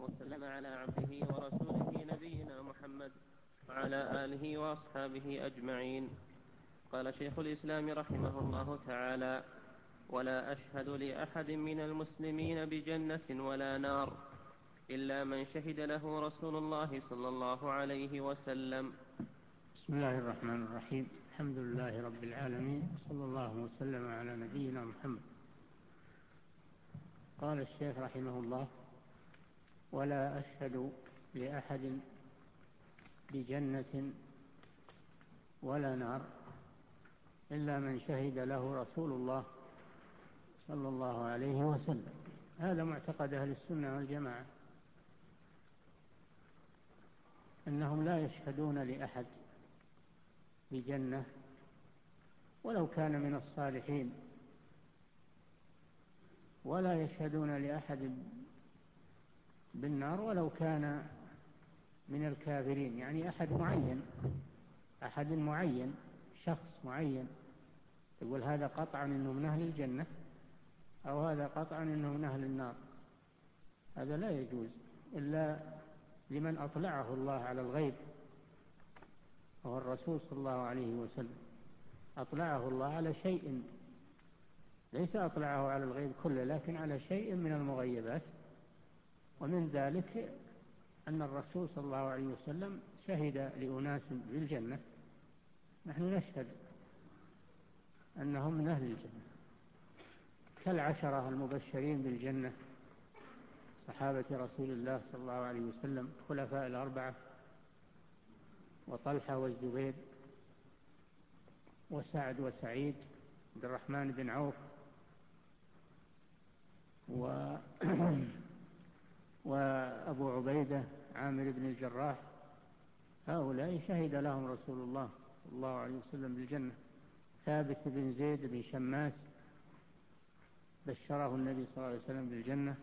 وسلم على عبده ورسوله نبينا محمد وعلى آله وأصحابه أجمعين. قال شيخ الإسلام رحمه الله تعالى: ولا أشهد لأحد من المسلمين بجنة ولا نار إلا من شهد له رسول الله صلى الله عليه وسلم. بسم الله الرحمن الرحيم. الحمد لله رب العالمين، صلى الله وسلم على نبينا محمد. قال الشيخ رحمه الله: ولا أشهد لأحد بجنة ولا نار إلا من شهد له رسول الله صلى الله عليه وسلم. هذا معتقد أهل السنة والجماعة، أنهم لا يشهدون لأحد بجنة ولو كان من الصالحين، ولا يشهدون لأحد بالنار ولو كان من الكافرين، يعني أحد معين، شخص معين، يقول هذا قطعا إنه من أهل الجنة أو هذا قطعا إنه من أهل النار. هذا لا يجوز إلا لمن أطلعه الله على الغيب، وهو الرسول صلى الله عليه وسلم. أطلعه الله على شيء، ليس أطلعه على الغيب كله، لكن على شيء من المغيبات. ومن ذلك أن الرسول صلى الله عليه وسلم شهد لأناس بالجنة، نحن نشهد أنهم من أهل الجنة، كالعشرة المبشرين بالجنة، صحابة رسول الله صلى الله عليه وسلم، الخلفاء الأربعة، وطلحة والزبير وسعد وسعيد، عبد الرحمن بن عوف، وأبو عبيدة عامر بن الجراح. هؤلاء شهد لهم رسول الله صلى الله عليه وسلم بالجنة. ثابت بن زيد بن شماس بشره النبي صلى الله عليه وسلم بالجنة.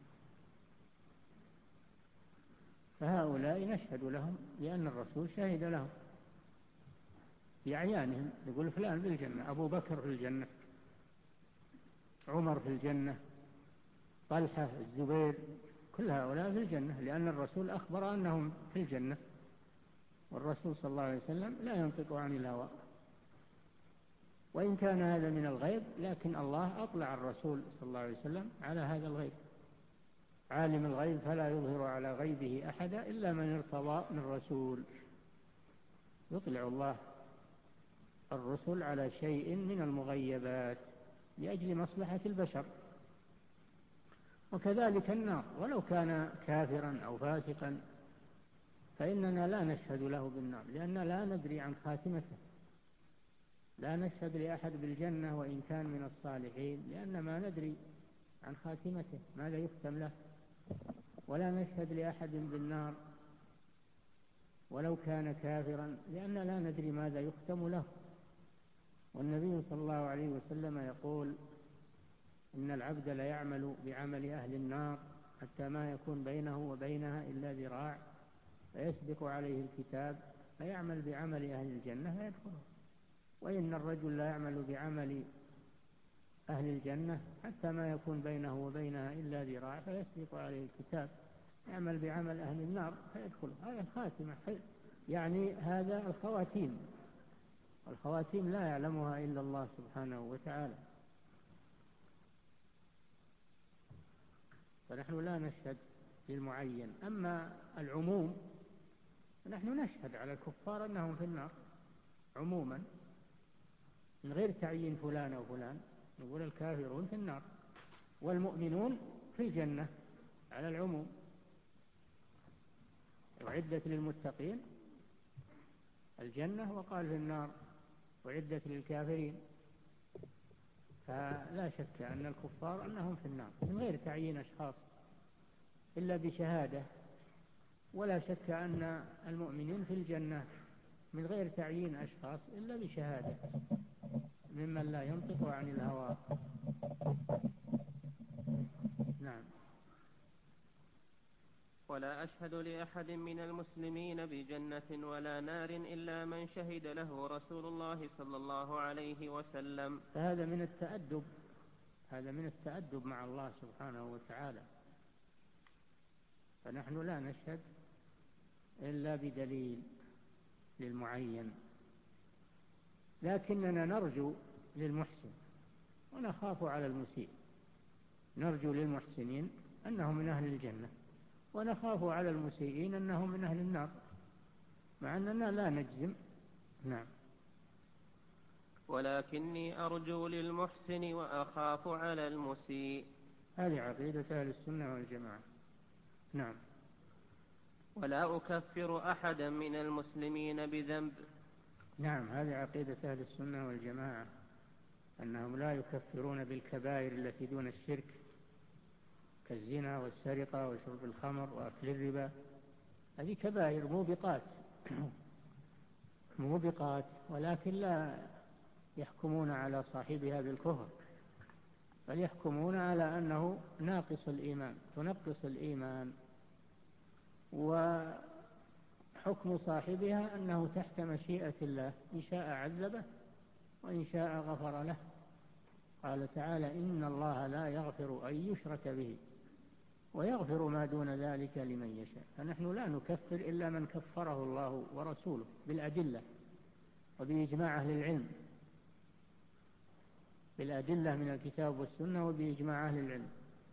فهؤلاء نشهد لهم لأن الرسول شهد لهم بأعيانهم، يقول فلان بالجنة، أبو بكر في الجنة، عمر في الجنة، طلحة، الزبير، كل هؤلاء في الجنة، لأن الرسول أخبر أنهم في الجنة، والرسول صلى الله عليه وسلم لا ينطق عن الهوى. وإن كان هذا من الغيب، لكن الله أطلع الرسول صلى الله عليه وسلم على هذا الغيب. عالم الغيب فلا يظهر على غيبه أحدا إلا من ارتضى من رسول. يطلع الله الرسل على شيء من المغيبات لأجل مصلحة البشر. وكذلك النار، ولو كان كافرا أو فاسقا فإننا لا نشهد له بالنار، لأننا لا ندري عن خاتمته. لا نشهد لأحد بالجنة وإن كان من الصالحين، لأن ما ندري عن خاتمته ماذا يختم له. ولا نشهد لأحد بالنار ولو كان كافرا، لأن لا ندري ماذا يختم له. والنبي صلى الله عليه وسلم يقول: إن العبد لا يعمل بعمل أهل النار حتى ما يكون بينه وبينها إلا ذراع، فيسبق عليه الكتاب فيعمل بعمل أهل الجنة فيدخله. وإن الرجل لا يعمل بعمل أهل الجنة حتى ما يكون بينه وبينها إلا ذراع، فيسبق عليه الكتاب يعمل بعمل أهل النار فيدخله. هذا الخاتمة، يعني هذا الخواتيم. الخواتيم لا يعلمها إلا الله سبحانه وتعالى. فنحن لا نشهد للمعين. أما العموم، نحن نشهد على الكفار أنهم في النار عموما من غير تعيين فلان أو فلان. نقول الكافرون في النار والمؤمنون في الجنة على العموم. أعدت للمتقين الجنة، وقال في النار أعدت للكافرين. فلا شك أن الكفار أنهم في النار من غير تعيين أشخاص إلا بشهادة. ولا شك أن المؤمنين في الجنة من غير تعيين أشخاص إلا بشهادة ممن لا ينطق عن الهوى. نعم. ولا أشهد لأحد من المسلمين بجنة ولا نار إلا من شهد له رسول الله صلى الله عليه وسلم. فهذا من التأدب، هذا من التأدب مع الله سبحانه وتعالى، فنحن لا نشهد إلا بدليل للمعين، لكننا نرجو للمحسن ونخاف على المسيء. نرجو للمحسنين أنهم من أهل الجنة، ونخاف على المسيئين أنهم من أهل النار، مع أننا لا نجزم. نعم. ولكني أرجو للمحسن وأخاف على المسيء. هذه عقيدة أهل السنة والجماعة. نعم. ولا أكفر أحدا من المسلمين بذنب. نعم، هذه عقيدة أهل السنة والجماعة، أنهم لا يكفرون بالكبائر التي دون الشرك كالزنا والسرقة وشرب الخمر وأكل الربا. هذه كبائر موبقات، ولكن لا يحكمون على صاحبها بالكفر، بل يحكمون على أنه ناقص الإيمان، تنقص الإيمان، وحكم صاحبها أنه تحت مشيئة الله، إن شاء عذبه وإن شاء غفر له. قال تعالى: إن الله لا يغفر أن يشرك به ويغفر ما دون ذلك لمن يشاء. فنحن لا نكفر إلا من كفره الله ورسوله بالأدلة وبإجماع أهل العلم، بالأدلة من الكتاب والسنة وبإجماع أهل العلم.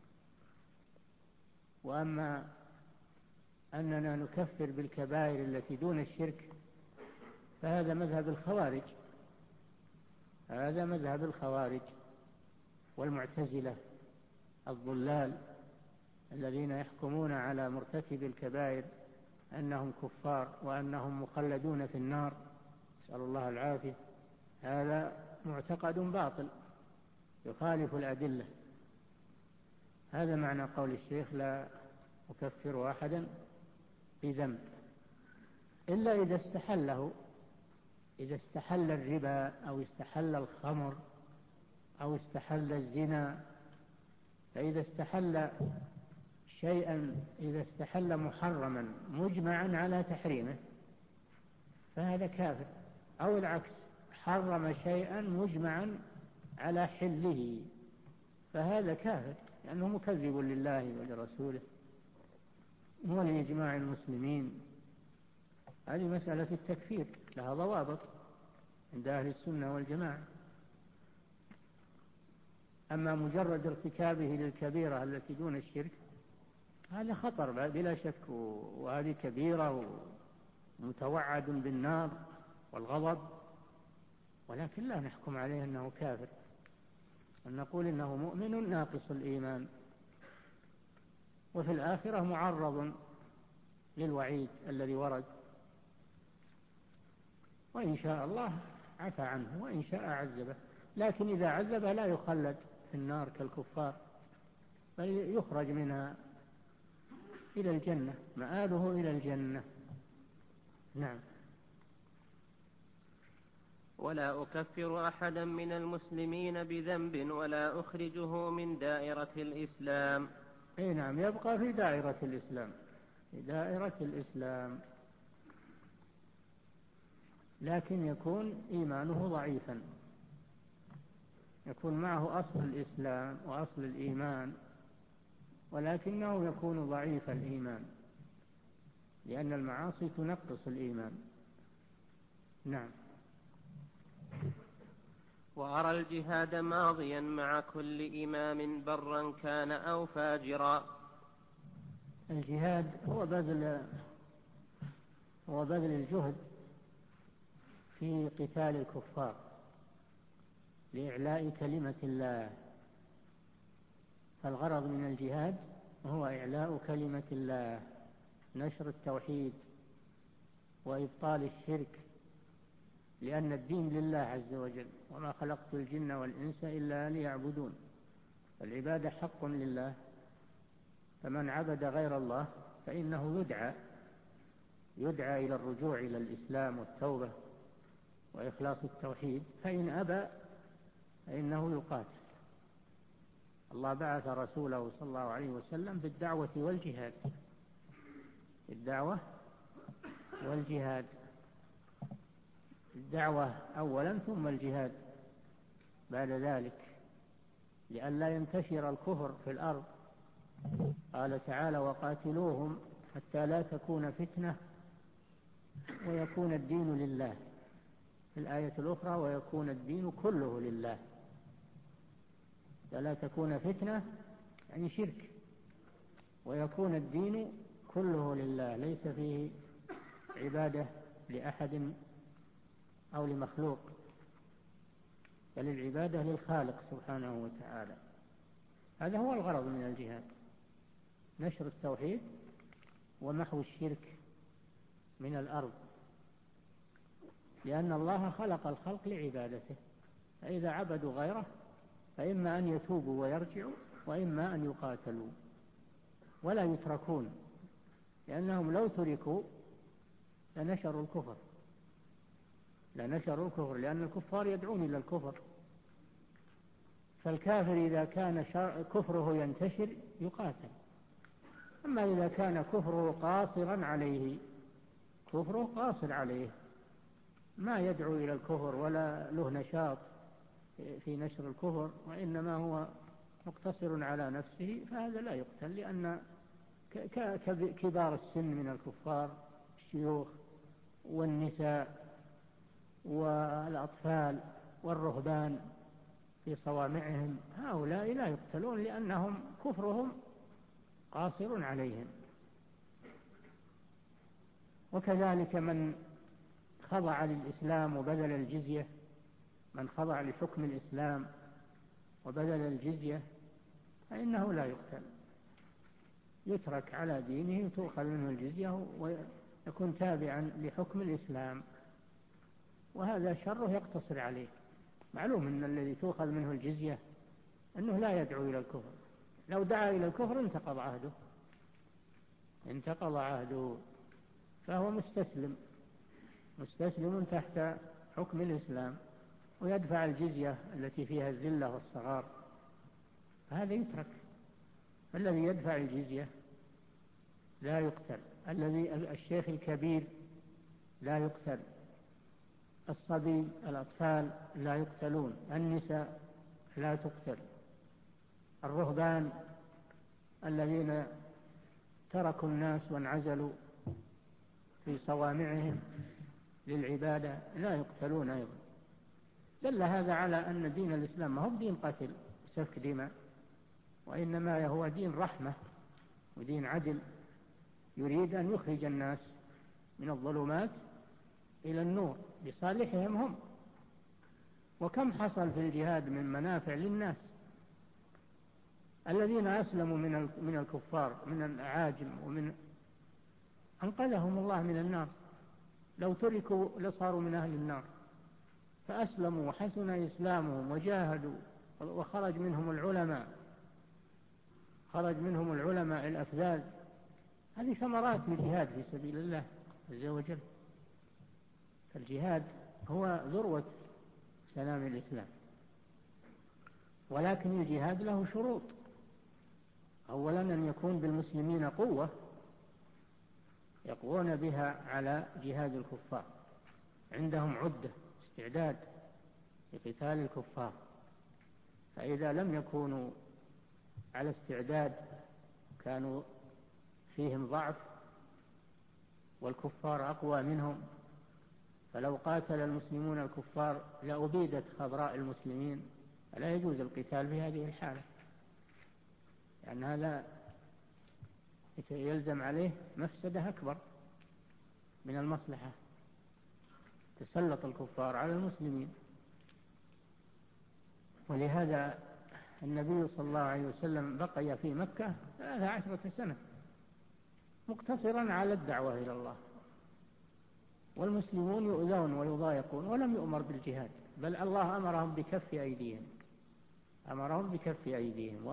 وأما أننا نكفر بالكبائر التي دون الشرك فهذا مذهب الخوارج، هذا مذهب الخوارج والمعتزلة الضلال الذين يحكمون على مرتكب الكبائر أنهم كفار وأنهم مخلدون في النار، نسأل الله العافية. هذا معتقد باطل يخالف الأدلة. هذا معنى قول الشيخ: لا أكفر أحدا بذنب إلا إذا استحله، إذا استحل الربا أو استحل الخمر أو استحل الزنا. فإذا استحل شيئا، إذا استحل محرما مجمعا على تحريمه فهذا كافر، أو العكس، حرم شيئا مجمعا على حله فهذا كافر، لأنه مكذب لله ولرسوله ولإجماع المسلمين. هذه مسألة التكفير لها ضوابط عند أهل السنة والجماعة. أما مجرد ارتكابه للكبيرة التي دون الشرك هذا خطر بلا شك، وهذه كبيرة ومتوعد بالنار والغضب، ولكن لا نحكم عليه أنه كافر، ونقول إنه مؤمن ناقص الإيمان، وفي الآخرة معرض للوعيد الذي ورد، وإن شاء الله عفى عنه وإن شاء عذبه. لكن إذا عذبه لا يخلد في النار كالكفار، بل يخرج منها إلى الجنة، مآله إلى الجنة. نعم. ولا أكفر أحدا من المسلمين بذنب ولا أخرجه من دائرة الإسلام. أي نعم، يبقى في دائرة الإسلام، في دائرة الإسلام، لكن يكون إيمانه ضعيفا، يكون معه أصل الإسلام وأصل الإيمان، ولكنه يكون ضعيف الإيمان، لأن المعاصي تنقص الإيمان. نعم. وأرى الجهاد ماضيا مع كل إمام برا كان أو فاجرا. الجهاد هو بذل الجهد في قتال الكفار لإعلاء كلمة الله، فالغرض من الجهاد هو إعلاء كلمة الله، نشر التوحيد وإبطال الشرك، لأن الدين لله عز وجل: وما خلقت الجن والإنس إلا ليعبدون. العبادة حق لله، فمن عبد غير الله فإنه يدعى إلى الرجوع إلى الإسلام والتوبة وإخلاص التوحيد، فإن أبى فإنه يقاتل. الله بعث رسوله صلى الله عليه وسلم بالدعوة والجهاد، الدعوة والجهاد، الدعوة أولا ثم الجهاد بعد ذلك، لئلا ينتشر الكفر في الأرض. قال تعالى: وقاتلوهم حتى لا تكون فتنة ويكون الدين لله. في الآية الأخرى ويكون الدين كله لله. فلا تكون فتنة يعني شرك، ويكون الدين كله لله، ليس فيه عبادة لأحد أو لمخلوق، بل العبادة للخالق سبحانه وتعالى. هذا هو الغرض من الجهاد، نشر التوحيد ومحو الشرك من الأرض، لأن الله خلق الخلق لعبادته، فإذا عبدوا غيره فإما أن يتوبوا ويرجعوا وإما أن يقاتلوا ولا يتركون، لأنهم لو تركوا لنشروا الكفر، لأن الكفار يدعون إلى الكفر. فالكافر إذا كان كفره ينتشر يقاتل، أما إذا كان كفره قاصر عليه ما يدعو إلى الكفر ولا له نشاط في نشر الكفر، وإنما هو مقتصر على نفسه، فهذا لا يقتل، لأن كبار السن من الكفار، الشيوخ والنساء والأطفال والرهبان في صوامعهم، هؤلاء لا يقتلون لأنهم كفرهم قاصر عليهم. وكذلك من خضع للإسلام وبذل الجزية، من خضع لحكم الإسلام وبذل الجزية فإنه لا يقتل، يترك على دينه وتؤخذ منه الجزية ويكون تابعا لحكم الإسلام، وهذا شره يقتصر عليه. معلوم أن الذي تؤخذ منه الجزية أنه لا يدعو إلى الكفر، لو دعا إلى الكفر انتقض عهده، فهو مستسلم تحت حكم الإسلام ويدفع الجزية التي فيها الذلة والصغار، فهذا يترك. الذي يدفع الجزية لا يقتل، الشيخ الكبير لا يقتل، الصبي الأطفال لا يقتلون، النساء لا تقتل، الرهبان الذين تركوا الناس وانعزلوا في صوامعهم للعبادة لا يقتلون أيضا. دل هذا على أن دين الإسلام ما هو دين قتل وسفك دماء، وإنما هو دين رحمة ودين عدل، يريد أن يخرج الناس من الظلمات إلى النور بصالحهم هم. وكم حصل في الجهاد من منافع للناس، الذين أسلموا من الكفار من الأعاجم أنقذهم الله من النار، لو تركوا لصاروا من أهل النار، فأسلموا وحسن إسلامهم وجاهدوا وخرج منهم العلماء الأفذاذ. هذه ثمرات الجهاد في سبيل الله عز وجل. فالجهاد هو ذروة سلام الإسلام، ولكن الجهاد له شروط. أولا أن يكون بالمسلمين قوة يقوون بها على جهاد الكفار، عندهم عدة استعداد لقتال الكفار. فإذا لم يكونوا على استعداد كانوا فيهم ضعف والكفار أقوى منهم، فلو قاتل المسلمون الكفار لأبيدت خضراء المسلمين، فلا يجوز القتال في هذه الحالة، لأن هذا يلزم عليه مفسدة أكبر من المصلحة، تسلط الكفار على المسلمين. ولهذا النبي صلى الله عليه وسلم بقي في مكة 13 سنة مقتصرا على الدعوة إلى الله، والمسلمون يؤذون ويضايقون ولم يؤمر بالجهاد، بل الله أمرهم بكف أيديهم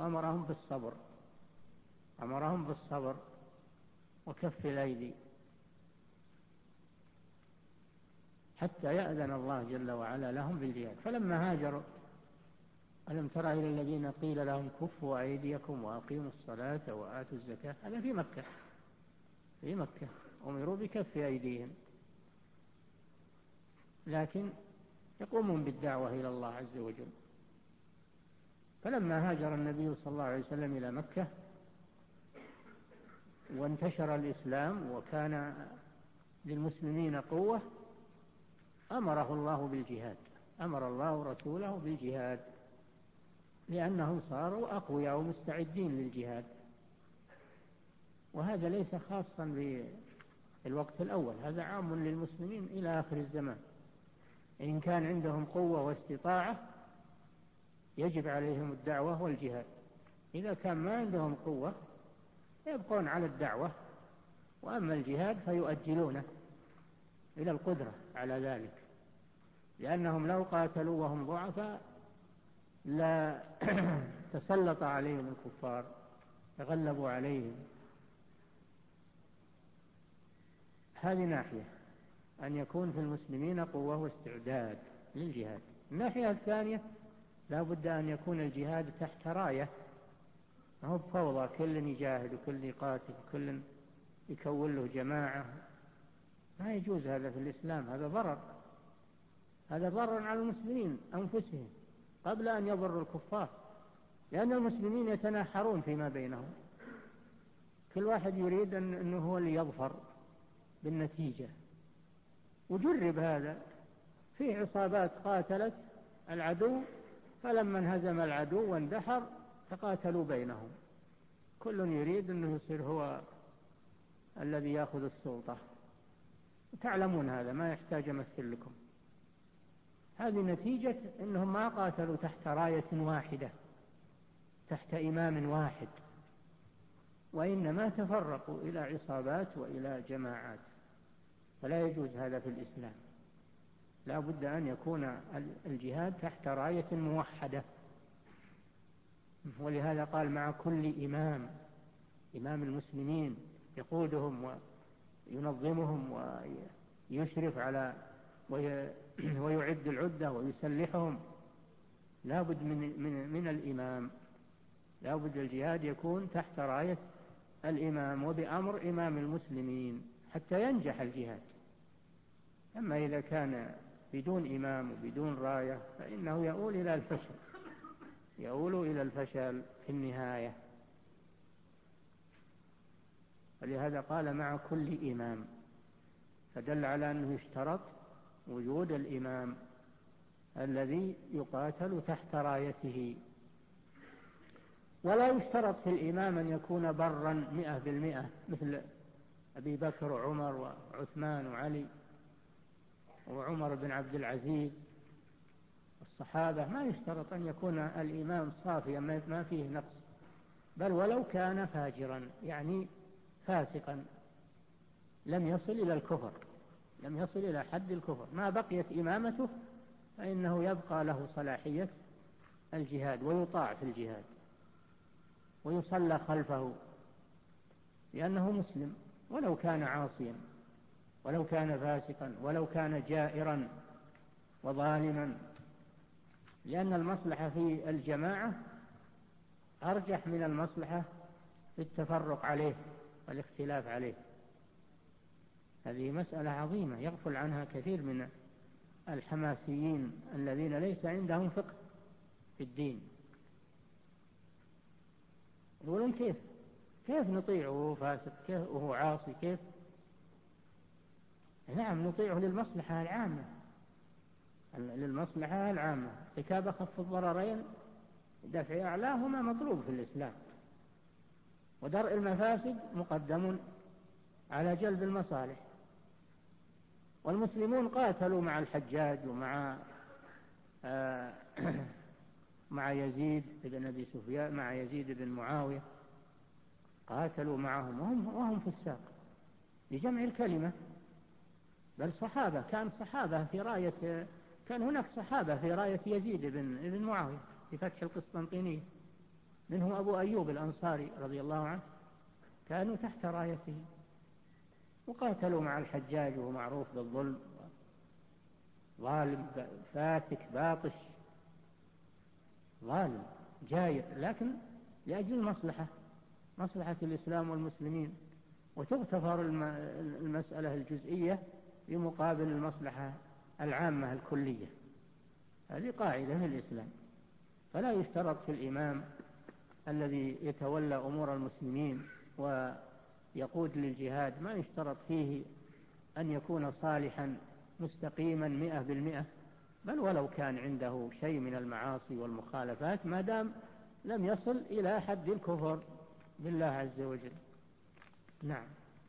وأمرهم بالصبر وكف الأيدي حتى يأذن الله جل وعلا لهم بالجهاد. فلما هاجروا ألم تر إلى الذين قيل لهم كفوا أيديكم وأقيموا الصلاة وآتوا الزكاة، هذا في مكة أمروا بكف أيديهم، لكن يقومون بالدعوة إلى الله عز وجل. فلما هاجر النبي صلى الله عليه وسلم إلى مكة وانتشر الإسلام وكان للمسلمين قوة أمره الله بالجهاد، أمر الله رسوله بالجهاد، لأنهم صاروا أقوياء ومستعدين للجهاد. وهذا ليس خاصا بالوقت الأول، هذا عام للمسلمين إلى آخر الزمان. إن كان عندهم قوة واستطاعة يجب عليهم الدعوة والجهاد. إذا كان ما عندهم قوة يبقون على الدعوة، وأما الجهاد فيؤجلونه إلى القدرة على ذلك، لأنهم لو قاتلوا وهم ضعفاء لا تسلط عليهم الكفار، تغلبوا عليهم. هذه ناحية، أن يكون في المسلمين قوة واستعداد للجهاد. الناحية الثانية لا بد أن يكون الجهاد تحت راية، ما هو بفوضى كل يجاهد وكل يقاتل وكل يكون له جماعة، ما يجوز هذا في الإسلام. هذا ضرر، هذا ضرر على المسلمين أنفسهم قبل أن يضر الكفار، لأن المسلمين يتناحرون فيما بينهم، كل واحد يريد أنه هو اللي يظفر بالنتيجة. وجرب هذا في عصابات قاتلت العدو، فلما انهزم العدو واندحر تقاتلوا بينهم، كل يريد أنه يصير هو الذي يأخذ السلطة. تعلمون هذا، ما يحتاج أمثل لكم. هذه نتيجة أنهم ما قاتلوا تحت راية واحدة، تحت إمام واحد، وإنما تفرقوا إلى عصابات وإلى جماعات. فلا يجوز هذا في الإسلام، لا بد أن يكون الجهاد تحت راية موحدة. ولهذا قال مع كل إمام، إمام المسلمين يقودهم وينظمهم ويشرف على ويعد العدة ويسلحهم. لا بد من الإمام، لا بد الجهاد يكون تحت راية الإمام وبأمر إمام المسلمين حتى ينجح الجهاد. أما إذا كان بدون إمام وبدون راية فإنه يؤول إلى الفشل، يؤول إلى الفشل في النهاية. ولهذا قال مع كل إمام، فدل على أنه يشترط وجود الإمام الذي يقاتل تحت رايته. ولا يشترط في الإمام أن يكون برا 100% مثل أبي بكر وعمر وعثمان وعلي وعمر بن عبد العزيز الصحابة. ما يشترط أن يكون الإمام صافيا ما فيه نقص، بل ولو كان فاجرا، يعني فاسقا لم يصل إلى الكفر، لم يصل إلى حد الكفر، ما بقيت إمامته فإنه يبقى له صلاحية الجهاد ويطاع في الجهاد ويصلى خلفه، لأنه مسلم ولو كان عاصيا، ولو كان فاسقا، ولو كان جائرا وظالما، لأن المصلحة في الجماعة أرجح من المصلحة في التفرق عليه والاختلاف عليه. هذه مسألة عظيمة يغفل عنها كثير من الحماسيين الذين ليس عندهم فقه في الدين. يقولون كيف نطيعه وهو فاسق، كيف وهو عاصي، كيف؟ نعم نطيعه للمصلحة العامة، للمصلحة العامة. ارتكاب أخف الضررين دفع أعلاهما مطلوب في الإسلام، ودرء المفاسد مقدم على جلب المصالح. والمسلمون قاتلوا مع الحجاج ومع مع يزيد بن أبي سفيان، مع يزيد بن معاوية، قاتلوا معهم وهم فساق لجمع الكلمة. بل صحابة، كان صحابة في راية، كان هناك صحابة في راية يزيد بن معاوية في فتح القسطنطينية، منهم أبو أيوب الأنصاري رضي الله عنه، كانوا تحت رايته وقاتلوا مع الحجاج وهو معروف بالظلم، ظالم فاتك باطش ظالم جاير، لكن لأجل المصلحة، مصلحة الإسلام والمسلمين، وتغتفر المسألة الجزئية بمقابل المصلحة العامة الكلية. هذه قاعدة في الإسلام. فلا يشترط في الإمام الذي يتولى أمور المسلمين يقود للجهاد ما يشترط فيه أن يكون صالحا مستقيما 100%، بل ولو كان عنده شيء من المعاصي والمخالفات ما دام لم يصل إلى حد الكفر بالله عز وجل. نعم.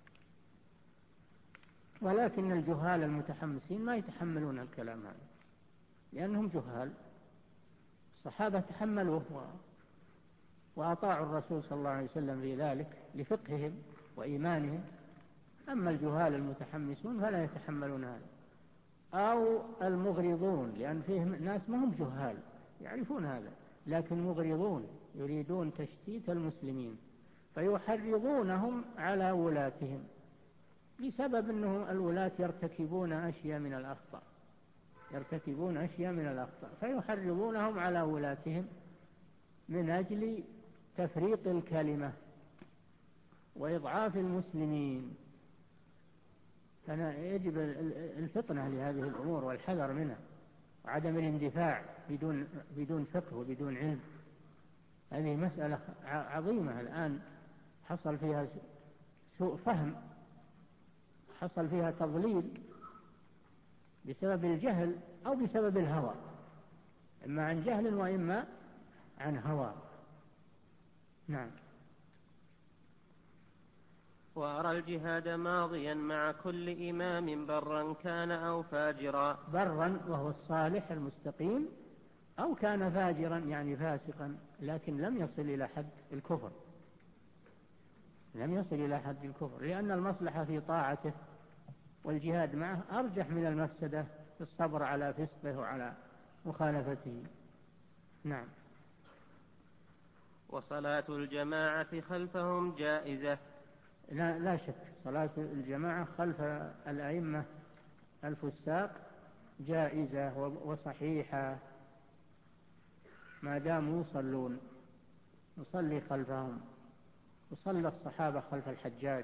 ولكن الجهال المتحمسين ما يتحملون الكلام هذا لأنهم جهال. الصحابة تحملوه وأطاعوا الرسول صلى الله عليه وسلم في ذلك لفقههم وإيمانهم. أما الجهال المتحمسون فلا يتحملون هذا، أو المغرضون، لأن فيه ناس ما هم جهال يعرفون هذا لكن مغرضون يريدون تشتيت المسلمين فيحرضونهم على ولاتهم بسبب أنهم الولاة يرتكبون أشياء من الأخطاء فيحرضونهم على ولاتهم من أجل تفريق الكلمة وإضعاف المسلمين. فيجب الفطنة لهذه الأمور والحذر منها وعدم الاندفاع بدون فقه وبدون علم. هذه مسألة عظيمة الآن حصل فيها سوء فهم، حصل فيها تضليل بسبب الجهل أو بسبب الهوى، إما عن جهل وإما عن هوى. نعم. وأرى الجهاد ماضيا مع كل إمام برا كان أو فاجرا. برا وهو الصالح المستقيم، أو كان فاجرا يعني فاسقا لكن لم يصل إلى حد الكفر، لأن المصلحة في طاعته والجهاد معه أرجح من المفسدة في الصبر على فسقه وعلى مخالفته. نعم. وصلاة الجماعة خلفهم جائزة. لا شك صلاة الجماعة خلف الأئمة الفساق جائزة وصحيحة ما داموا يصلون، نصلي خلفهم. وصلى الصحابة خلف الحجاج،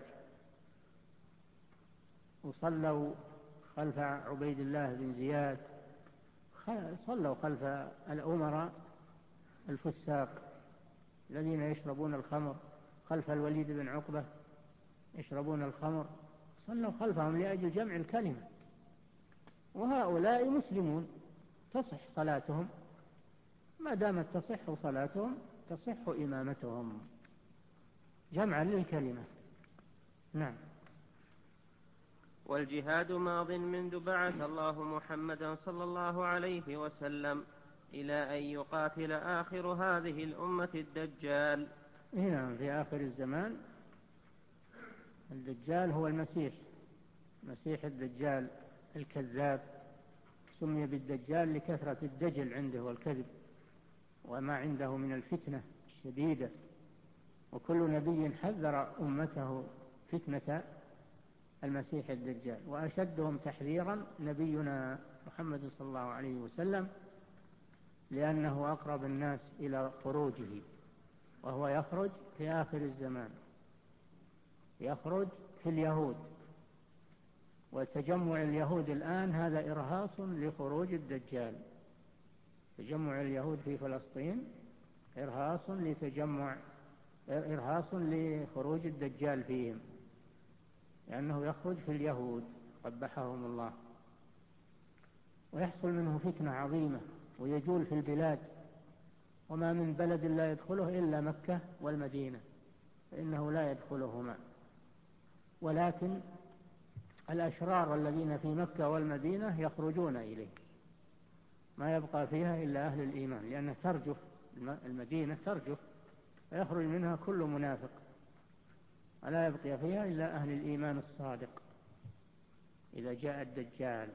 وصلوا خلف عبيد الله بن زياد، صلوا خلف الأمراء الفساق الذين يشربون الخمر، خلف الوليد بن عقبة يشربون الخمر، صلوا خلفهم لأجل جمع الكلمة. وهؤلاء مسلمون تصح صلاتهم، ما دامت تصح صلاتهم تصح إمامتهم جمعا للكلمة. نعم. والجهاد ماض منذ بعث الله محمدا صلى الله عليه وسلم إلى أن يقاتل آخر هذه الأمة الدجال. هنا في آخر الزمان الدجال هو المسيح الدجال الكذاب، سمي بالدجال لكثرة الدجل عنده والكذب وما عنده من الفتنة الشديدة. وكل نبي حذر أمته فتنة المسيح الدجال، وأشدهم تحذيرا نبينا محمد صلى الله عليه وسلم، لأنه أقرب الناس إلى خروجه، وهو يخرج في آخر الزمان، يخرج في اليهود. وتجمع اليهود الآن هذا إرهاص لخروج الدجال. تجمع اليهود في فلسطين إرهاص لخروج الدجال فيهم، لأنه يخرج في اليهود قبحهم الله، ويحصل منه فتنة عظيمة ويجول في البلاد، وما من بلد لا يدخله إلا مكة والمدينة، فإنه لا يدخلهما. ولكن الأشرار الذين في مكة والمدينة يخرجون إليه، ما يبقى فيها إلا أهل الإيمان، لأنها ترجف، المدينة ترجف فيخرج منها كل منافق، ولا يبقى فيها إلا أهل الإيمان الصادق إذا جاء الدجال.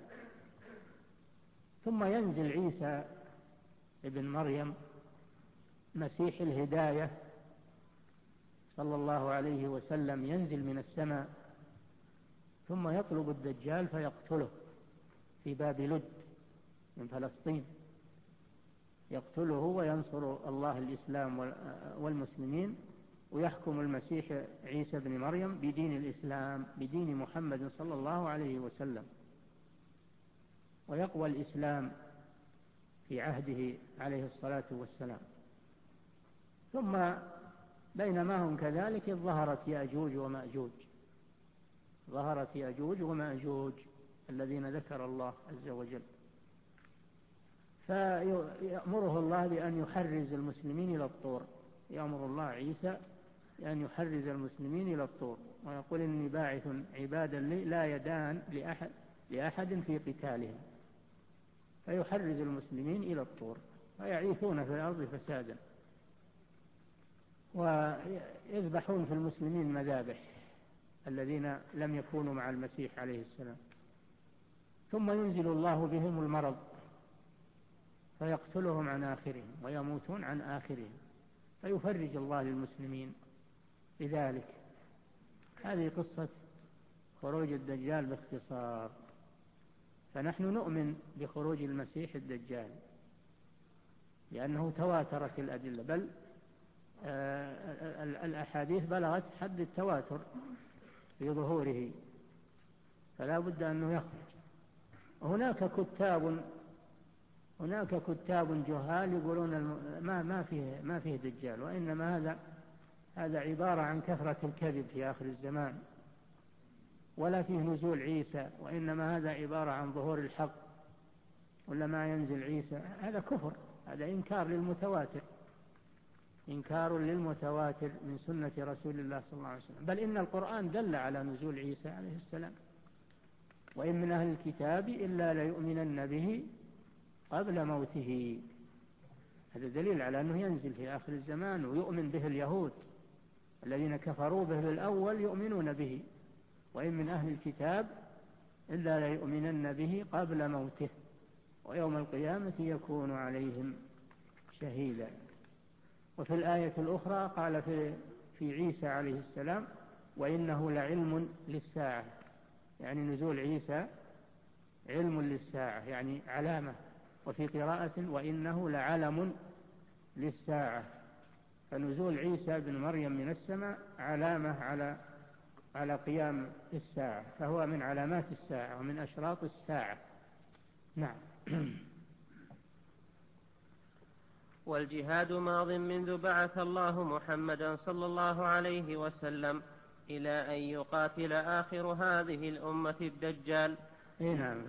ثم ينزل عيسى ابن مريم مسيح الهداية صلى الله عليه وسلم، ينزل من السماء ثم يطلب الدجال فيقتله في باب لد من فلسطين، يقتله وينصر الله الإسلام والمسلمين، ويحكم المسيح عيسى بن مريم بدين الإسلام، بدين محمد صلى الله عليه وسلم، ويقوى الإسلام في عهده عليه الصلاة والسلام. ثم بينما هم كذلك ظهرت يأجوج ومأجوج الذين ذكر الله عز وجل. فيأمره الله بأن يحرز المسلمين إلى الطور، يأمر الله عيسى بأن يحرز المسلمين إلى الطور، ويقول إني باعث عبادا لي لا يدان لأحد في قتالهم، فيحرز المسلمين إلى الطور ويعيثون في الأرض فسادا، ويذبحون في المسلمين مذابح الذين لم يكونوا مع المسيح عليه السلام. ثم ينزل الله بهم المرض فيقتلهم عن آخرهم ويموتون عن آخرهم، فيفرج الله للمسلمين بذلك. هذه قصة خروج الدجال باختصار. فنحن نؤمن بخروج المسيح الدجال لأنه تواترت الأدلة، بل الأحاديث بلغت حد التواتر في ظهوره، فلا بد أنه يخرج. هناك كتاب جهال يقولون ما فيه دجال، وإنما هذا عبارة عن كثرة الكذب في آخر الزمان، ولا فيه نزول عيسى، وإنما هذا عبارة عن ظهور الحق، ولا ما ينزل عيسى. هذا كفر، هذا إنكار للمتواتر من سنة رسول الله صلى الله عليه وسلم. بل إن القرآن دل على نزول عيسى عليه السلام، وإن من أهل الكتاب إلا ليؤمنن به قبل موته. هذا دليل على أنه ينزل في آخر الزمان، ويؤمن به اليهود الذين كفروا به بالأول يؤمنون به. وإن من أهل الكتاب إلا ليؤمنن به قبل موته ويوم القيامة يكون عليهم شهيدا. وفي الآية الأخرى قال في عيسى عليه السلام وإنه لعلم للساعة، يعني نزول عيسى علم للساعة، يعني علامة. وفي قراءة وإنه لعلم للساعة، فنزول عيسى بن مريم من السماء علامة على قيام الساعة، فهو من علامات الساعة ومن أشراط الساعة. نعم. والجهاد ماض منذ بعث الله محمدا صلى الله عليه وسلم إلى أن يقاتل آخر هذه الأمة الدجال. نعم،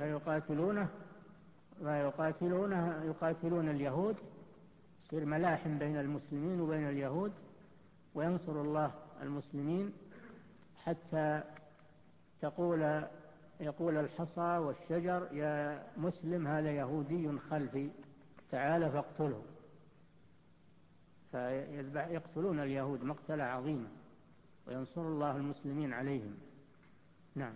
يقاتلون اليهود، يصير ملاحم بين المسلمين وبين اليهود، وينصر الله المسلمين حتى يقول الحصى والشجر يا مسلم هذا يهودي خلفي تعال فاقتله، فيقتلون اليهود مقتلة عظيمة، وينصر الله المسلمين عليهم. نعم.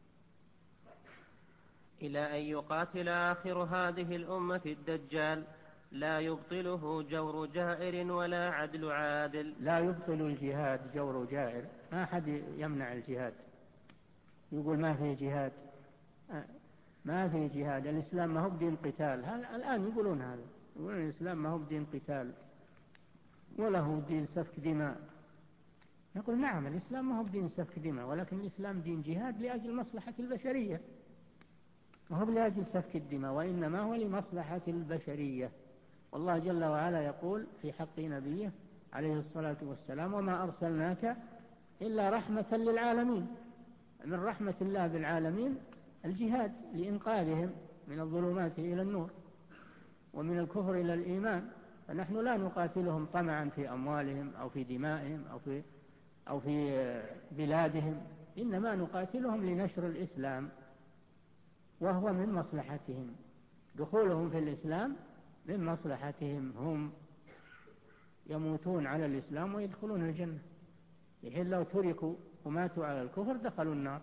إلى أن يقاتل آخر هذه الأمة الدجال لا يبطله جور جائر ولا عدل عادل. لا يبطل الجهاد جور جائر، ما أحد يمنع الجهاد يقول ما فيه جهاد، ما فيه جهاد، الإسلام ما هو بدين قتال. الآن يقولون هذا، يقولون الإسلام ما هو بدين قتال ولا هو دين سفك دماء. نقول نعم، الإسلام ما هو بدين سفك دماء، ولكن الإسلام دين جهاد لأجل مصلحة البشرية، ما هو لأجل سفك الدماء، وإنما هو لمصلحة البشرية. والله جل وعلا يقول في حق نبيه عليه الصلاة والسلام وما أرسلناك إلا رحمة للعالمين. من رحمة الله بالعالمين الجهاد لإنقاذهم من الظلمات إلى النور ومن الكفر إلى الإيمان. فنحن لا نقاتلهم طمعا في أموالهم أو في دمائهم أو في بلادهم، إنما نقاتلهم لنشر الإسلام، وهو من مصلحتهم، دخولهم في الإسلام من مصلحتهم، هم يموتون على الإسلام ويدخلون الجنة، يحين لو تركوا وماتوا على الكفر دخلوا النار.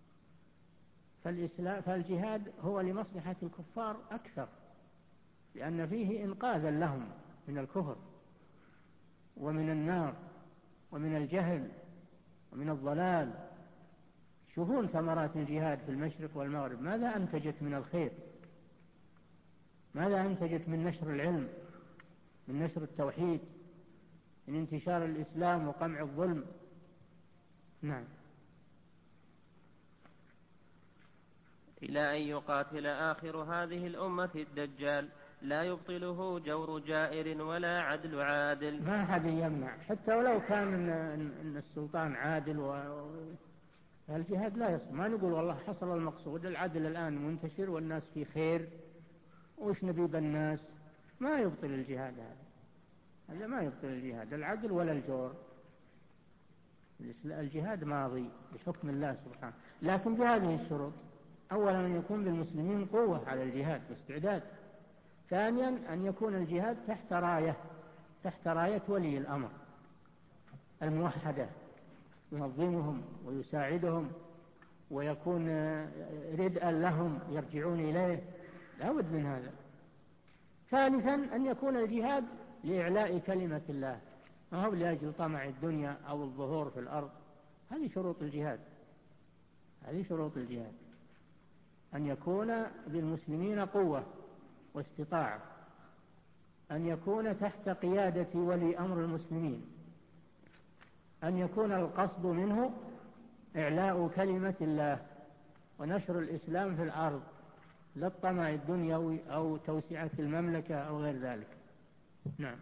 فالجهاد هو لمصلحة الكفار أكثر، لأن فيه إنقاذا لهم من الكفر ومن النار ومن الجهل ومن الضلال. شوفون ثمرات الجهاد في المشرق والمغرب، ماذا أنتجت من الخير، ماذا أنتجت من نشر العلم، من نشر التوحيد، من انتشار الإسلام وقمع الظلم. نعم. إلى أن يقاتل آخر هذه الأمة الدجال لا يبطله جور جائر ولا عدل عادل. ما أحد يمنع، حتى ولو كان إن السلطان عادل الجهاد لا يصل. ما نقول والله حصل المقصود، العدل الآن منتشر والناس في خير وش نبي بالناس. ما يبطل الجهاد هذا ما يبطل الجهاد، العدل ولا الجور. الجهاد ماضي بحكم الله سبحانه، لكن بهذه الشروط: أولا أن يكون للمسلمين قوة على الجهاد واستعداد، ثانيا أن يكون الجهاد تحت راية ولي الأمر الموحدة، ينظمهم ويساعدهم ويكون ردءا لهم يرجعون إليه، لا بد من هذا. ثالثا أن يكون الجهاد لإعلاء كلمة الله، ما هو لأجل طمع الدنيا أو الظهور في الأرض. هذه شروط الجهاد، أن يكون للمسلمين قوة واستطاعة، أن يكون تحت قيادة ولي أمر المسلمين، أن يكون القصد منه إعلاء كلمة الله ونشر الإسلام في الأرض، لا الطمع الدنيوي أو توسعة المملكة أو غير ذلك. نعم.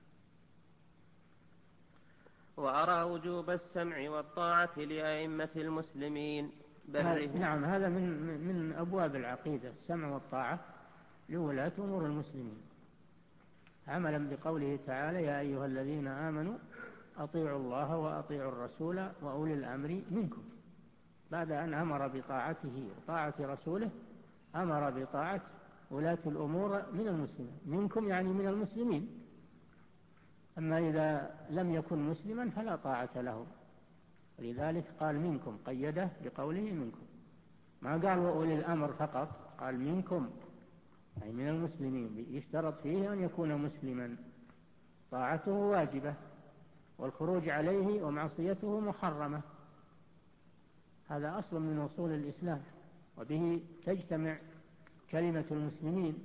وأرى وجوب السمع والطاعة لأئمة المسلمين برهم. نعم، هذا من أبواب العقيدة، السمع والطاعة لولاة أمور المسلمين، عملا بقوله تعالى: يا أيها الذين آمنوا أطيعوا الله وأطيعوا الرسول وأولي الأمر منكم. بعد أن أمر بطاعته وطاعة رسوله أمر بطاعة ولاة الأمور من المسلمين. منكم يعني من المسلمين، أما إذا لم يكن مسلما فلا طاعة له، ولذلك قال منكم، قيده بقوله منكم، ما قال وأولي الأمر فقط، قال منكم أي من المسلمين. يشترط فيه أن يكون مسلما، طاعته واجبة والخروج عليه ومعصيته محرمة. هذا أصل من أصول الإسلام، وبه تجتمع كلمة المسلمين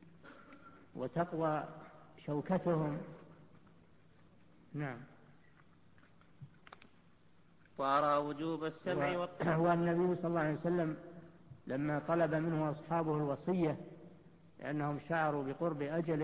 وتقوى شوكتهم. نعم. وأرى وجوب السمع والطاعة. والنبي صلى الله عليه وسلم لما طلب منه أصحابه الوصية لأنهم شعروا بقرب أجله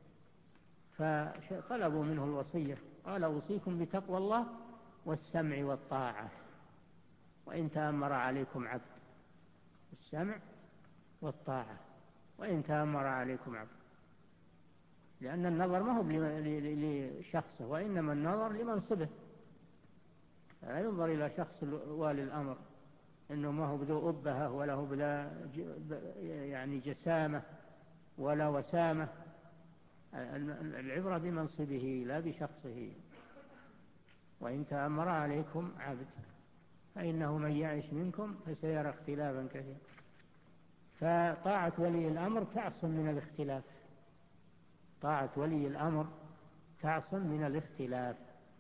فطلبوا منه الوصية، قال: أوصيكم بتقوى الله والسمع والطاعة وإن تأمر عليكم عبد. السمع والطاعة وإن تأمر عليكم عبد، لأن النظر ما هو لشخصه، وإنما النظر لمنصبه. لا ينظر إلى شخص والي الأمر إنه ما هو بذو أبهة ولا هو بلا يعني جسامة ولا وسامة. العبرة بمنصبه لا بشخصه. وإن تأمر عليكم عبد فإنه من يعش منكم فسيرى اختلافا كثيرا. فطاعة ولي الأمر تعصم من الاختلاف، طاعة ولي الأمر تعصم من الاختلاف،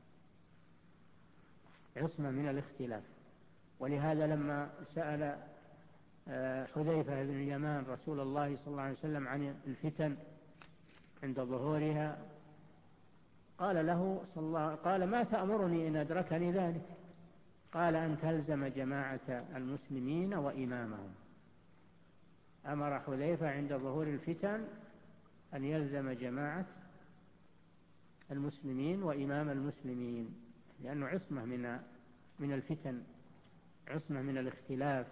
عصمة من الاختلاف. ولهذا لما سأل حذيفة بن اليمان رسول الله صلى الله عليه وسلم عن الفتن عند ظهورها قال له قال: ما تأمرني إن أدركني ذلك؟ قال: أن تلزم جماعة المسلمين وإمامهم. أمر حذيفة عند ظهور الفتن أن يلزم جماعة المسلمين وإمام المسلمين، لأنه عصمة من الفتن، عصمة من الاختلاف.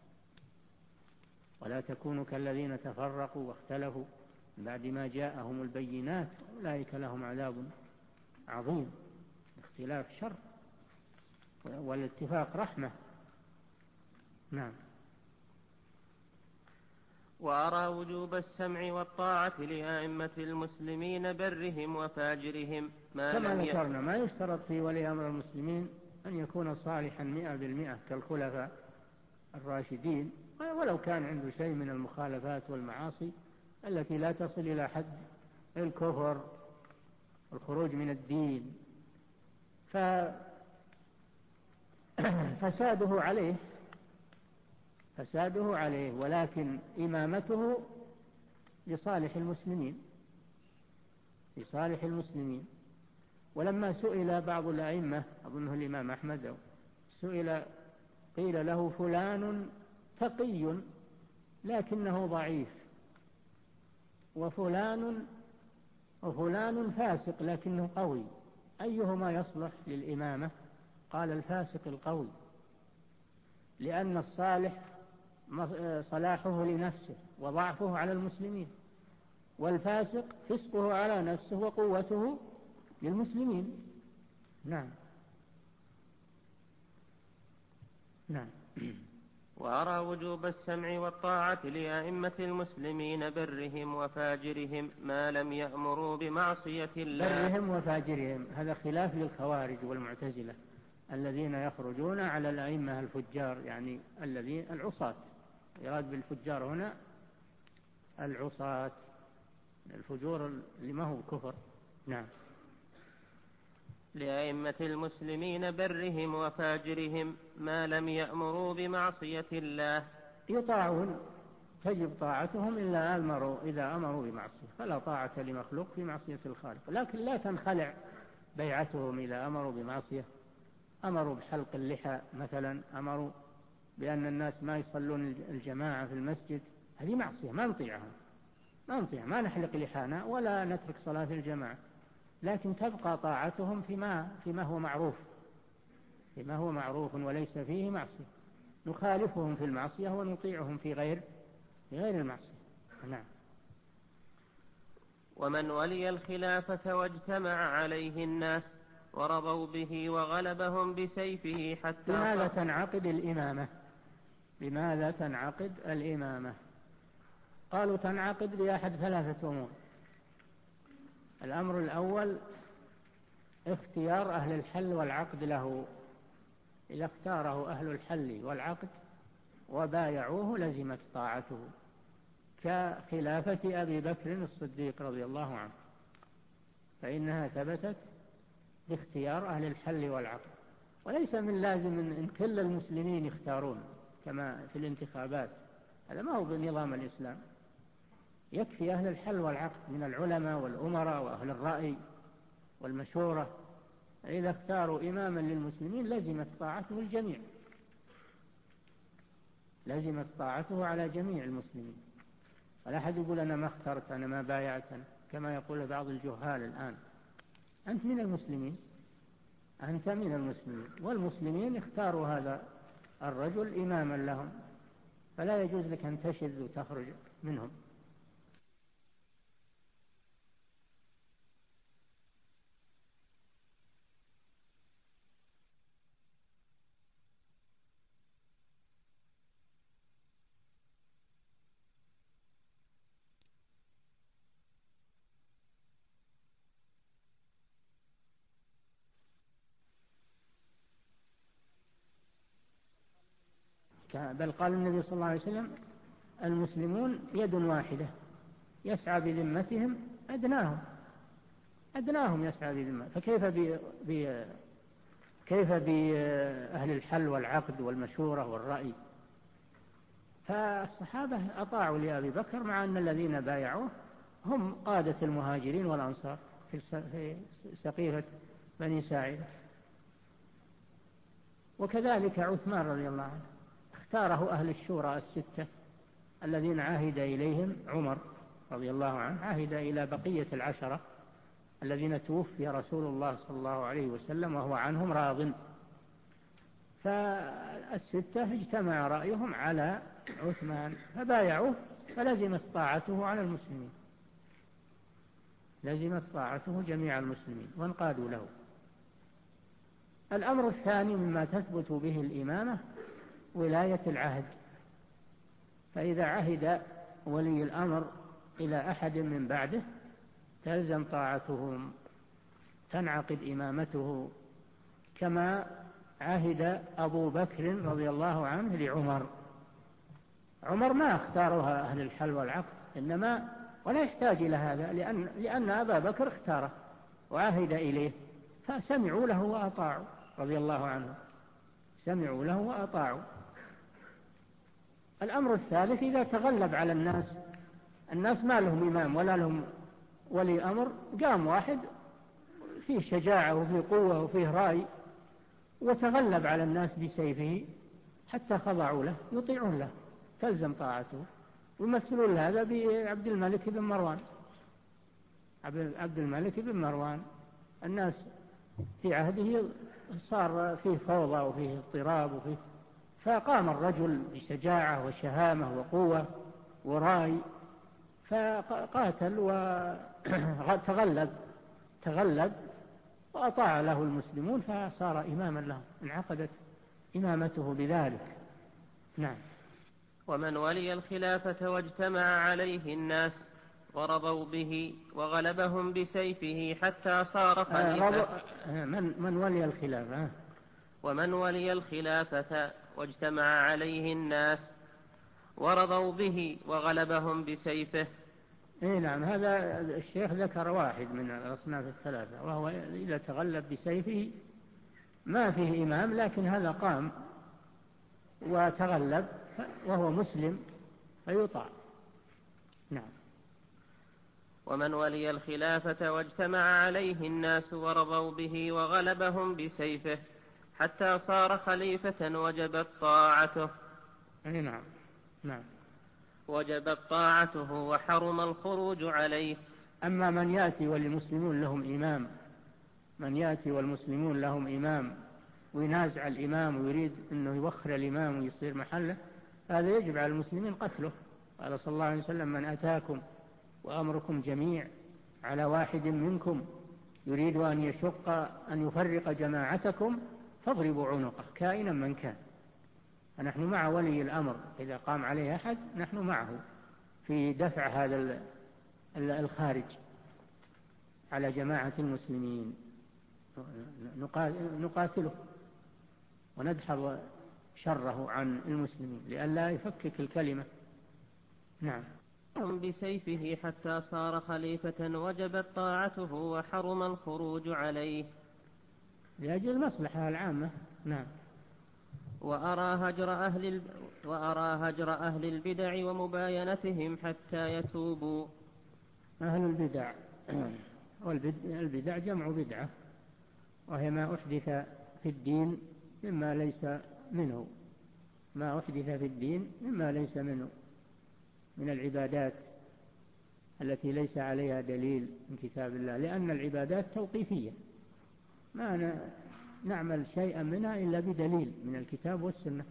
ولا تكونوا كالذين تفرقوا واختلفوا بعد ما جاءهم البينات أولئك لهم عذاب عظيم. الاختلاف شر والاتفاق رحمة. نعم. وأرى وجوب السمع والطاعة لأئمة المسلمين برهم وفاجرهم كما ذكرنا ما يشترط في ولي أمر المسلمين أن يكون صالحا 100% كالخلفاء الراشدين، ولو كان عنده شيء من المخالفات والمعاصي التي لا تصل إلى حد الكفر والخروج من الدين، فساده عليه، ولكن إمامته لصالح المسلمين. ولما سئل بعض الأئمة، أظنه الإمام أحمد، قيل له: فلان تقي لكنه ضعيف، وفلان فاسق لكنه قوي، أيهما يصلح للإمامة؟ قال الفاسق القوي، لأن الصالح صلاحه لنفسه وضعفه على المسلمين، والفاسق فسقه على نفسه وقوته للمسلمين. نعم. وأرى وجوب السمع والطاعة لأئمة المسلمين برهم وفاجرهم ما لم يأمروا بمعصية الله. برهم وفاجرهم هذا خلاف للخوارج والمعتزلة الذين يخرجون على الأئمة الفجار، يعني الذين العصاة، يراد بالفجار هنا العصاة، الفجور اللي ما هو كفر. نعم. لأئمة المسلمين برهم وفاجرهم ما لم يأمروا بمعصية الله. يطاعون، تجب طاعتهم إذا أمروا بمعصية، فلا طاعة لمخلوق في معصية الخالق، لكن لا تنخلع بيعتهم إذا أمروا بمعصية. أمروا بحلق اللحى مثلا، أمروا بأن الناس ما يصلون الجماعة في المسجد، هذه معصية، ما نطيعهم، ما نحلق لحانا ولا نترك صلاة الجماعة، لكن تبقى طاعتهم فيما هو معروف وليس فيه معصية. نخالفهم في المعصية ونطيعهم في غير المعصية. نعم. ومن ولي الخلافة واجتمع عليه الناس ورضوا به وغلبهم بسيفه حتى. بماذا تنعقد الإمامة؟ قالوا تنعقد بأحد 3 أمور. الأمر الأول اختيار أهل الحل والعقد له، إذا اختاره أهل الحل والعقد وبايعوه لزمت طاعته، كخلافة أبي بكر الصديق رضي الله عنه، فإنها ثبتت باختيار أهل الحل والعقد، وليس من لازم أن كل المسلمين يختارون كما في الانتخابات، هذا ما هو بنظام الإسلام. يكفي أهل الحل والعقد من العلماء والأمراء وأهل الرأي والمشورة، إذا اختاروا إماما للمسلمين لزمت طاعته الجميع، لزمت طاعته على جميع المسلمين، ولا أحد يقول أنا ما اخترت، أنا ما بايعت، كما يقول بعض الجهال الآن. أنت من المسلمين، والمسلمين اختاروا هذا الرجل إماما لهم، فلا يجوز لك أن تشذ وتخرج منهم. بل قال النبي صلى الله عليه وسلم المسلمون يد واحدة يسعى بذمتهم أدناهم يسعى بذمتهم، كيف بأهل الحل والعقد والمشورة والرأي؟ فالصحابة أطاعوا لأبي بكر مع أن الذين بايعوه هم قادة المهاجرين والأنصار في سقيفة بني ساعدة. وكذلك عثمان رضي الله عنه اختاره أهل الشورى 6 الذين عهد إليهم عمر رضي الله عنه، عهد إلى بقية 10 الذين توفي رسول الله صلى الله عليه وسلم وهو عنهم راض، ف6 اجتمع رأيهم على عثمان فبايعوه، فلزمت طاعته على المسلمين، لزمت طاعته جميع المسلمين وانقادوا له. الأمر الثاني مما تثبت به الإمامة ولاية العهد، فإذا عهد ولي الأمر إلى أحد من بعده تلزم طاعتهم، تنعقد إمامته، كما عهد أبو بكر رضي الله عنه لعمر. عمر ما اختارها أهل الحل والعقد، إنما ولا يحتاج إلى هذا، لأن أبا بكر اختاره وعهد إليه، فسمعوا له وأطاعوا رضي الله عنه، سمعوا له وأطاعوا. الأمر الثالث إذا تغلب على الناس ما لهم إمام ولا لهم ولي أمر، قام واحد فيه شجاعة وفيه قوة وفيه رأي وتغلب على الناس بسيفه حتى خضعوا له، يطيعون له، تلزم طاعته ويمثلون هذا بعبد الملك بن مروان. عبد الملك بن مروان الناس في عهده صار فيه فوضى وفيه اضطراب فقام الرجل بشجاعة وشهامة وقوة ورأي، فقاتل وتغلب وأطاع له المسلمون فصار إماما لهم، انعقدت إمامته بذلك. نعم. ومن ولي الخلافة واجتمع عليه الناس ورضوا به وغلبهم بسيفه حتى صار خليفة. من ولي الخلافة. ومن ولي الخلافة واجتمع عليه الناس ورضوا به وغلبهم بسيفه. نعم، هذا الشيخ ذكر واحد من الأصناف الثلاثة، وهو إذا تغلب بسيفه ما فيه إمام، لكن هذا قام وتغلب وهو مسلم فيطاع. نعم. ومن ولي الخلافة واجتمع عليه الناس ورضوا به وغلبهم بسيفه حتى صار خليفة وجبت طاعته. نعم. نعم. وجبت طاعته وحرم الخروج عليه. أما من يأتي والمسلمون لهم إمام وينازع الإمام ويريد أنه يوخر الإمام ويصير محله، هذا يجب على المسلمين قتله. قال صلى الله عليه وسلم: من أتاكم وأمركم جميع على واحد منكم يريد أن يفرق جماعتكم فاضربوا عنقه كائنا من كان. فنحن مع ولي الأمر، إذا قام عليه أحد نحن معه في دفع هذا الخارج على جماعة المسلمين، نقاتله وندحض شره عن المسلمين لئلا يفكك الكلمة. نعم. بسيفه حتى صار خليفة وجبت طاعته وحرم الخروج عليه لأجل المصلحة العامة. نعم. وأرى هجر أهل البدع ومباينتهم حتى يتوبوا. أهل البدع والبدع جمع بدعة، وهي ما أحدث في الدين مما ليس منه، من العبادات التي ليس عليها دليل من كتاب الله، لأن العبادات توقيفية، ما نعمل شيئا منها إلا بدليل من الكتاب والسنة.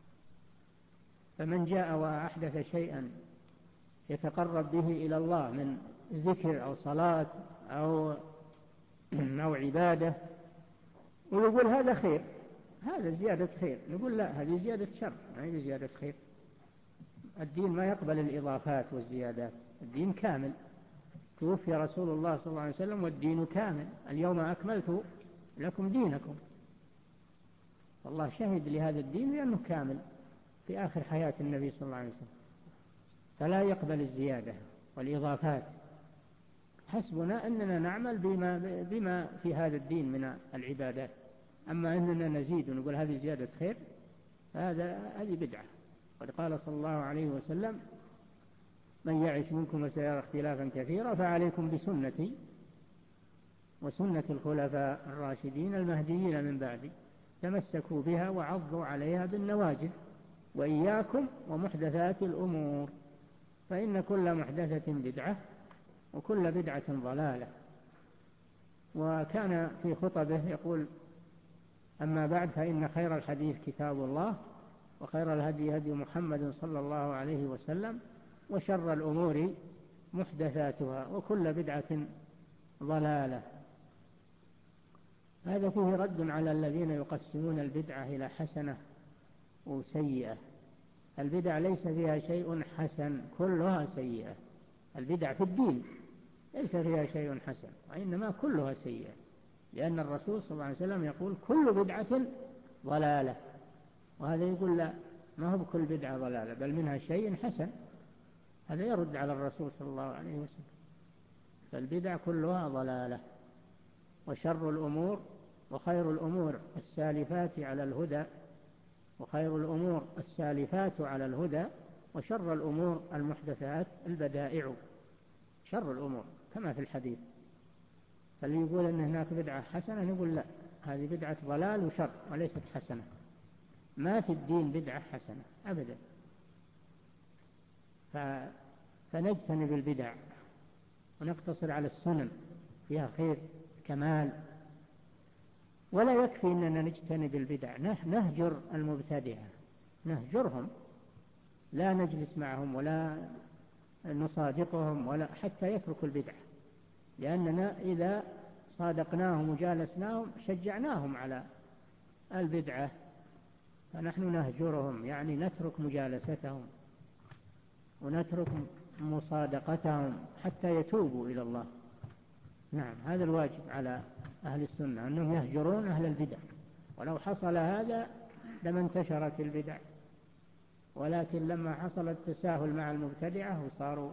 فمن جاء وأحدث شيئا يتقرب به إلى الله من ذكر أو صلاة أو عبادة ونقول هذا خير، هذا زيادة خير، نقول لا، هذه زيادة شر، ما هي زيادة خير. الدين ما يقبل الإضافات والزيادات، الدين كامل. توفي رسول الله صلى الله عليه وسلم والدين كامل، اليوم أكملت لكم دينكم. الله شهد لهذا الدين لأنه كامل في آخر حياة النبي صلى الله عليه وسلم، فلا يقبل الزيادة والإضافات. حسبنا أننا نعمل بما في هذا الدين من العبادات، أما أننا نزيد ونقول هذه زيادة خير هذه بدعة. قد قال صلى الله عليه وسلم: من يعش منكم وسيرى اختلافا كثيرا فعليكم بسنتي وسنة الخلفاء الراشدين المهديين من بعدي، تمسكوا بها وعضوا عليها بالنواجذ، وإياكم ومحدثات الأمور، فإن كل محدثة بدعة وكل بدعة ضلالة. وكان في خطبه يقول: أما بعد، فإن خير الحديث كتاب الله، وخير الهدي هدي محمد صلى الله عليه وسلم، وشر الأمور محدثاتها، وكل بدعة ضلالة. هذا فيه رد على الذين يقسمون البدعة إلى حسنة وسيئة. البدع ليس فيها شيء حسن، كلها سيئة. البدع في الدين ليس فيها شيء حسن، وإنما كلها سيئة، لأن الرسول صلى الله عليه وسلم يقول: كل بدعة ضلالة. وهذا يقول: لا، ما هو بكل بدعة ضلالة، بل منها شيء حسن. هذا يرد على الرسول صلى الله عليه وسلم. فالبدع كلها ضلالة. وشر الأمور وخير الأمور السالفات على الهدى، وخير الأمور السالفات على الهدى، وشر الأمور المحدثات البدائع. شر الأمور كما في الحديث. فاللي يقول أن هناك بدعة حسنة نقول: لا، هذه بدعة ضلال وشر وليست حسنة. ما في الدين بدعة حسنة أبدا. فنجتنب البدع ونقتصر على السنن فيها خير كمال. ولا يكفي أننا نجتنب البدع، نهجر المبتدعة، نهجرهم، لا نجلس معهم ولا نصادقهم ولا حتى يتركوا البدع، لأننا إذا صادقناهم وجالسناهم شجعناهم على البدعة، فنحن نهجرهم يعني نترك مجالستهم ونترك مصادقتهم حتى يتوبوا إلى الله. نعم، هذا الواجب على أهل السنة أنهم يهجرون أهل البدع، ولو حصل هذا لما انتشرت البدع، ولكن لما حصل التساهل مع المبتدعة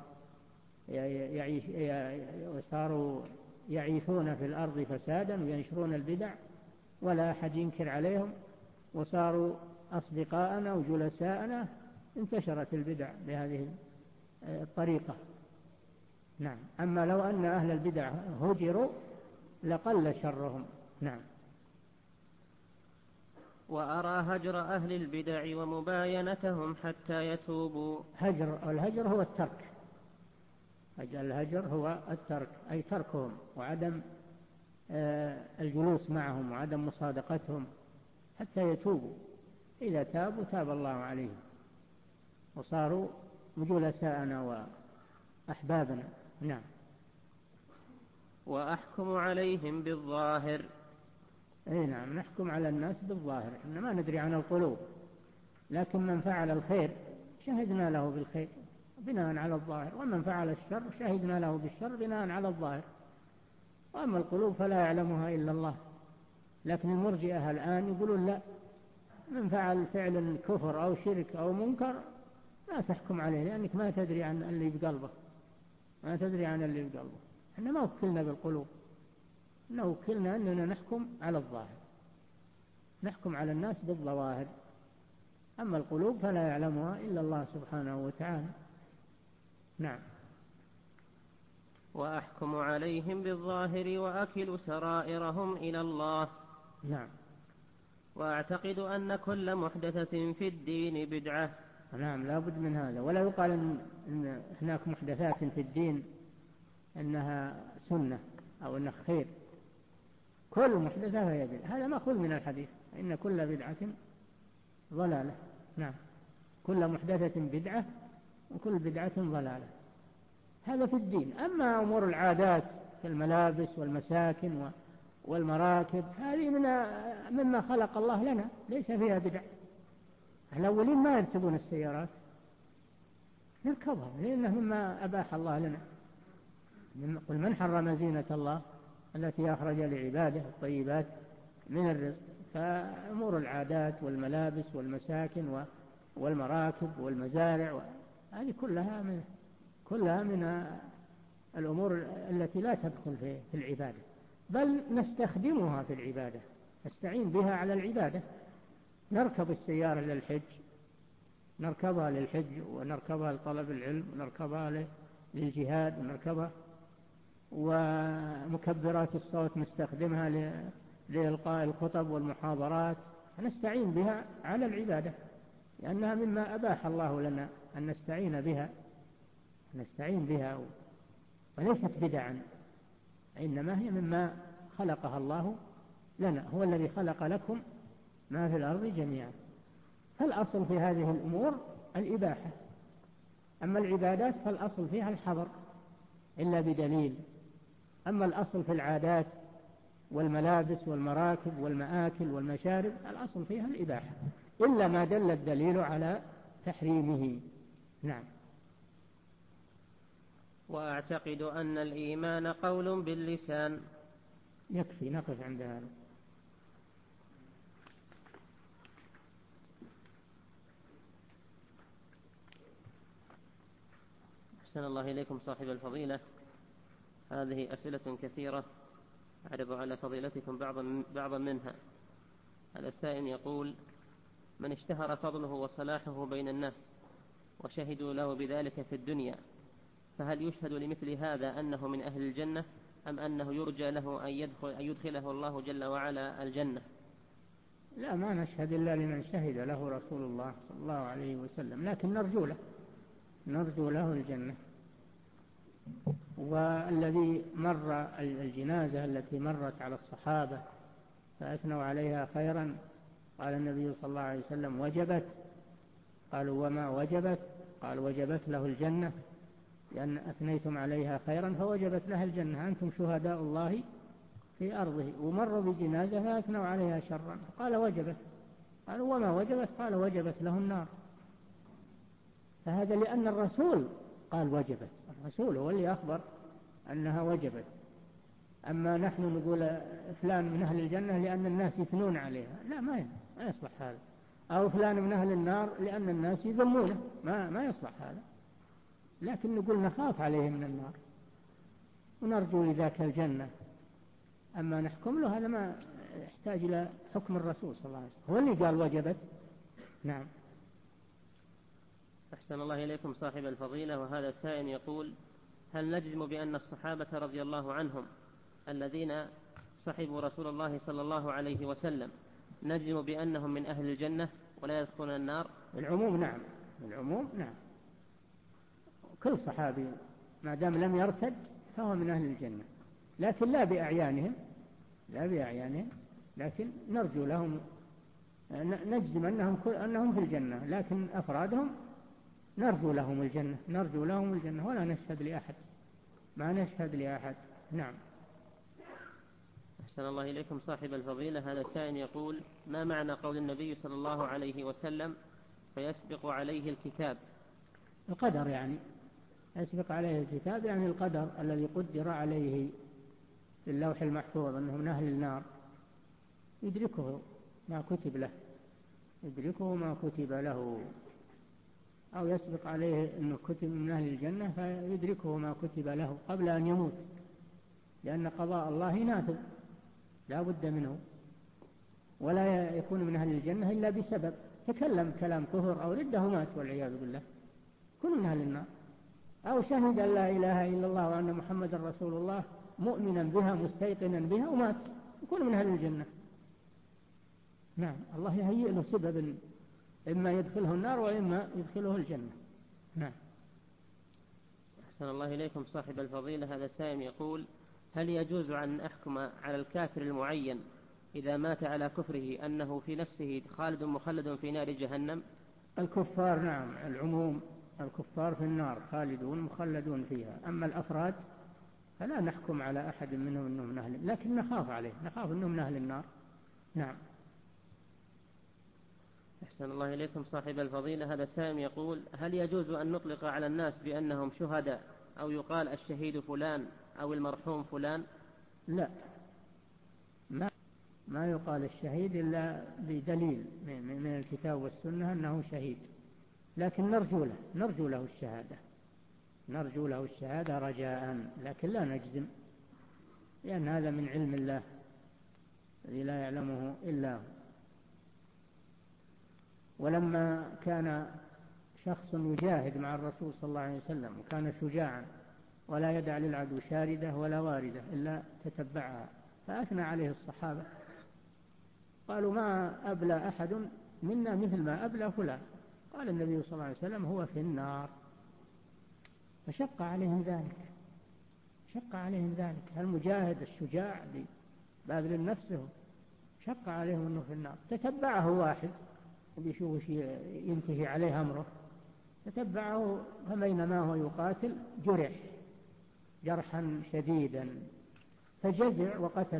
وصاروا يعيثون في الأرض فسادا وينشرون البدع ولا أحد ينكر عليهم، وصاروا أصدقاءنا وجلساءنا، انتشرت البدع بهذه الطريقة. نعم، أما لو أن أهل البدع هجروا لقل شرهم. نعم. وأرى هجر أهل البدع ومباينتهم حتى يتوبوا. الهجر هو الترك، الهجر هو الترك، أي تركهم وعدم الجلوس معهم وعدم مصادقتهم حتى يتوبوا. إذا تابوا تاب الله عليهم وصاروا جلساءنا وأحبابنا. نعم. وأحكم عليهم بالظاهر. أي نعم، نحكم على الناس بالظاهر، إحنا ما ندري عن القلوب، لكن من فعل الخير شهدنا له بالخير بناء على الظاهر، ومن فعل الشر شهدنا له بالشر بناء على الظاهر، وأما القلوب فلا يعلمها إلا الله. لكن المرجئة الآن يقولون لا، من فعل فعل كفر أو شرك أو منكر لا تحكم عليه، لأنك ما تدري عن اللي بقلبه، ما تدري عن اللي بقلبه. احنا ما وكلنا بالقلوب، إنه وكلنا أننا نحكم على الظاهر، نحكم على الناس بالظواهر، أما القلوب فلا يعلمها إلا الله سبحانه وتعالى. نعم. وأحكم عليهم بالظاهر وأكل سرائرهم إلى الله. نعم. وأعتقد أن كل محدثة في الدين بدعة. نعم، لا بد من هذا، ولا يقال إن هناك محدثات في الدين أنها سنة أو أنها خير، كل محدثة فهي بدعة، هذا مأخوذ من الحديث إن كل بدعة ضلالة. نعم، كل محدثة بدعة وكل بدعة ضلالة، هذا في الدين. أما أمور العادات كالملابس والمساكن والمراكب هذه مما خلق الله لنا، ليس فيها بدع. الأولين ما يركبون السيارات، نركبها لأنه مما أباح الله لنا. قل من حرم زينة الله التي أخرج لعباده الطيبات من الرزق. فأمور العادات والملابس والمساكن والمراكب والمزارع هذه كلها من الأمور التي لا تدخل في العبادة، بل نستخدمها في العبادة، نستعين بها على العبادة. نركب السيارة للحج، نركبها للحج ونركبها لطلب العلم ونركبها للجهاد ونركبها، ومكبرات الصوت نستخدمها لإلقاء الخطب والمحاضرات، نستعين بها على العبادة، لأنها مما أباح الله لنا أن نستعين بها وليست بدعا، إنما هي مما خلقها الله لنا، هو الذي خلق لكم ما في الأرض جميعا. فالأصل في هذه الأمور الإباحة، أما العبادات فالأصل فيها الحظر إلا بدليل. أما الأصل في العادات والملابس والمراكب والمآكل والمشارب الأصل فيها الإباحة إلا ما دل الدليل على تحريمه. نعم. وأعتقد أن الإيمان قول باللسان. يكفي، نقف عند هذا. أحسن الله إليكم صاحب الفضيلة، هذه أسئلة كثيرة أعرض على فضيلتكم بعضا منها. السائل يقول: من اشتهر فضله وصلاحه بين الناس وشهدوا له بذلك في الدنيا، فهل يشهد لمثل هذا أنه من أهل الجنة، أم أنه يرجى له أن يدخله الله جل وعلا الجنة؟ لا، ما نشهد إلا لمن شهد له رسول الله صلى الله عليه وسلم، لكن نرجو له الجنة. والذي مر الجنازة التي مرت على الصحابة فأثنوا عليها خيرا، قال النبي صلى الله عليه وسلم وجبت. قالوا وما وجبت؟ قال وجبت له الجنة، لأن أثنيتم عليها خيرا فوجبت لها الجنة، أنتم شهداء الله في أرضه. ومروا بجنازة فأثنوا عليها شرا قال وجبت. قالوا وما وجبت؟ قال وجبت له النار. فهذا لأن الرسول قال وجبت، الرسول هو اللي أخبر أنها وجبت. أما نحن نقول فلان من أهل الجنة لأن الناس يثنون عليها، لا، ما يصلح هذا. أو فلان من أهل النار لأن الناس يذمونه، ما يصلح هذا. لكن نقول نخاف عليه من النار ونرجو لذاك الجنة. أما نحكم له هذا ما يحتاج إلى حكم الرسول صلى الله عليه وسلم، هو اللي قال وجبت. نعم. أحسن الله إليكم صاحب الفضيلة. وهذا سائل يقول: هل نجزم بأن الصحابة رضي الله عنهم الذين صحبوا رسول الله صلى الله عليه وسلم نجزم بأنهم من أهل الجنة ولا يدخلون النار؟ العموم نعم، العموم نعم، كل صحابي ما دام لم يرتد فهو من أهل الجنة، لكن لا بأعيانهم، لكن نرجو لهم، نجزم أنهم في الجنة، لكن أفرادهم نرجو لهم الجنة ولا نشهد لأحد، ما نشهد لأحد. نعم. أحسن الله إليكم صاحب الفضيلة. هذا سائل يقول: ما معنى قول النبي صلى الله عليه وسلم فيسبق عليه الكتاب؟ القدر، يعني يسبق عليه الكتاب، يعني القدر الذي قدر عليه في اللوح المحفوظ أنه من أهل النار يدركه ما كتب له، أو يسبق عليه أنه كتب من أهل الجنة فيدركه ما كتب له قبل أن يموت، لأن قضاء الله نافذ لا بد منه، ولا يكون من أهل الجنة إلا بسبب تكلم كلام كفر أو رده مات والعياذ بالله، يكون من أهل النار. أو شهد أن لا إله إلا الله وأن محمد رسول الله مؤمنا بها مستيقنا بها ومات، يكون من أهل الجنة. نعم، الله يهيئ له سبب إما يدخله النار وإما يدخله الجنة. نعم. أحسن الله إليكم صاحب الفضيلة. هذا سائل يقول: هل يجوز أن أحكم على الكافر المعين إذا مات على كفره أنه في نفسه خالد مخلد في نار جهنم؟ الكفار نعم، العموم، الكفار في النار خالدون مخلدون فيها. أما الأفراد فلا نحكم على أحد منهم أنه من أهل، لكن نخاف عليه، نخاف أنه من أهل النار. نعم. أحسن الله إليكم صاحب الفضيلة. هذا سائل يقول: هل يجوز أن نطلق على الناس بأنهم شهداء أو يقال الشهيد فلان أو المرحوم فلان؟ لا، ما يقال الشهيد إلا بدليل من الكتاب والسنة أنه شهيد، لكن نرجو له الشهادة رجاء، لكن لا نجزم، لأن هذا من علم الله الذي لا يعلمه إلا هو. ولما كان شخص يجاهد مع الرسول صلى الله عليه وسلم وكان شجاعا ولا يدع للعدو شاردة ولا واردة إلا تتبعها، فأثنى عليه الصحابة قالوا ما أبلى أحد منا مثل ما أبلى فلان، قال النبي صلى الله عليه وسلم هو في النار، فشق عليهم ذلك، المجاهد الشجاع باذل النفس شق عليهم أنه في النار. تتبعه واحد وبيشوف ينتهي عليه أمره، تتبعه، فبينما هو يقاتل جرح جرحا شديدا فجزع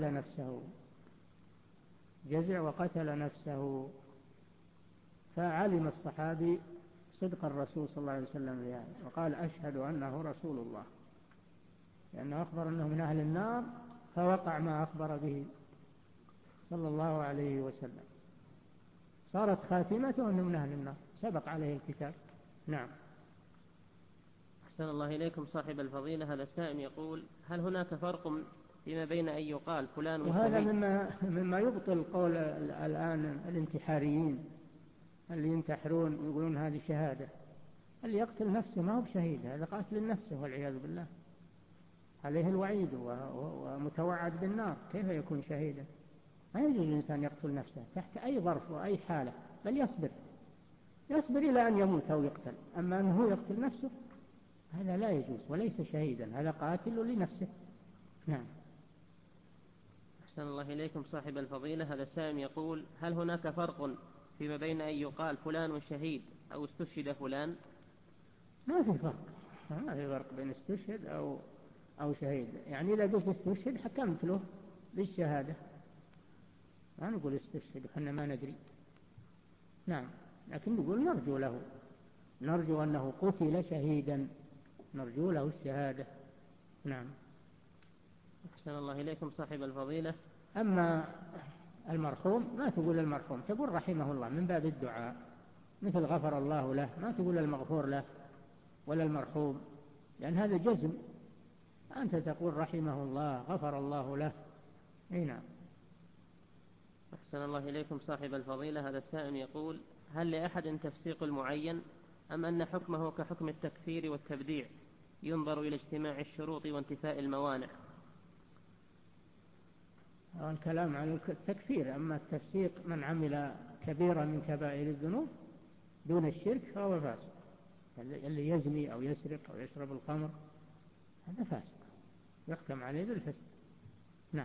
وقتل نفسه، فعلم الصحابي صدق الرسول صلى الله عليه وسلم يعني، وقال أشهد أنه رسول الله، لأنه أخبر أنه من أهل النار فوقع ما أخبر به صلى الله عليه وسلم، صارت خاتمته أنه من أهل النار، سبق عليه الكتاب. نعم. أحسن الله إليكم صاحب الفضيلة. هذا سائل يقول: هل هناك فرق فيما بين أن يقال فلان وهذا مما يبطل قول الآن الانتحاريين اللي ينتحرون يقولون هذه شهادة، اللي يقتل نفسه ما هو بشهيد، هذا قاتل النفس والعياذ بالله، عليه الوعيد ومتوعد بالنار، كيف يكون شهيدا؟ ما يجوز الإنسان يقتل نفسه تحت أي ظرف وأي حالة، بل يصبر يصبر إلى أن يموت أو يقتل. أما أنه يقتل نفسه هذا لا يجوز، وليس شهيدا، هذا قاتل لنفسه. نعم. أحسن الله إليكم صاحب الفضيلة. هذا السائل يقول: هل هناك فرق فيما بين أن يقال فلان شهيد أو استشهد فلان؟ ما في فرق، ما في فرق بين استشهد أو شهيد. يعني إذا قلت استشهد حكمت له بالشهادة، ما نقول استشهد احنا ما ندري. نعم، لكن نقول نرجو له، نرجو أنه قتل شهيدا، نرجو له الشهادة. نعم. أحسن الله إليكم صاحب الفضيلة. أما المرحوم ما تقول المرحوم، تقول رحمه الله من باب الدعاء، مثل غفر الله له، ما تقول المغفور له ولا المرحوم، لأن هذا جزم. أنت تقول رحمه الله، غفر الله له. أي نعم. أحسن الله إليكم صاحب الفضيلة. هذا السائل يقول: هل لأحد تفسيق المعين أم أن حكمه كحكم التكفير والتبديع ينظر إلى اجتماع الشروط وانتفاء الموانع؟ الكلام عن التكفير. أما التفسيق من عمل كبيرة من كبائر الذنوب دون الشرك فهو فاسق. اللي يزني أو يسرق أو يشرب الخمر هذا فاسق، يحكم عليه بالفسق. نعم.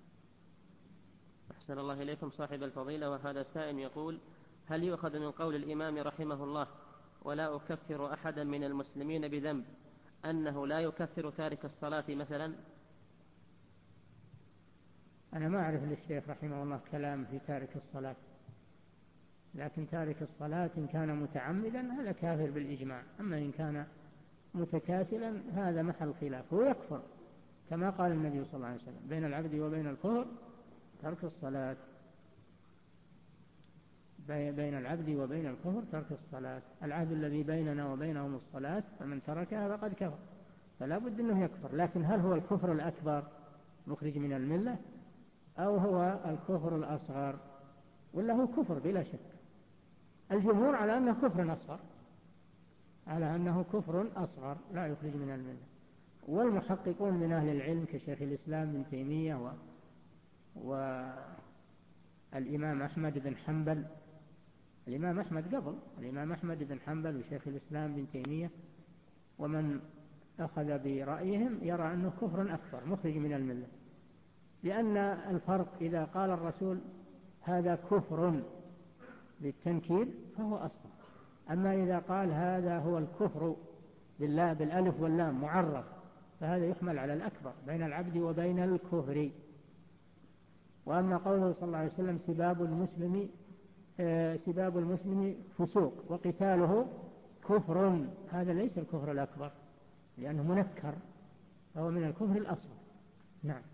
أحسن الله إليكم صاحب الفضيلة. وهذا سائل يقول: هل يؤخذ من قول الإمام رحمه الله ولا أكفر أحدا من المسلمين بذنب أنه لا يكفر تارك الصلاة مثلا؟ أنا ما أعرف للشيخ رحمه الله كلام في تارك الصلاة، لكن تارك الصلاة إن كان متعمدا هذا كافر بالإجماع. أما إن كان متكاسلا هذا محل خلاف، هو يكفر كما قال النبي صلى الله عليه وسلم: بين العبد وبين الكفر ترك الصلاة. بين العبد وبين الكفر ترك الصلاة. العهد الذي بيننا وبينهم الصلاة، فمن تركها فقد كفر، فلا بد أنه يكفر. لكن هل هو الكفر الأكبر مخرج من الملة أو هو الكفر الأصغر؟ ولا هو كفر بلا شك. الجمهور على أنه كفر أصغر، على أنه كفر أصغر لا يخرج من الملة. والمحققون من أهل العلم كشيخ الإسلام بن تيمية والإمام أحمد بن حنبل، الإمام أحمد قبل الإمام أحمد بن حنبل وشيخ الإسلام بن تيمية ومن أخذ برأيهم يرى أنه كفر أكبر مخرج من الملة. لأن الفرق إذا قال الرسول هذا كفر بالتنكير فهو أصغر، أما إذا قال هذا هو الكفر بالألف واللام معرف فهذا يحمل على الأكبر بين العبد وبين الكفر. وأما قوله صلى الله عليه وسلم سباب المسلم فسوق وقتاله كفر، هذا ليس الكفر الأكبر لأنه منكر، فهو من الكفر الأصغر. نعم.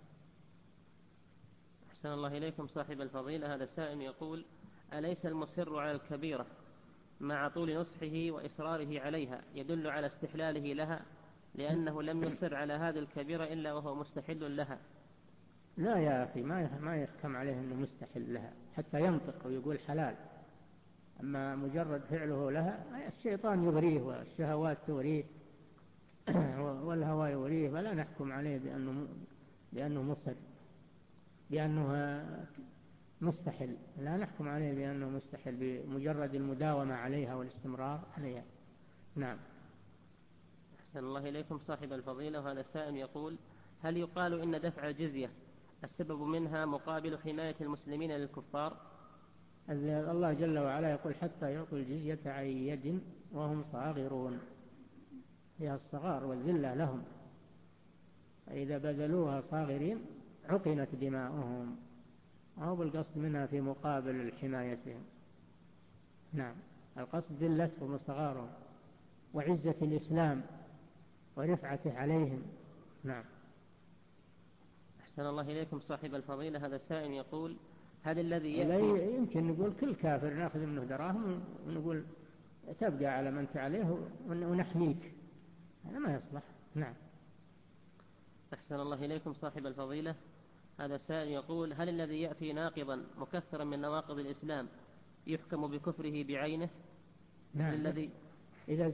أحسن الله إليكم صاحب الفضيلة. هذا السائل يقول: أليس المصر على الكبيرة مع طول نصحه وإصراره عليها يدل على استحلاله لها، لأنه لم يصر على هذه الكبيرة إلا وهو مستحل لها؟ لا يا أخي، ما يحكم عليه أنه مستحل لها حتى ينطق ويقول حلال. أما مجرد فعله لها الشيطان يغريه والشهوات تغريه والهوى يغريه، فلا نحكم عليه بأنه مصر، بأنه مستحل. لا نحكم عليه بأنه مستحل بمجرد المداومة عليها والاستمرار عليها. نعم. أحسن الله إليكم صاحب الفضيلة. وهذا السائل يقول: هل يقال إن دفع الجزية السبب منها مقابل حماية المسلمين للكفار؟ الله جل وعلا يقول: حتى يعطوا الجزية عن يد وهم صاغرون، فيها الصغار والذلة لهم، فإذا بذلوها صاغرين عقنت دماؤهم، أو بالقصد منها في مقابل حمايتهم. نعم، القصد ذلتهم وصغارهم وعزة الإسلام ورفعته عليهم. نعم. أحسن الله إليكم صاحب الفضيلة. هذا السائل يقول: هل الذي يأتي يمكن نقول كل كافر نأخذ منه دراهم ونقول تبقى على من عليه ونحميك، هذا ما يصلح. نعم. أحسن الله إليكم صاحب الفضيلة. هذا السائل يقول: هل الذي يأتي ناقضا مكفرا من نواقض الإسلام يحكم بكفره بعينه؟ نعم. الذي إذا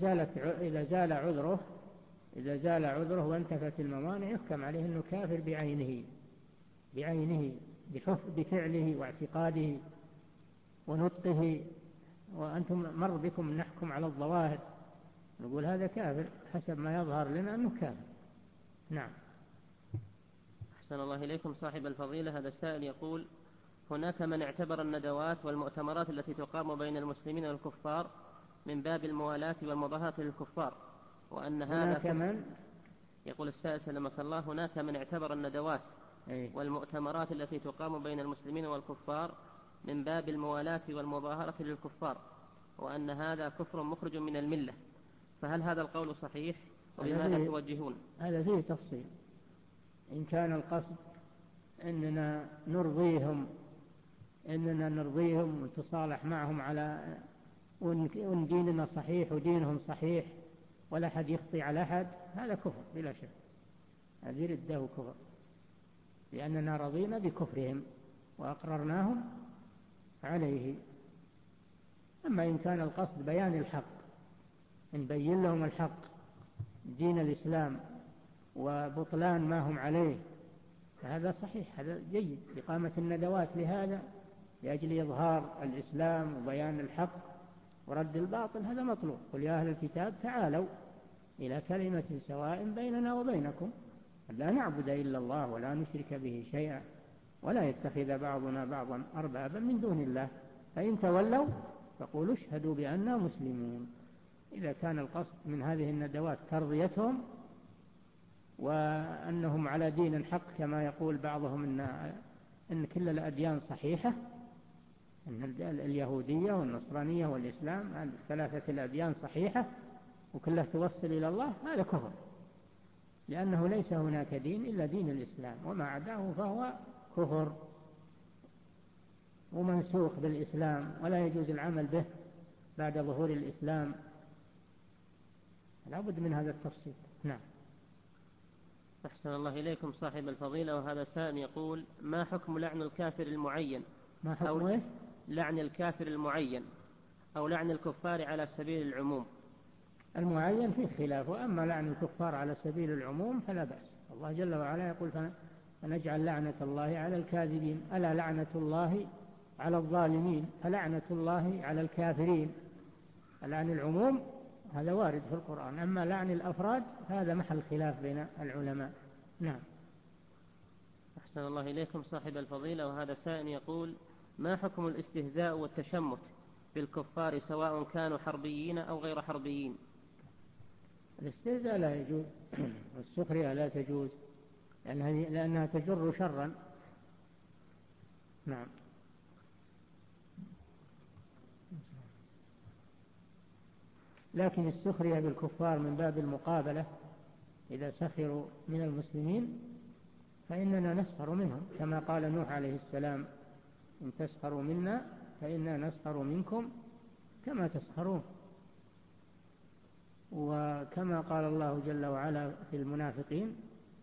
زال عذره وانتفت الموانع يحكم عليه أنه كافر بعينه بفعله واعتقاده ونطقه وأنتم مر بكم نحكم على الظواهر، نقول هذا كافر حسب ما يظهر لنا أنه كافر. نعم. أحسن الله إليكم صاحب الفضيلة. هذا السائل يقول: هناك من اعتبر الندوات والمؤتمرات التي تقام بين المسلمين والكفار من باب الموالاة والمضاهاة للكفار، وأن هذا هناك من يقول السائل سلمك الله: هناك من اعتبر الندوات والمؤتمرات التي تقام بين المسلمين والكفار من باب الموالاة والمظاهرة للكفار، وأن هذا كفر مخرج من الملة، فهل هذا القول صحيح؟ وبماذا توجهون؟ هذا فيه تفصيل. إن كان القصد أننا نرضيهم ونتصالح معهم على وإن ديننا صحيح ودينهم صحيح ولا أحد يخطي على أحد، هذا كفر بلا شك، هذه ردة كفر، لأننا رضينا بكفرهم وأقررناهم عليه. أما إن كان القصد بيان الحق، نبين لهم الحق دين الإسلام وبطلان ما هم عليه، فهذا صحيح، هذا جيد. إقامة الندوات لهذا لأجل إظهار الإسلام وبيان الحق ورد الباطل، هذا مطلوب. قل يا أهل الكتاب تعالوا إلى كلمة سواء بيننا وبينكم لا نعبد إلا الله ولا نشرك به شيئا ولا يتخذ بعضنا بعضا أربابا من دون الله فإن تولوا فقولوا اشهدوا بأننا مسلمون. إذا كان القصد من هذه الندوات ترضيتهم وأنهم على دين الحق كما يقول بعضهم إن كل الأديان صحيحة، أن اليهودية والنصرانية والإسلام ثلاثة الأديان صحيحة وكلها توصل إلى الله، هذا كفر، لأنه ليس هناك دين إلا دين الإسلام، وما عداه فهو كفر ومنسوخ بالإسلام ولا يجوز العمل به بعد ظهور الإسلام. لا بد من هذا التفصيل. نعم. أحسن الله إليكم صاحب الفضيلة. وهذا سائل يقول: ما حكم لعن الكافر المعين؟ ما حكم إيه؟ لعن الكافر المعين أو لعن الكفار على سبيل العموم. المعين فيه خلاف، وأما لعن الكفار على سبيل العموم فلا بأس. الله جل وعلا يقول: فنجعل لعنة الله على الكاذبين، ألا لعنة الله على الظالمين فلعنة الله على الكافرين. لعن العموم هذا وارد في القرآن، أما لعن الأفراد هذا محل خلاف بين العلماء. نعم. أحسن الله إليكم صاحب الفضيلة. وهذا سائل يقول: ما حكم الاستهزاء والتشمت بالكفار سواء كانوا حربيين أو غير حربيين؟ الاستهزاء لا يجوز والسخرية لا تجوز لأنها تجر شرا. نعم. لكن السخرية بالكفار من باب المقابلة، إذا سخروا من المسلمين فإننا نسخر منهم، كما قال نوح عليه السلام: إن تسخروا منا فإنا نسخر منكم كما تسخرون. وكما قال الله جل وعلا في المنافقين: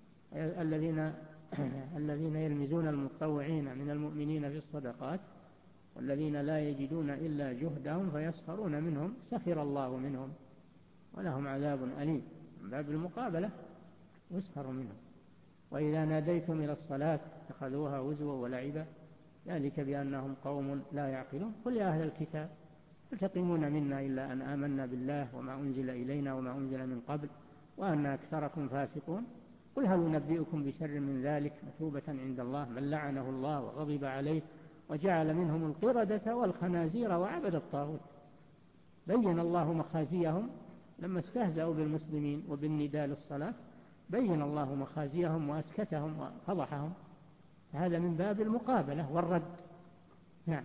الذين يلمزون المتطوعين من المؤمنين في الصدقات والذين لا يجدون إلا جهدهم فيسخرون منهم سخر الله منهم ولهم عذاب أليم. من باب المقابلة يسخر منهم. وإذا ناديتم إلى الصلاة اتخذوها هزوا ولعبا ذلك بأنهم قوم لا يعقلون. قل يا أهل الكتاب هل تقيمون منا إلا أن آمنا بالله وما أنزل إلينا وما أنزل من قبل وأن أكثركم فاسقون. قل هل ننبئكم بشر من ذلك مثوبة عند الله من لعنه الله وغضب عليه وجعل منهم القردة والخنازير وعبد الطاغوت. بين الله مخازيهم لما استهزأوا بالمسلمين وبالنداء للصلاة، بين الله مخازيهم وأسكتهم وفضحهم. هذا من باب المقابلة والرد. نعم.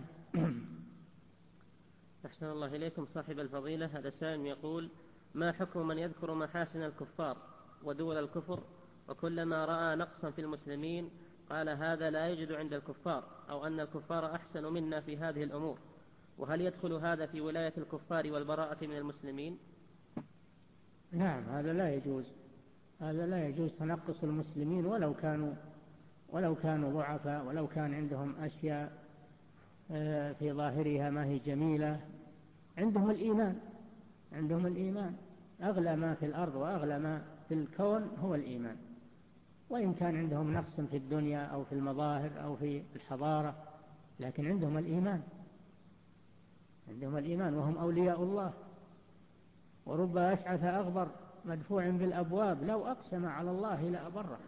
أحسن الله إليكم صاحب الفضيلة. هذا سائل يقول: ما حكم من يذكر محاسن الكفار ودول الكفر وكلما رأى نقصا في المسلمين قال هذا لا يجد عند الكفار، أو أن الكفار أحسن منا في هذه الأمور؟ وهل يدخل هذا في ولاية الكفار والبراءة من المسلمين؟ نعم، هذا لا يجوز. هذا لا يجوز تنقص المسلمين ولو كانوا ضعفاء، ولو كان عندهم أشياء في ظاهرها ما هي جميلة. عندهم الإيمان أغلى ما في الأرض وأغلى ما في الكون هو الإيمان. وإن كان عندهم نقص في الدنيا أو في المظاهر أو في الحضارة، لكن عندهم الإيمان. عندهم الإيمان وهم أولياء الله. ورب أشعث أغبر مدفوع بالأبواب لو أقسم على الله لأبره.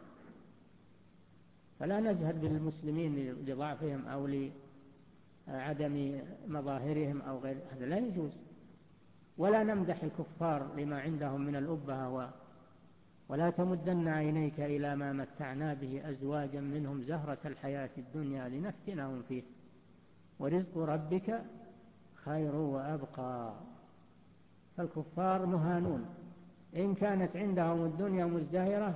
فلا نزهد بالمسلمين لضعفهم أو لعدم مظاهرهم أو غير هذا، لا يجوز. ولا نمدح الكفار لما عندهم من الأبهة ولا تمدن عينيك إلى ما متعنا به أزواجا منهم زهرة الحياة الدنيا لنفتنهم فيه ورزق ربك خير وأبقى. فالكفار مهانون، إن كانت عندهم الدنيا مزدهرة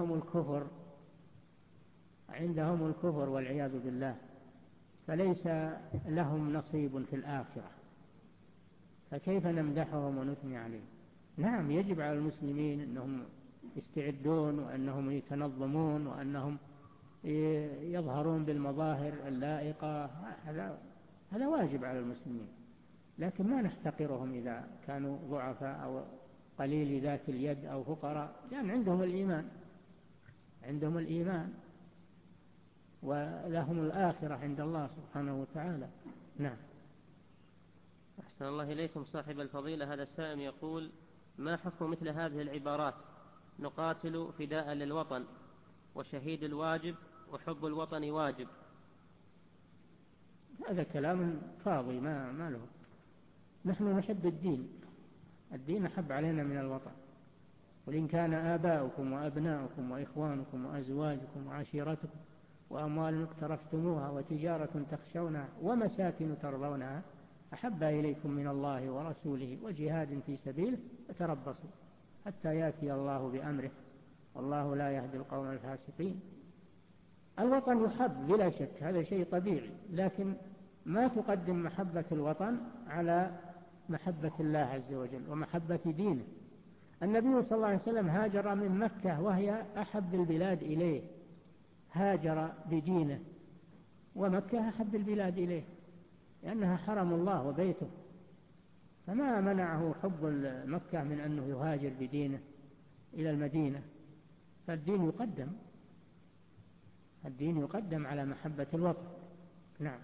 فعندهم الكفر والعياذ بالله، فليس لهم نصيب في الآخرة، فكيف نمدحهم ونثني عليهم؟ نعم، يجب على المسلمين أنهم يستعدون وأنهم يتنظمون وأنهم يظهرون بالمظاهر اللائقة، هذا واجب على المسلمين، لكن ما نحتقرهم إذا كانوا ضعفاء أو قليل ذات اليد أو فقراء، لأن عندهم الإيمان ولهم الآخرة عند الله سبحانه وتعالى. نعم. أحسن الله إليكم صاحب الفضيلة. هذا السائل يقول: ما حكم مثل هذه العبارات: نقاتل فداء للوطن، وشهيد الواجب، وحب الوطن واجب؟ هذا كلام فاضي ما له. نحن نحب الدين أحب علينا من الوطن. وإن كان آباؤكم وأبناؤكم وإخوانكم وأزواجكم وعشيرتكم وأموال اقترفتموها وتجارة تخشونها ومساكن ترضونها أحب إليكم من الله ورسوله وجهاد في سبيله فتربصوا حتى يأتي الله بأمره والله لا يهدي القوم الفاسقين. الوطن يحب بلا شك، هذا شيء طبيعي، لكن ما تقدم محبة الوطن على محبة الله عز وجل ومحبة دينه. النبي صلى الله عليه وسلم هاجر من مكة وهي أحب البلاد إليه، هاجر بدينه، ومكة أحب البلاد إليه لأنها حرم الله وبيته، فما منعه حب مكة من أنه يهاجر بدينه إلى المدينة. فالدين يقدم على محبة الوطن. نعم.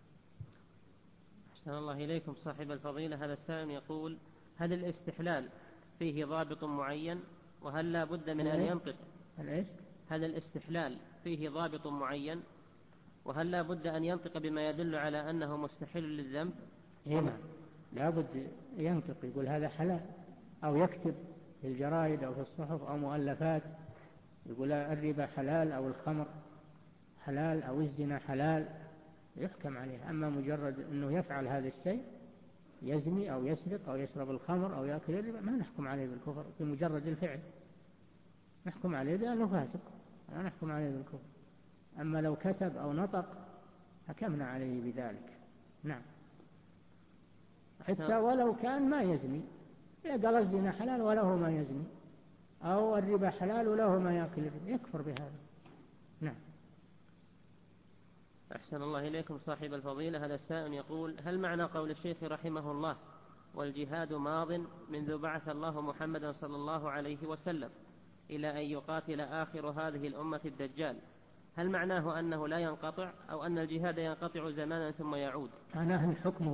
أحسن الله إليكم صاحب الفضيلة. هذا السائل يقول: هل الاستحلال فيه ضابط معين، وهل لا بد من أن ينطق؟ هل الاستحلال فيه ضابط معين، وهل لا بد أن ينطق بما يدل على أنه مستحيل للذنب؟ نعم، لا بد ينطق، يقول هذا حلال، أو يكتب في الجرائد أو في الصحف أو مؤلفات يقول الربا حلال أو الخمر حلال أو الزنا حلال، يحكم عليه. أما مجرد أنه يفعل هذا الشيء، يزني أو يسرق أو يشرب الخمر أو يأكل الربا، ما نحكم عليه بالكفر بمجرد الفعل، نحكم عليه بأنه فاسق، لا نحكم عليه بالكفر. أما لو كتب أو نطق حكمنا عليه بذلك. نعم. حتى ولو كان ما يزني، إذا قال الزنا حلال وله ما يزني، أو الربا حلال وله ما يأكل الربا، يكفر بهذا. نعم. أحسن الله إليكم صاحب الفضيلة. هذا السائل يقول: هل معنى قول الشيخ رحمه الله: والجهاد ماض منذ بعث الله محمدا صلى الله عليه وسلم إلى أن يقاتل آخر هذه الأمة الدجال، هل معناه أنه لا ينقطع، أو أن الجهاد ينقطع زمانا ثم يعود؟ معناه حكمه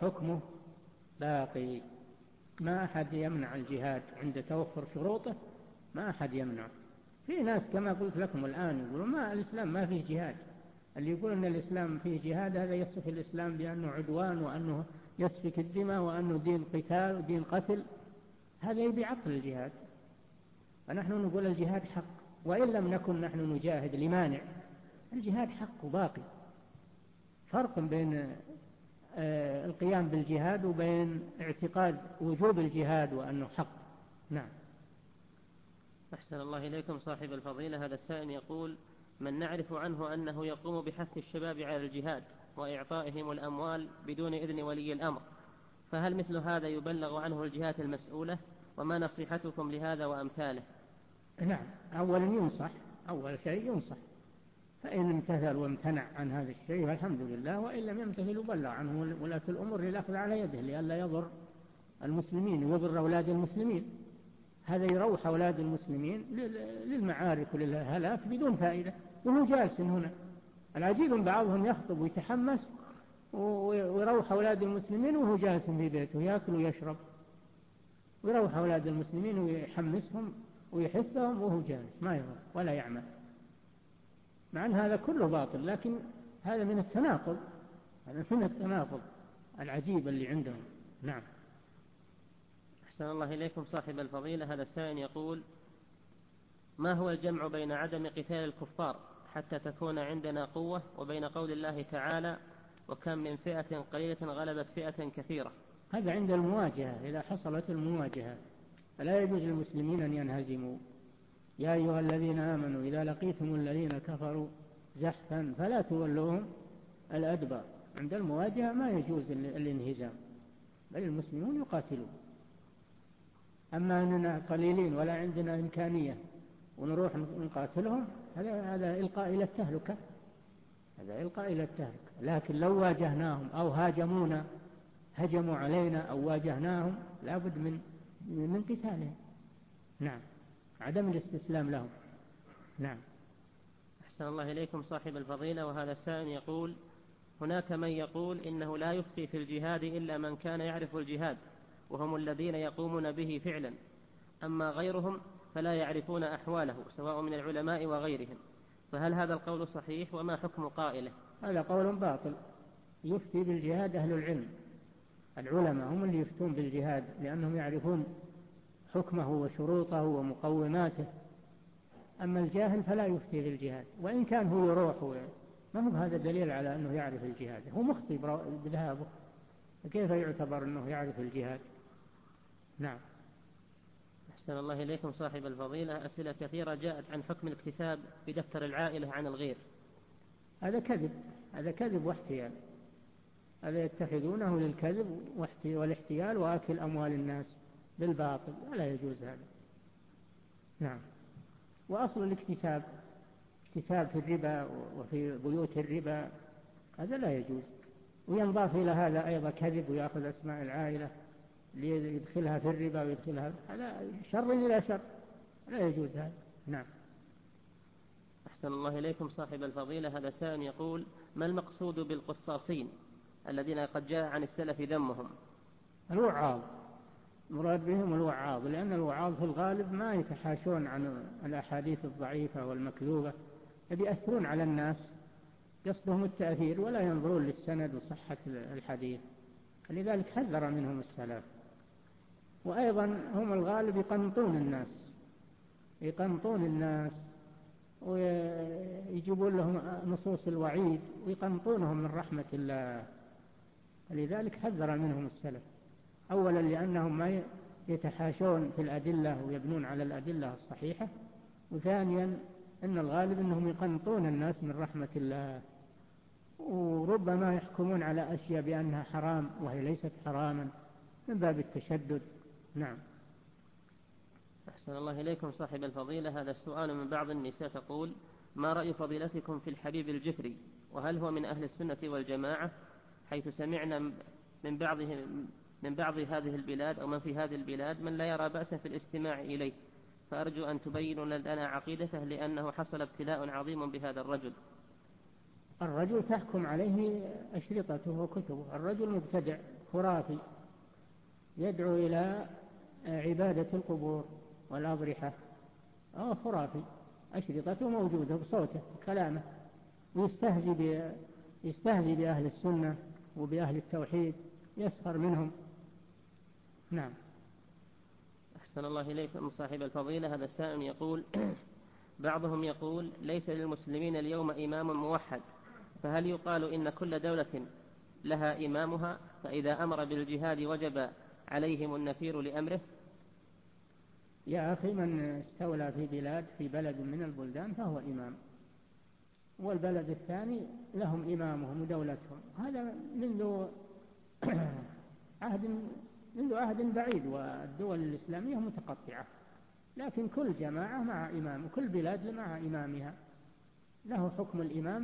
باقي، ما أحد يمنع الجهاد عند توفر شروطه، ما أحد يمنع. في ناس كما قلت لكم الآن يقولون ما الإسلام ما فيه جهاد، اللي يقول أن الإسلام فيه جهاد هذا يصف الإسلام بأنه عدوان وأنه يسفك الدماء وأنه دين قتال ودين قتل، هذا يبي عقل الجهاد. فنحن نقول الجهاد حق، وإن لم نكن نحن نجاهد لمانع، الجهاد حق وباقي. فرق بين القيام بالجهاد وبين اعتقاد وجوب الجهاد وأنه حق. نعم. أحسن الله إليكم صاحب الفضيلة. هذا السائل يقول: من نعرف عنه أنه يقوم بحث الشباب على الجهاد وإعطائهم الأموال بدون إذن ولي الأمر، فهل مثل هذا يبلغ عنه الجهات المسؤولة؟ وما نصيحتكم لهذا وأمثاله؟ نعم، أول شيء ينصح، فإن امتثل وامتنع عن هذا الشيء فالحمد لله، وإن لم يمتثل يبلغ عنه ولاة الأمور للأخذ على يده لئلا يضر المسلمين ويضر أولاد المسلمين. هذا يروح أولاد المسلمين للمعارك وللهلاك بدون فائدة، وهو جالس هنا. العجيب بعضهم يخطب ويتحمس ويروح أولاد المسلمين وهو جالس في بيته يأكل ويشرب، ويروح أولاد المسلمين ويحمسهم ويحثهم وهو جالس ما يروح ولا يعمل، مع أن هذا كله باطل، لكن هذا من التناقض، هذا من التناقض العجيب اللي عندهم. نعم. أحسن الله إليكم صاحب الفضيلة. هذا السائل يقول: ما هو الجمع بين عدم قتال الكفار حتى تكون عندنا قوة وبين قول الله تعالى: وكم من فئة قليلة غلبت فئة كثيرة؟ هذا عند المواجهة، إذا حصلت المواجهة فلا يجوز للمسلمين أن ينهزموا. يا أيها الذين آمنوا إذا لقيتم الذين كفروا زحفا فلا تولوهم الأدبر. عند المواجهة ما يجوز الانهزام، بل المسلمون يقاتلون. أما أننا قليلين ولا عندنا إمكانية ونروح نقاتلهم، هذا إلقاء إلى التهلكة، هذا إلقاء إلى التهلكة. لكن لو واجهناهم أو هاجمونا، هجموا علينا أو واجهناهم، لابد من قتالهم. نعم، عدم الاستسلام لهم. نعم. أحسن الله إليكم صاحب الفضيلة. وهذا السائل يقول: هناك من يقول إنه لا يفتي في الجهاد إلا من كان يعرف الجهاد، وهم الذين يقومون به فعلا، أما غيرهم فلا يعرفون أحواله سواء من العلماء وغيرهم، فهل هذا القول صحيح وما حكم قائله؟ هذا قول باطل. يفتي بالجهاد أهل العلم، العلماء هم اللي يفتون بالجهاد لأنهم يعرفون حكمه وشروطه ومقوماته. أما الجاهل فلا يفتي بالجهاد، وإن كان هو يروح ما هو هذا دليل على أنه يعرف الجهاد، هو مخطئ بذهابه، كيف يعتبر أنه يعرف الجهاد؟ نعم. أحسن الله إليكم صاحب الفضيلة. أسئلة كثيرة جاءت عن حكم الاكتساب بدفتر العائلة عن الغير. هذا كذب، هذا كذب واحتيال، هذا يتخذونه للكذب والاحتيال وأكل أموال الناس بالباطل، ولا يجوز هذا. نعم. وأصل الاكتساب اكتساب في الربا وفي بيوت الربا، هذا لا يجوز. وينضاف إلى هذا أيضا كذب، ويأخذ أسماء العائلة ليدخلها في الربا ويدخلها، هذا شر إلى شر، لا يجوز هذا. نعم. أحسن الله إليكم صاحب الفضيلة. هذا سائل يقول: ما المقصود بالقصاصين الذين قد جاء عن السلف ذمهم؟ الوعاظ، مراد بهم الوعاظ، لأن الوعاظ في الغالب ما يتحاشون عن الأحاديث الضعيفة والمكذوبة، يأثرون على الناس، قصدهم التأثير ولا ينظرون للسند وصحة الحديث، لذلك حذر منهم السلف. وأيضا هم الغالب يقنطون الناس ويجيبون لهم نصوص الوعيد ويقنطونهم من رحمة الله، لذلك حذر منهم السلف. أولا لأنهم ما يتحاشون في الأدلة ويبنون على الأدلة الصحيحة، وثانيا أن الغالب أنهم يقنطون الناس من رحمة الله، وربما يحكمون على أشياء بأنها حرام وهي ليست حراما من باب التشدد. نعم. أحسن الله إليكم صاحب الفضيلة. هذا السؤال من بعض النساء تقول: ما رأي فضيلتكم في الحبيب الجفري، وهل هو من أهل السنة والجماعة، حيث سمعنا من بعض هذه البلاد أو من في هذه البلاد من لا يرى بأسا في الاستماع إليه، فأرجو أن تبينوا لنا عقيدته، لأنه حصل ابتلاء عظيم بهذا الرجل. الرجل تحكم عليه أشرطته وكتبه، الرجل مبتدع خرافي يدعو إلى عبادة القبور والأضرحة، خرافي، أشرطته موجودة بصوته وكلامه، ويستهزي بأهل السنة وبأهل التوحيد، يسخر منهم. نعم. أحسن الله إليكم صاحب الفضيلة. هذا السائل يقول: بعضهم يقول ليس للمسلمين اليوم إمام موحد، فهل يقال إن كل دولة لها إمامها، فإذا أمر بالجهاد وجب عليهم النفير لأمره؟ يا أخي، من استولى في بلد من البلدان فهو إمام، والبلد الثاني لهم إمامهم ودولتهم، هذا منذ عهد بعيد، والدول الإسلامية متقطعة، لكن كل جماعة مع إمام، وكل بلاد مع إمامها، له حكم الإمام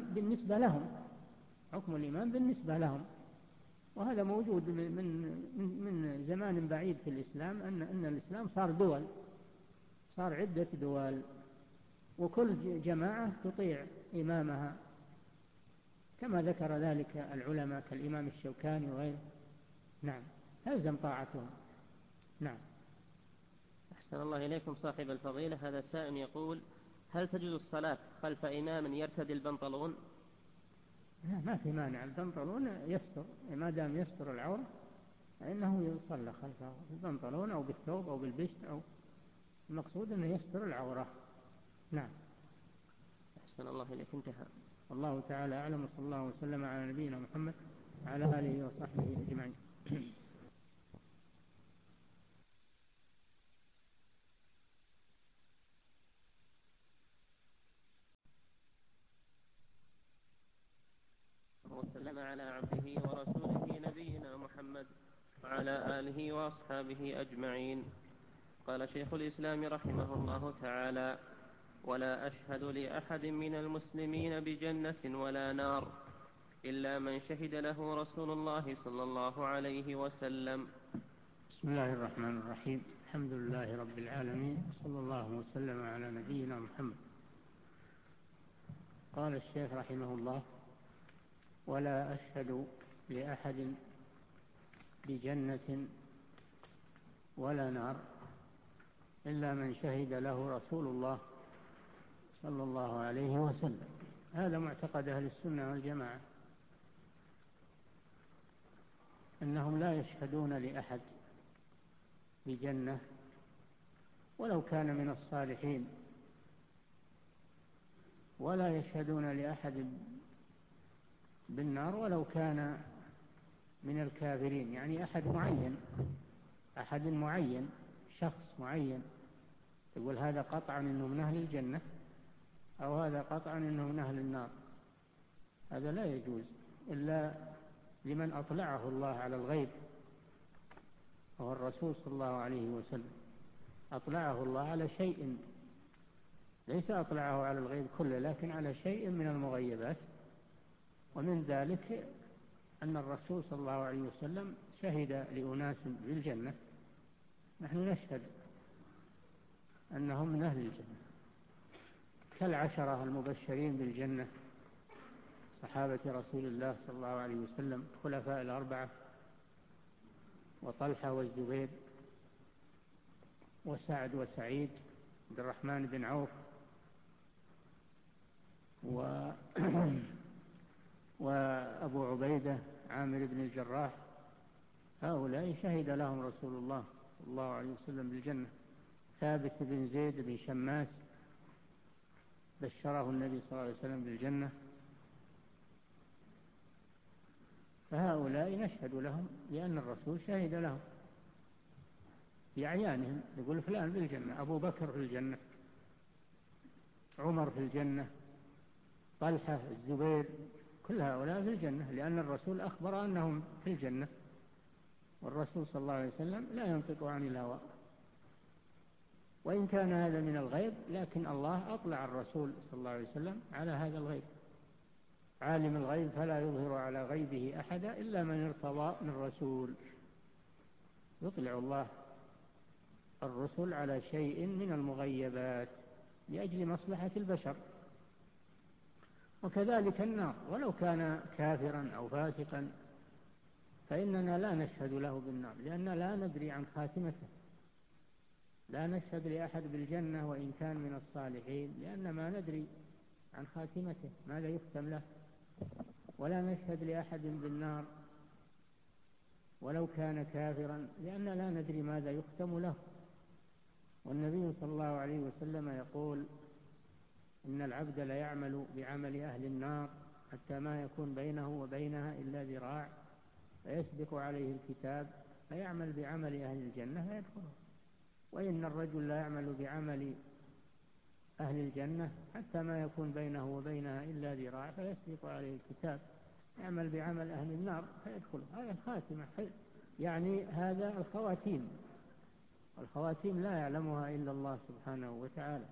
بالنسبة لهم، وهذا موجود من زمان بعيد في الإسلام، أن الإسلام صار عدة دول، وكل جماعة تطيع إمامها كما ذكر ذلك العلماء كالإمام الشوكاني وغيره. نعم، يلزم طاعتهم. نعم. أحسن الله إليكم صاحب الفضيلة. هذا سائل يقول: هل تجوز الصلاة خلف إمام يرتدي البنطلون؟ ما في مانع، البنطلون يستر، ما دام يستر العورة فإنه يصلى خلفه بالبنطلون أو بالثوب أو بالبشت، أو المقصود أنه يستر العورة. نعم. أحسن الله إليك. انتهى. الله تعالى أعلم، وصلى الله وسلم على نبينا محمد وعلى آله وصحبه أجمعين. وسلم على عبده ورسوله نبينا محمد وعلى آله وأصحابه أجمعين. قال شيخ الإسلام رحمه الله تعالى: ولا أشهد لأحد من المسلمين بجنة ولا نار إلا من شهد له رسول الله صلى الله عليه وسلم. بسم الله الرحمن الرحيم. الحمد لله رب العالمين، صلى الله وسلم على نبينا محمد. قال الشيخ رحمه الله: ولا أشهد لأحد بجنة ولا نار إلا من شهد له رسول الله صلى الله عليه وسلم. هذا معتقد أهل السنة والجماعة، أنهم لا يشهدون لأحد بجنة ولو كان من الصالحين، ولا يشهدون لأحد بالنار ولو كان من الكافرين، يعني أحد معين، شخص معين، يقول هذا قطعا إنه من أهل الجنة أو هذا قطعا إنه من أهل النار. هذا لا يجوز إلا لمن أطلعه الله على الغيب، وهو الرسول صلى الله عليه وسلم. أطلعه الله على شيء، ليس أطلعه على الغيب كله، لكن على شيء من المغيبات. ومن ذلك أن الرسول صلى الله عليه وسلم شهد لأناس بالجنة، نحن نشهد أنهم من أهل الجنة، كالعشرة المبشرين بالجنة، صحابة رسول الله صلى الله عليه وسلم، خلفاء الأربعة، وطلحة والزبير وسعد وسعيد، عبد الرحمن بن عوف، وأبو عبيدة عامر بن الجراح. هؤلاء شهد لهم رسول الله صلى الله عليه وسلم بالجنة. ثابت بن زيد بن شماس بشره النبي صلى الله عليه وسلم بالجنة. فهؤلاء نشهد لهم لأن الرسول شهد لهم بأعيانهم، يقول فلان بالجنة، أبو بكر في الجنة، عمر في الجنة، طلحة، الزبير، كل هؤلاء في الجنة، لأن الرسول أخبر أنهم في الجنة، والرسول صلى الله عليه وسلم لا ينطق عن الهوى. وإن كان هذا من الغيب، لكن الله أطلع الرسول صلى الله عليه وسلم على هذا الغيب. عالم الغيب فلا يظهر على غيبه أحدا إلا من ارتضى من رسول. يطلع الله الرسل على شيء من المغيبات لأجل مصلحة البشر. وكذلك النار، ولو كان كافرا أو فاسقا فإننا لا نشهد له بالنار، لأننا لا ندري عن خاتمته. لا نشهد لأحد بالجنة وإن كان من الصالحين، لأن ما ندري عن خاتمته ماذا يختم له. ولا نشهد لأحد بالنار ولو كان كافرا، لأن لا ندري ماذا يختم له. والنبي صلى الله عليه وسلم يقول: إن العبد ليعمل بعمل أهل النار حتى ما يكون بينه وبينها إلا ذراع، فيسبق عليه الكتاب فيعمل بعمل أهل الجنة فيدخله. وإن الرجل لا يعمل بعمل أهل الجنة حتى ما يكون بينه وبينها إلا ذراع، فيسبق عليه الكتاب يعمل بعمل أهل النار فيدخله. هذا الخاتمة، يعني هذا الخواتيم، الخواتيم لا يعلمها إلا الله سبحانه وتعالى.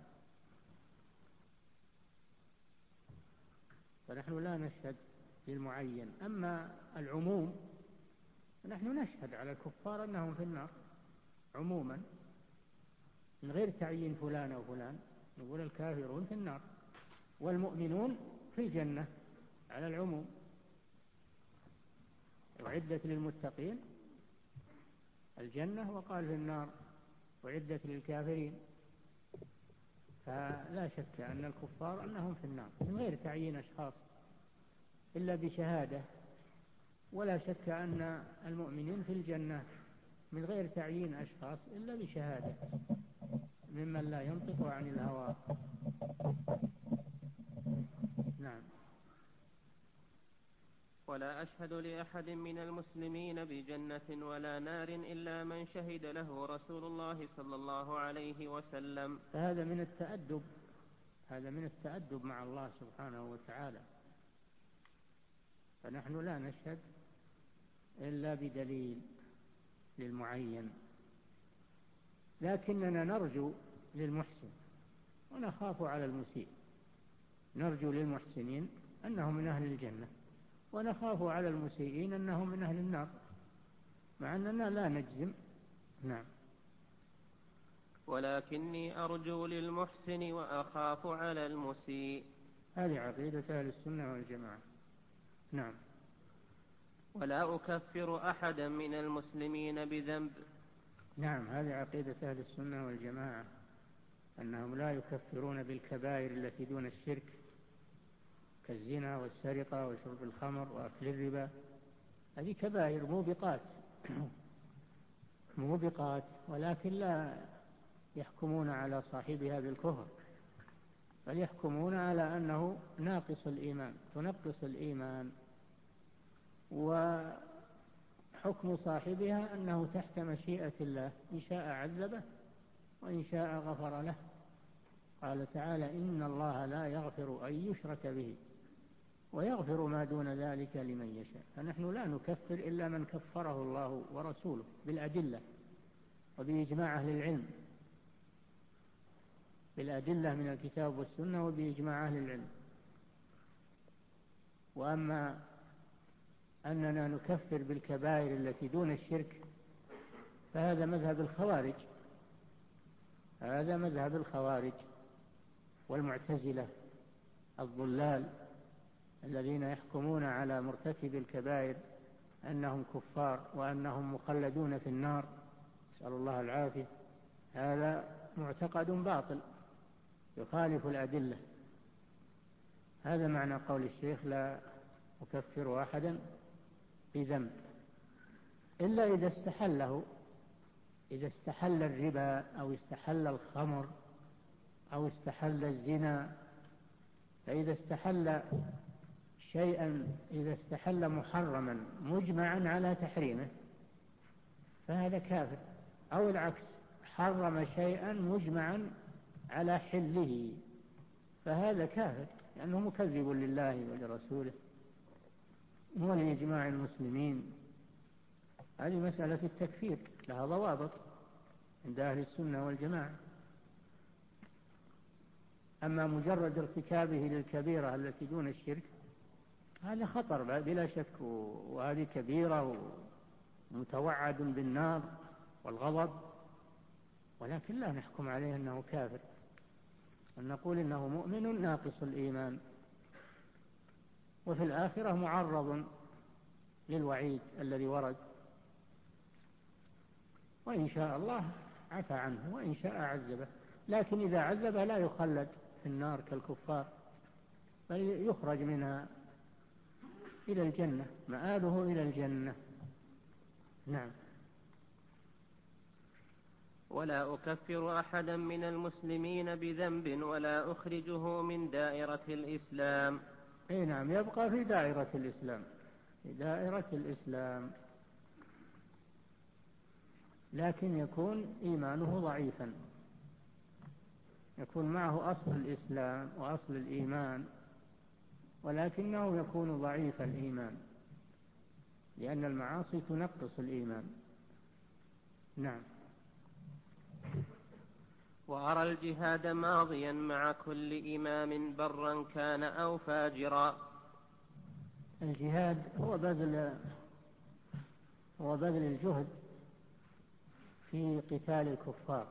فنحن لا نشهد للمعين. أما العموم، نحن نشهد على الكفار أنهم في النار عموما من غير تعيين فلان أو فلان. نقول الكافرون في النار والمؤمنون في الجنة. على العموم. أعدت للمتقين الجنة، وقال في النار أعدت للكافرين. فلا شك أن الكفار أنهم في النار من غير تعيين أشخاص إلا بشهادة، ولا شك أن المؤمنين في الجنة من غير تعيين أشخاص إلا بشهادة ممن لا ينطق عن الهوى. نعم. ولا أشهد لأحد من المسلمين بجنة ولا نار إلا من شهد له رسول الله صلى الله عليه وسلم. فهذا من التأدب، هذا من التأدب مع الله سبحانه وتعالى. فنحن لا نشهد إلا بدليل للمعين، لكننا نرجو للمحسن ونخاف على المسيء. نرجو للمحسنين أنهم من أهل الجنة، ونخاف على المسيئين أنهم من أهل النار، مع أننا لا نجزم. نعم. ولكني أرجو للمحسن وأخاف على المسيء. هذه عقيدة أهل السنة والجماعة. نعم. ولا أكفر أحدا من المسلمين بذنب. نعم، هذه عقيدة أهل السنة والجماعة، أنهم لا يكفرون بالكبائر التي دون الشرك كالزنا والسرقة وشرب الخمر وأكل الربا. هذه كبائر موبقات، ولكن لا يحكمون على صاحبها بالكفر، بل يحكمون على أنه ناقص الإيمان، تنقص الإيمان، وحكم صاحبها أنه تحت مشيئة الله، إن شاء عذبه وإن شاء غفر له. قال تعالى: إن الله لا يغفر أن يشرك به ويغفر ما دون ذلك لمن يشاء. فنحن لا نكفر إلا من كفره الله ورسوله بالأدلة وبإجماع أهل العلم، بالأدلة من الكتاب والسنة وبإجماع أهل العلم. وأما أننا نكفر بالكبائر التي دون الشرك فهذا مذهب الخوارج، هذا مذهب الخوارج والمعتزلة الضلال، الذين يحكمون على مرتكب الكبائر أنهم كفار وأنهم مخلدون في النار، نسأل الله العافية. هذا معتقد باطل يخالف الأدلة. هذا معنى قول الشيخ: لا أكفر أحدا بذنب إلا إذا استحله، إذا استحل الربا أو استحل الخمر أو استحل الزنا. فإذا استحل شيئا، إذا استحل محرما مجمعا على تحريمه فهذا كافر، أو العكس، حرم شيئا مجمعا على حله فهذا كافر، لأنه مكذب لله ولرسوله ولإجماع المسلمين. هذه مسألة التكفير لها ضوابط عند أهل السنة والجماعة. أما مجرد ارتكابه للكبيرة التي دون الشرك هذا خطر بلا شك، وهذه كبيرة ومتوعد بالنار والغضب، ولكن لا نحكم عليه أنه كافر، أن نقول إنه مؤمن ناقص الإيمان، وفي الآخرة معرض للوعيد الذي ورد، وإن شاء الله عفى عنه وإن شاء عذبه. لكن إذا عذبه لا يخلد في النار كالكفار، بل يخرج منها إلى الجنة، مآله إلى الجنة. نعم. ولا أكفر أحدا من المسلمين بذنب ولا أخرجه من دائرة الإسلام. أي نعم، يبقى في دائرة الإسلام، في دائرة الإسلام، لكن يكون إيمانه ضعيفا، يكون معه أصل الإسلام وأصل الإيمان، ولكنه يكون ضعيف الإيمان، لأن المعاصي تنقص الإيمان. نعم. وأرى الجهاد ماضيا مع كل إمام برا كان أو فاجرا. الجهاد هو بذل الجهد في قتال الكفار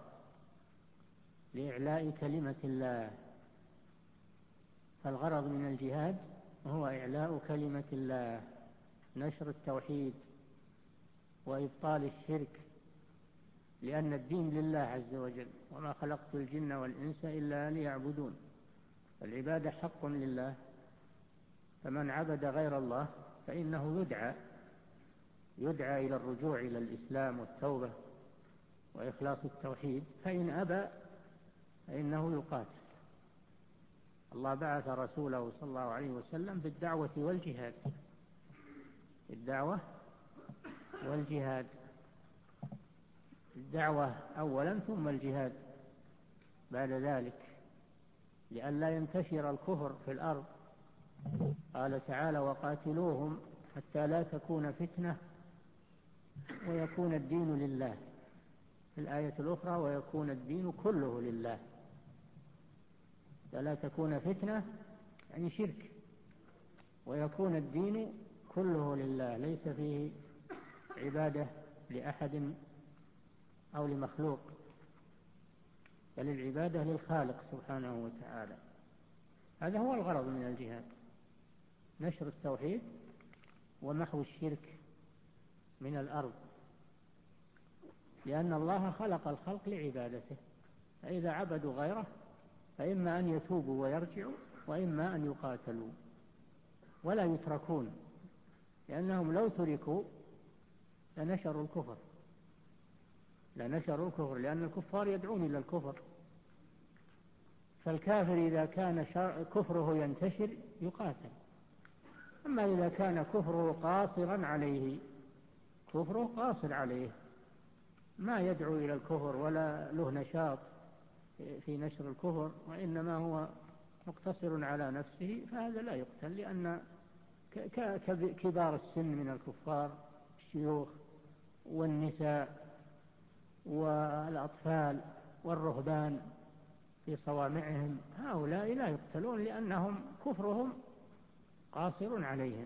لإعلاء كلمة الله. فالغرض من الجهاد هو إعلاء كلمة الله، نشر التوحيد وإبطال الشرك، لأن الدين لله عز وجل، وما خلقت الجن والإنس إلا ليعبدون. العبادة حق لله، فمن عبد غير الله فإنه يدعى إلى الرجوع إلى الإسلام والتوبة وإخلاص التوحيد، فإن أبى فإنه يقاتل. الله بعث رسوله صلى الله عليه وسلم بالدعوة والجهاد، الدعوة والجهاد، الدعوة أولا ثم الجهاد بعد ذلك، لئلا ينتشر الكفر في الأرض. قال تعالى: وقاتلوهم حتى لا تكون فتنة ويكون الدين لله. في الآية الأخرى: ويكون الدين كله لله. فلا تكون فتنة يعني شرك، ويكون الدين كله لله، ليس فيه عبادة لأحد أو لمخلوق، بل العبادة للخالق سبحانه وتعالى. هذا هو الغرض من الجهاد، نشر التوحيد ومحو الشرك من الأرض، لأن الله خلق الخلق لعبادته، فإذا عبدوا غيره فإما أن يتوبوا ويرجعوا، وإما أن يقاتلوا ولا يتركون، لأنهم لو تركوا لنشروا الكفر، لأن الكفار يدعون إلى الكفر. فالكافر إذا كان كفره ينتشر يقاتل، أما إذا كان كفره قاصر عليه ما يدعو إلى الكفر ولا له نشاط في نشر الكفر، وإنما هو مقتصر على نفسه، فهذا لا يقتل، لأن كبار السن من الكفار، الشيوخ والنساء والأطفال والرهبان في صوامعهم، هؤلاء لا يقتلون، لأنهم كفرهم قاصر عليهم.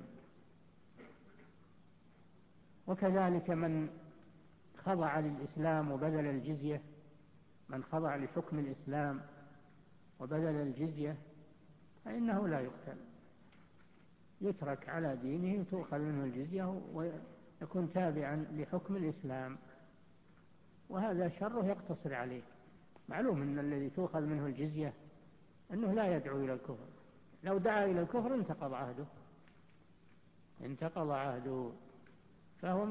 وكذلك من خضع للإسلام وبذل الجزية، من خضع لحكم الإسلام وبذل الجزية فإنه لا يقتل، يترك على دينه، تؤخذ منه الجزية ويكون تابعا لحكم الإسلام، وهذا شره يقتصر عليه. معلوم أن الذي تؤخذ منه الجزية أنه لا يدعو إلى الكفر، لو دعا إلى الكفر انتقض عهده، فهو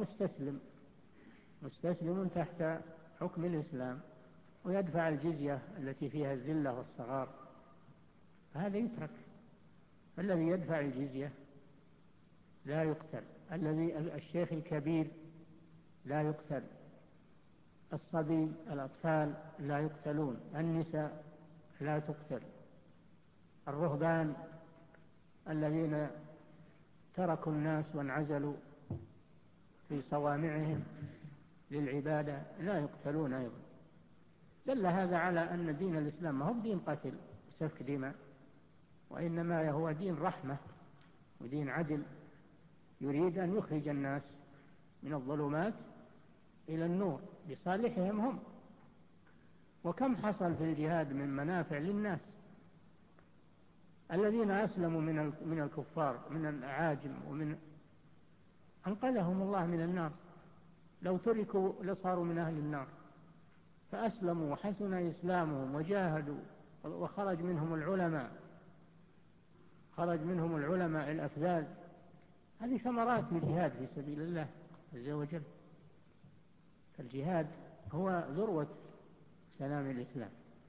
مستسلم تحت حكم الإسلام، ويدفع الجزية التي فيها الذلة والصغار، هذا يترك. الذي يدفع الجزية لا يقتل، الشيخ الكبير لا يقتل، الصبي، الأطفال لا يقتلون، النساء لا تقتل، الرهبان الذين تركوا الناس وانعزلوا في صوامعهم للعبادة لا يقتلون أيضا. دل هذا على أن دين الإسلام ما هو دين قتل وسفك دماء، وإنما هو دين رحمة ودين عدل، يريد أن يخرج الناس من الظلمات إلى النور بصالحهم هم. وكم حصل في الجهاد من منافع للناس، الذين أسلموا من الكفار من الأعاجم أنقذهم الله من النار، لو تركوا لصاروا من أهل النار، فأسلموا وحسن إسلامهم وجاهدوا، وخرج منهم العلماء الأفذاذ. هذه ثمرات الجهاد في سبيل الله عز وجل. الجهاد هو ذروة سلام الإسلام،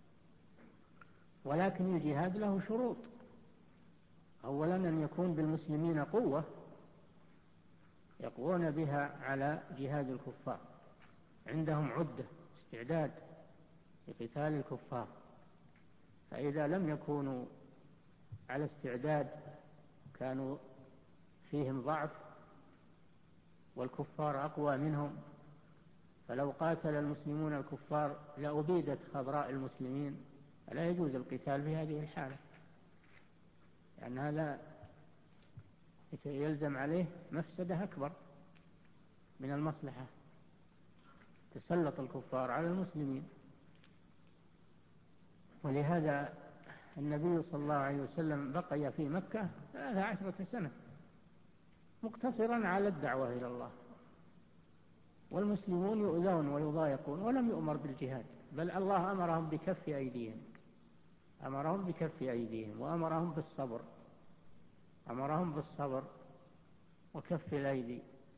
ولكن الجهاد له شروط. أولا أن يكون بالمسلمين قوة يقوون بها على جهاد الكفار، عندهم عدة استعداد لقتال الكفار. فإذا لم يكونوا على استعداد كانوا فيهم ضعف والكفار أقوى منهم، فلو قاتل المسلمون الكفار لأبيدت خضراء المسلمين، فلا يجوز القتال في هذه الحالة، لأن هذا يلزم عليه مفسدة أكبر من المصلحة، تسلط الكفار على المسلمين. ولهذا النبي صلى الله عليه وسلم بقي في مكة 13 سنة مقتصرا على الدعوة إلى الله، والمسلمون يؤذون ويضايقون ولم يؤمر بالجهاد، بل الله أمرهم بكف أيديهم، أمرهم بكف أيديهم وأمرهم بالصبر، أمرهم بالصبر وكف الأيدي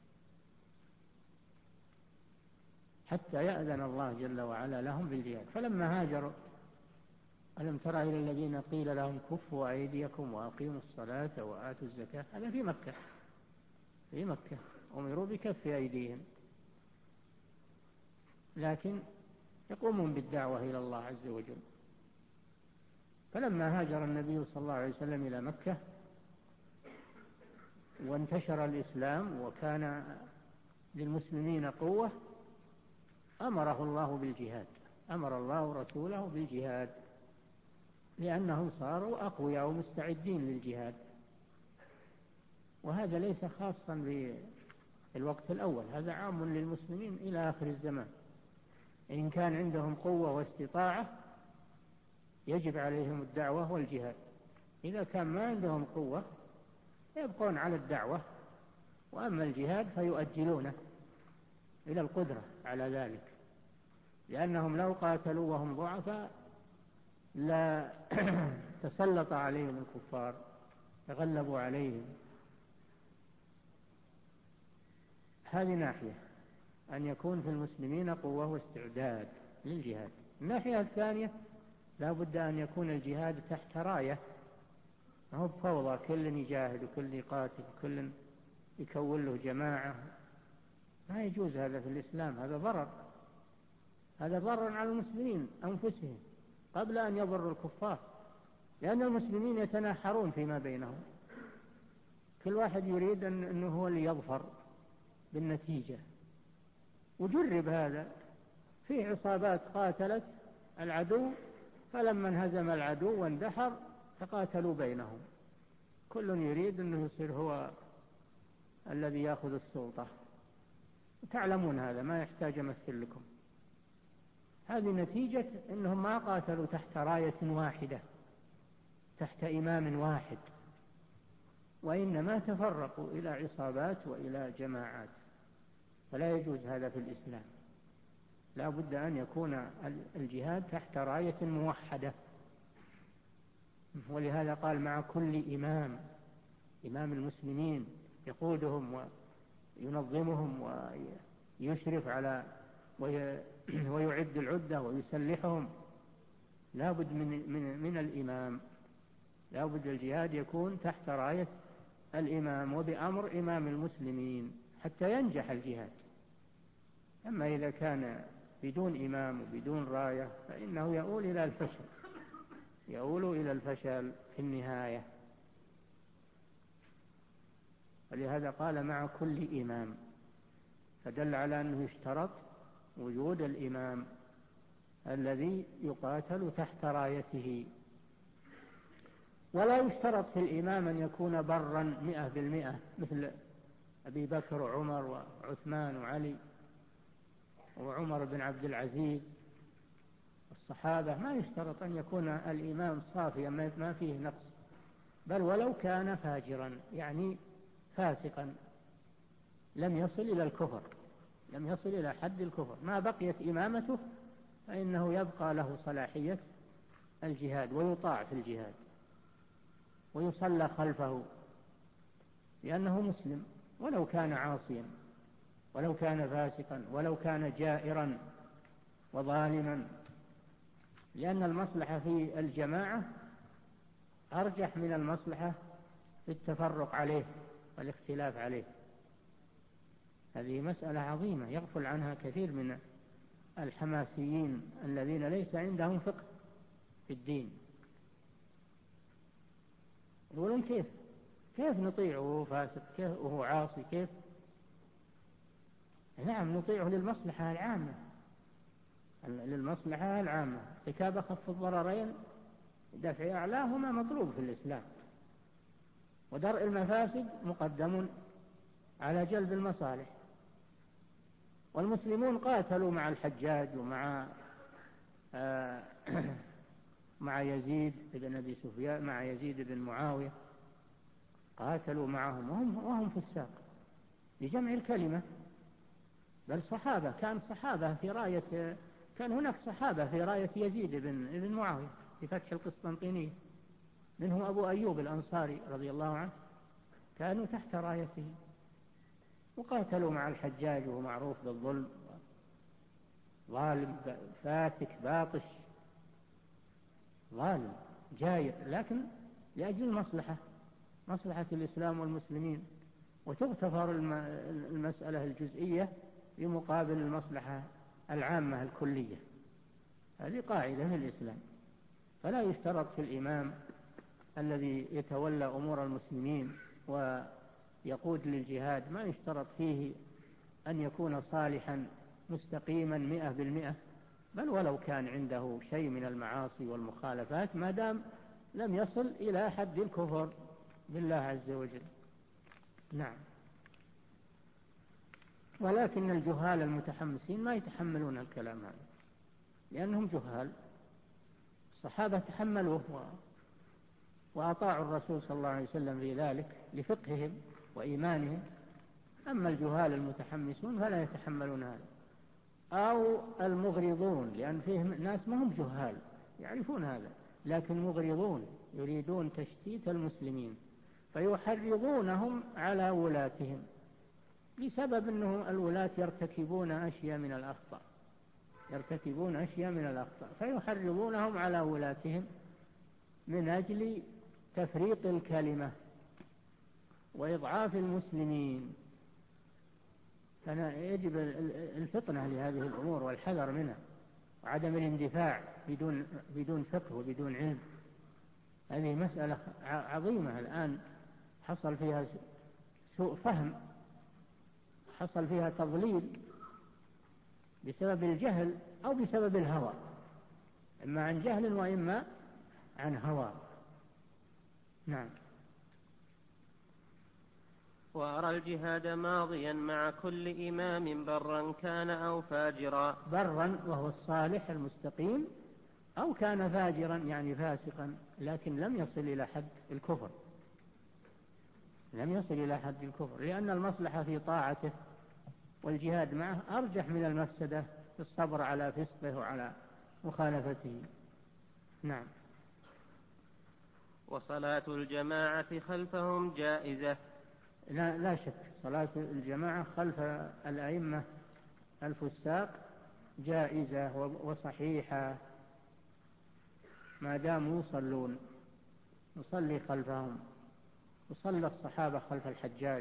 حتى يأذن الله جل وعلا لهم بالجهاد. فلما هاجروا ألم تر إلى الذين قيل لهم كفوا أيديكم وأقيموا الصلاة وآتوا الزكاة، هذا في مكة، في مكة أمروا بكف أيديهم، لكن يقومون بالدعوة إلى الله عز وجل. فلما هاجر النبي صلى الله عليه وسلم إلى مكة وانتشر الإسلام وكان للمسلمين قوة، أمره الله بالجهاد، أمر الله رسوله بالجهاد، لأنهم صاروا أقوياء ومستعدين للجهاد. وهذا ليس خاصا بالوقت الأول، هذا عام للمسلمين إلى آخر الزمان. إن كان عندهم قوة واستطاعة يجب عليهم الدعوة والجهاد، إذا كان ما عندهم قوة يبقون على الدعوة، وأما الجهاد فيؤجلونه إلى القدرة على ذلك، لأنهم لو قاتلوا وهم ضعفاء لا تسلط عليهم الكفار، تغلبوا عليهم. هذه ناحية، أن يكون في المسلمين قوة واستعداد للجهاد. الناحية الثانية لا بد أن يكون الجهاد تحت راية، ما هو بفوضى كل يجاهد وكل يقاتل كل يكون له جماعة، ما يجوز هذا في الإسلام، هذا ضرر، هذا ضرر على المسلمين أنفسهم قبل أن يضروا الكفار، لأن المسلمين يتناحرون فيما بينهم، كل واحد يريد أنه هو اللي يظفر بالنتيجة. وجرب هذا في عصابات قاتلت العدو، فلما انهزم العدو واندحر تقاتلوا بينهم، كل يريد أنه يصير هو الذي يأخذ السلطة. تعلمون هذا، ما يحتاج أمثل لكم. هذه نتيجة أنهم ما قاتلوا تحت راية واحدة تحت إمام واحد، وإنما تفرقوا إلى عصابات وإلى جماعات، فلا يجوز هذا في الإسلام. لا بد أن يكون الجهاد تحت راية موحدة، ولهذا قال مع كل إمام، إمام المسلمين يقودهم وينظمهم ويشرف على ويعد العدة ويسلحهم، لا بد من الإمام، لا بد الجهاد يكون تحت راية الإمام وبأمر إمام المسلمين حتى ينجح الجهاد. أما إذا كان بدون إمام وبدون راية فإنه يؤول إلى الفشل، يؤول إلى الفشل في النهاية. ولهذا قال مع كل إمام، فدل على أنه يشترط وجود الإمام الذي يقاتل تحت رايته. ولا يشترط في الإمام أن يكون برا 100% مثل أبي بكر وعمر وعثمان وعلي وعمر بن عبد العزيز الصحابة، ما يشترط أن يكون الإمام صافيا ما فيه نقص، بل ولو كان فاجرا، يعني فاسقا لم يصل إلى الكفر، لم يصل إلى حد الكفر، ما بقيت إمامته فإنه يبقى له صلاحية الجهاد ويطاع في الجهاد ويصلى خلفه، لأنه مسلم ولو كان عاصيا ولو كان فاسقا ولو كان جائرا وظالما، لأن المصلحة في الجماعة أرجح من المصلحة في التفرق عليه والاختلاف عليه. هذه مسألة عظيمة يغفل عنها كثير من الحماسيين الذين ليس عندهم فقه في الدين، يقولون كيف نطيعه وهو فاسق، كيف وهو عاصي، كيف؟ نعم نطيعه للمصلحة العامة، للمصلحة العامة، ارتكاب أخف الضررين دفع أعلاهما مطلوب في الإسلام، ودرء المفاسد مقدم على جلب المصالح. والمسلمون قاتلوا مع الحجاج ومع مع يزيد بن أبي سفيان، مع يزيد بن معاوية، قاتلوا معهم وهم فساق لجمع الكلمة. بل صحابة، كان هناك صحابة في راية يزيد بن معاوية في فتح القسطنطينية، منهم أبو أيوب الأنصاري رضي الله عنه، كانوا تحت رايته وقاتلوا مع الحجاج، وهو معروف بالظلم، ظالم فاتك باطش، ظالم جاير، لكن لأجل مصلحة الإسلام والمسلمين، وتغتفر المسألة الجزئية بمقابل المصلحة العامة الكلية. هذه قاعدة في الإسلام. فلا يشترط في الإمام الذي يتولى أمور المسلمين ويقود للجهاد، ما يشترط فيه أن يكون صالحا مستقيما 100%، بل ولو كان عنده شيء من المعاصي والمخالفات، ما دام لم يصل إلى حد الكفر بالله عز وجل. نعم. ولكن الجهال المتحمسين ما يتحملون الكلام هذا، لأنهم جهال. الصحابة تحملوه وأطاعوا الرسول صلى الله عليه وسلم في ذلك لفقههم وإيمانهم. أما الجهال المتحمسون فلا يتحملون هذا، أو المغرضون، لأن فيهم ناس ما هم جهال يعرفون هذا، لكن مغرضون يريدون تشتيت المسلمين، فيحرضونهم على ولاتهم بسبب أنه الولاة يرتكبون أشياء من الأخطاء، فيحرضونهم على ولاتهم من أجل تفريط الكلمة وإضعاف المسلمين. فيجب الفطنة لهذه الأمور والحذر منها، وعدم الاندفاع بدون فقه وبدون علم. هذه مسألة عظيمة الآن حصل فيها سوء فهم، حصل فيها تضليل بسبب الجهل أو بسبب الهوى، إما عن جهل وإما عن هوى. نعم. وأرى الجهاد ماضيا مع كل إمام برا كان أو فاجرا. برا وهو الصالح المستقيم، أو كان فاجرا يعني فاسقا، لكن لم يصل إلى حد الكفر، لأن المصلحة في طاعته والجهاد معه أرجح من المفسدة في الصبر على فسقه وعلى مخالفته. نعم. وصلاة الجماعة خلفهم جائزة. لا شك صلاة الجماعة خلف الأئمة الفساق جائزة وصحيحة، ما داموا يصلون، نصلي خلفهم. وصلى الصحابة خلف الحجاج،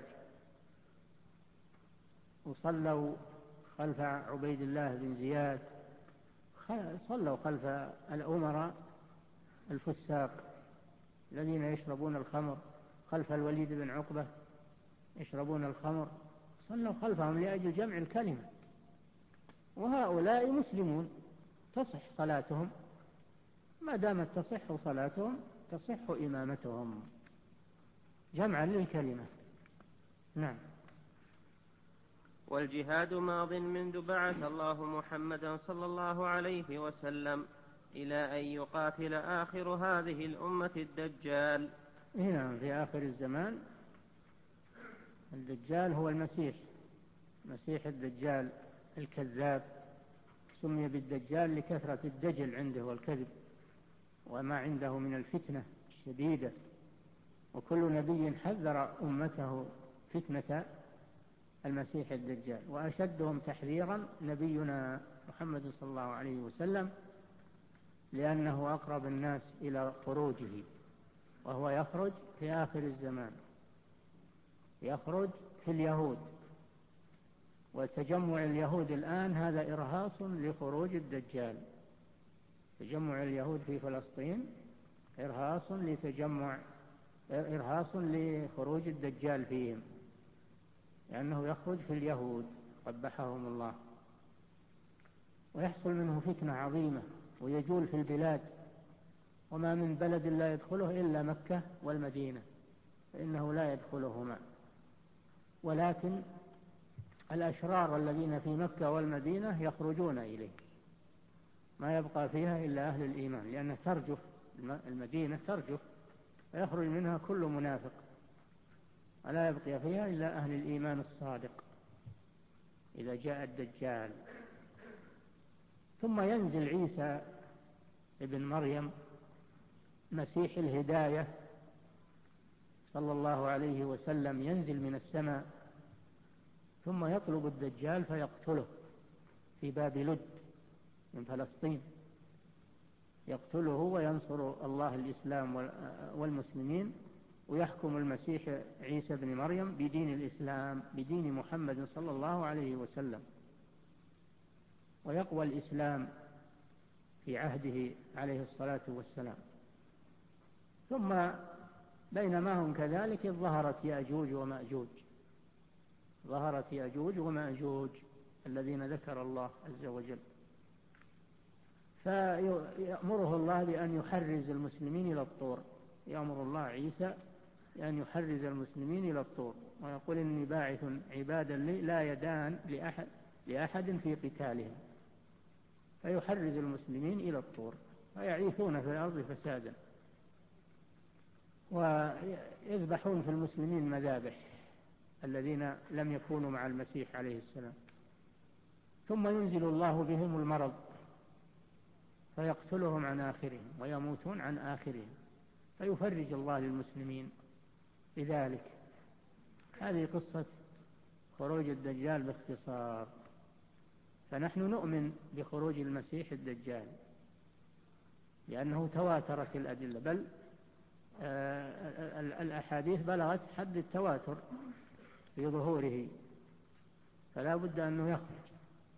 وصلوا خلف عبيد الله بن زياد، صلوا خلف الأمراء الفساق الذين يشربون الخمر، خلف الوليد بن عقبة يشربون الخمر، صلوا خلفهم لأجل جمع الكلمة. وهؤلاء مسلمون تصح صلاتهم، ما دامت تصح صلاتهم تصح إمامتهم جمعا للكلمة. نعم. والجهاد ماض منذ بعث الله محمدا صلى الله عليه وسلم إلى أن يقاتل آخر هذه الأمة الدجال. هنا في آخر الزمان الدجال هو المسيح الدجال الكذاب، سمي بالدجال لكثرة الدجل عنده والكذب وما عنده من الفتنة الشديدة. وكل نبي حذر أمته فتنة المسيح الدجال، وأشدهم تحذيرا نبينا محمد صلى الله عليه وسلم، لأنه أقرب الناس إلى خروجه، وهو يخرج في آخر الزمان، يخرج في اليهود. وتجمع اليهود الآن هذا إرهاص لخروج الدجال. تجمع اليهود في فلسطين إرهاص لخروج الدجال فيهم، لأنه يخرج في اليهود قبحهم الله، ويحصل منه فتنة عظيمة ويجول في البلاد، وما من بلد لا يدخله إلا مكة والمدينة، فإنه لا يدخلهما. ولكن الأشرار الذين في مكة والمدينة يخرجون إليه، ما يبقى فيها إلا أهل الإيمان، لأنها ترجف، المدينة ترجف فيخرج منها كل منافق، ولا يبقى فيها إلا أهل الإيمان الصادق إذا جاء الدجال. ثم ينزل عيسى ابن مريم مسيح الهداية صلى الله عليه وسلم، ينزل من السماء ثم يطلب الدجال فيقتله في باب لد من فلسطين، يقتله وينصر الله الإسلام والمسلمين، ويحكم المسيح عيسى بن مريم بدين الإسلام، بدين محمد صلى الله عليه وسلم، ويقوى الإسلام في عهده عليه الصلاة والسلام. ثم بينما هم كذلك ظهرت يأجوج ومأجوج، ظهرت يأجوج ومأجوج الذين ذكر الله عز وجل، فيأمره الله بأن يحرز المسلمين إلى الطور، يأمر الله عيسى بأن يحرز المسلمين إلى الطور، ويقول إني باعث عبادا لي لا يدان لأحد في قتالهم، فيحرز المسلمين إلى الطور ويعيثون في الأرض فسادا، ويذبحون في المسلمين مذابح الذين لم يكونوا مع المسيح عليه السلام. ثم ينزل الله بهم المرض فيقتلهم عن آخرهم ويموتون عن آخرهم، فيفرج الله للمسلمين بذلك. هذه قصة خروج الدجال باختصار. فنحن نؤمن بخروج المسيح الدجال لأنه تواترت الأدلة، بل الأحاديث بلغت حد التواتر في ظهوره، فلا بد أنه يخرج.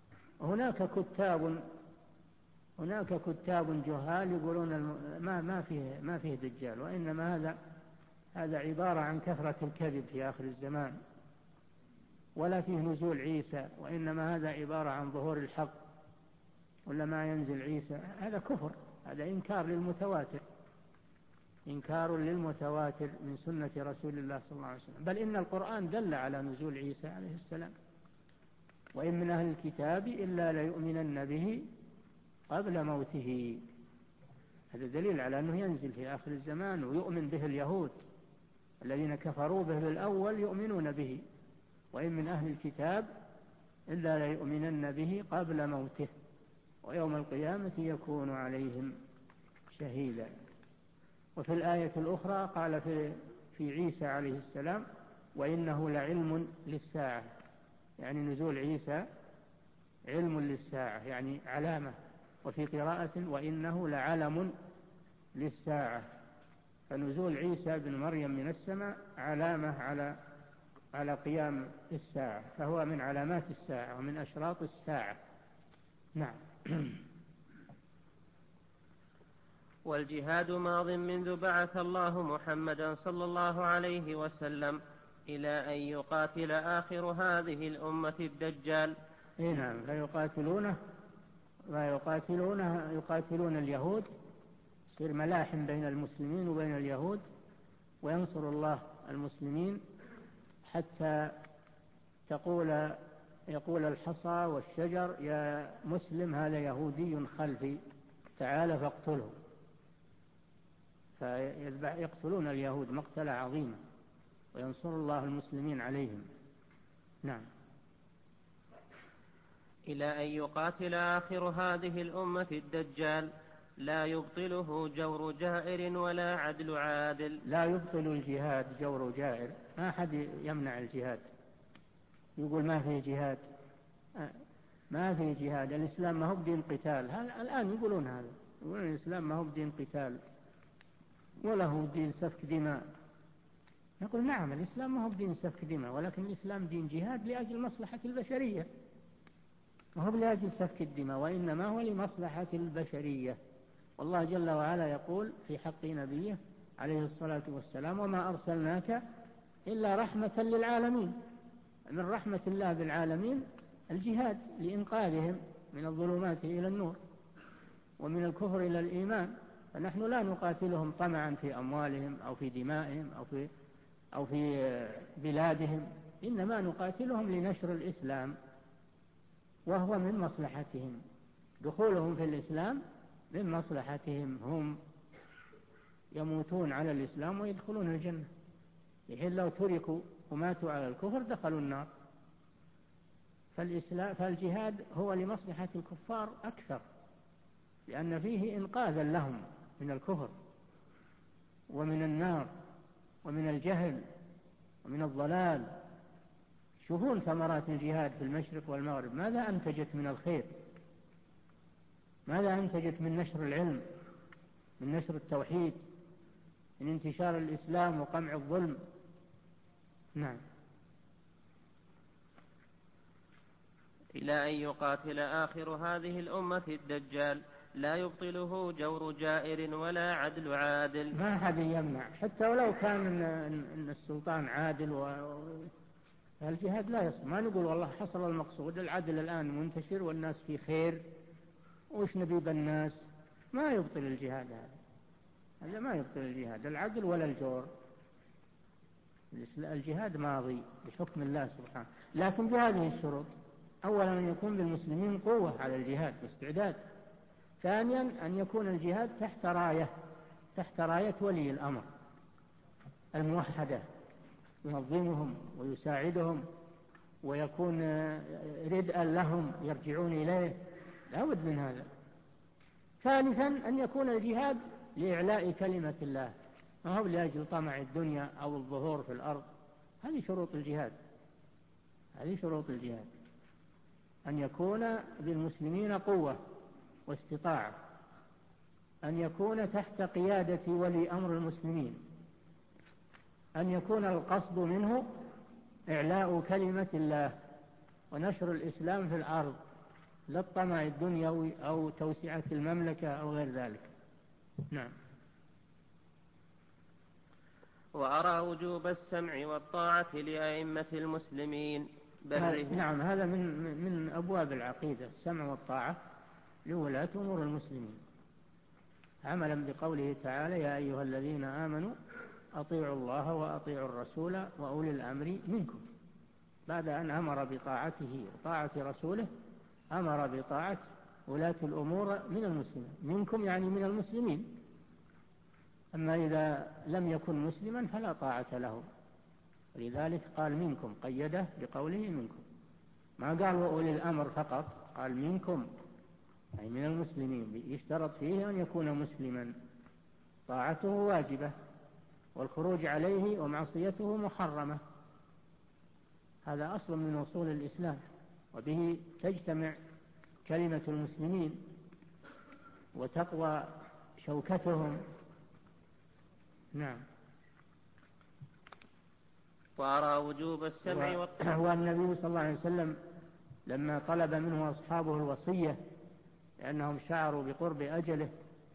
هناك كتاب جهال يقولون ما فيه دجال، وإنما هذا عبارة عن كثرة الكذب في آخر الزمان، ولا فيه نزول عيسى، وإنما هذا عبارة عن ظهور الحق، ولا ما ينزل عيسى. هذا كفر، هذا إنكار للمتواتر، إنكار للمتواتر من سنة رسول الله صلى الله عليه وسلم. بل إن القرآن دل على نزول عيسى عليه السلام، وإن من أهل الكتاب إلا ليؤمنن به قبل موته. هذا دليل على أنه ينزل في آخر الزمان، ويؤمن به اليهود الذين كفروا به بالأول يؤمنون به، وإن من أهل الكتاب إلا ليؤمنن به قبل موته ويوم القيامة يكون عليهم شهيدا. وفي الآية الأخرى قال في عيسى عليه السلام وإنه لعلم للساعة، يعني نزول عيسى علم للساعة، يعني علامة. وفي قراءة وإنه لعلم للساعة، فنزول عيسى بن مريم من السماء علامة على قيام الساعة، فهو من علامات الساعة ومن أشراط الساعة. نعم. والجهاد ماض منذ بعث الله محمدا صلى الله عليه وسلم إلى أن يقاتل آخر هذه الأمة الدجال. نعم، يقاتلون اليهود، يصير ملاحم بين المسلمين وبين اليهود، وينصر الله المسلمين حتى يقول الحصى والشجر يا مسلم هذا يهودي خلفي تعال فاقتله، فيقتلون اليهود مقتلة عظيمة، وينصر الله المسلمين عليهم. نعم. إلى أن يقاتل آخر هذه الأمة الدجال لا يبطله جور جائر ولا عدل عادل. لا يبطل الجهاد جور جائر، ما أحد يمنع الجهاد، يقول ما في جهاد، ما في جهاد، الإسلام ما هو بدين قتال. الآن يقولون هذا، يقولون الإسلام ما هو بدين قتال ولا هو دين سفك دماء. نقول نعم، الإسلام ما هو بدين سفك دماء، ولكن الإسلام دين جهاد لأجل مصلحة البشرية، ما هو لأجل سفك الدماء، وإنما هو لمصلحة البشرية. والله جل وعلا يقول في حق نبيه عليه الصلاة والسلام وما أرسلناك إلا رحمة للعالمين. من رحمة الله بالعالمين الجهاد لإنقاذهم من الظلمات إلى النور ومن الكفر إلى الإيمان. فنحن لا نقاتلهم طمعا في أموالهم أو في دمائهم أو في بلادهم، إنما نقاتلهم لنشر الإسلام، وهو من مصلحتهم. دخولهم في الإسلام من مصلحتهم هم، يموتون على الإسلام ويدخلون الجنة، بحيث لو تركوا وماتوا على الكفر دخلوا النار. فالجهاد هو لمصلحة الكفار أكثر، لأن فيه إنقاذا لهم من الكفر ومن النار ومن الجهل ومن الضلال. شوفون ثمرات الجهاد في المشرق والمغرب، ماذا أنتجت من الخير، ماذا أنتجت من نشر العلم، من نشر التوحيد، من انتشار الإسلام وقمع الظلم. نعم. إلى أن يقاتل آخر هذه الأمة الدجال لا يبطله جور جائر ولا عدل عادل. ما أحد يمنع، حتى ولو كان إن السلطان عادل الجهاد لا يصل. ما نقول والله حصل المقصود، العدل الآن منتشر والناس في خير، وش نبي بالناس. ما يبطل الجهاد هذا ما يبطل الجهاد، العدل ولا الجور. الجهاد ماضي بحكم الله سبحانه، لكن بهذه الشروط: أولا أن يكون للمسلمين قوة على الجهاد واستعداد، ثانيا أن يكون الجهاد تحت راية ولي الأمر الموحدة، ينظمهم ويساعدهم ويكون ردءا لهم يرجعون إليه، لا بد من هذا. ثالثا أن يكون الجهاد لإعلاء كلمة الله، ما هو لأجل طمع الدنيا أو الظهور في الأرض. هذه شروط الجهاد، هذه شروط الجهاد: أن يكون للمسلمين قوة واستطاعة، أن يكون تحت قيادة ولي أمر المسلمين، أن يكون القصد منه إعلاء كلمة الله ونشر الإسلام في الأرض، لا الطمع الدنيوي أو توسعة المملكة أو غير ذلك. نعم. وأرى وجوب السمع والطاعة لأئمة المسلمين نعم، هذا من أبواب العقيدة، السمع والطاعة لولاة أمور المسلمين، عملا بقوله تعالى: يا أيها الذين آمنوا أطيعوا الله وأطيعوا الرسول وأولي الأمر منكم. بعد أن أمر بطاعته وطاعة رسوله أمر بطاعة ولاة الأمور من المسلمين، منكم يعني من المسلمين. أما إذا لم يكن مسلما فلا طاعة له، ولذلك قال منكم، قيده بقوله منكم، ما قال وأولي الأمر فقط، قال منكم أي من المسلمين. يشترط فيه أن يكون مسلما، طاعته واجبة والخروج عليه ومعصيته محرمة. هذا أصل من أصول الإسلام، وبه تجتمع كلمة المسلمين وتقوى شوكتهم. نعم. وأرى وجوب السمع والطاعة. والنبي صلى الله عليه وسلم لما طلب منه أصحابه الوصية لأنهم شعروا بقرب أجله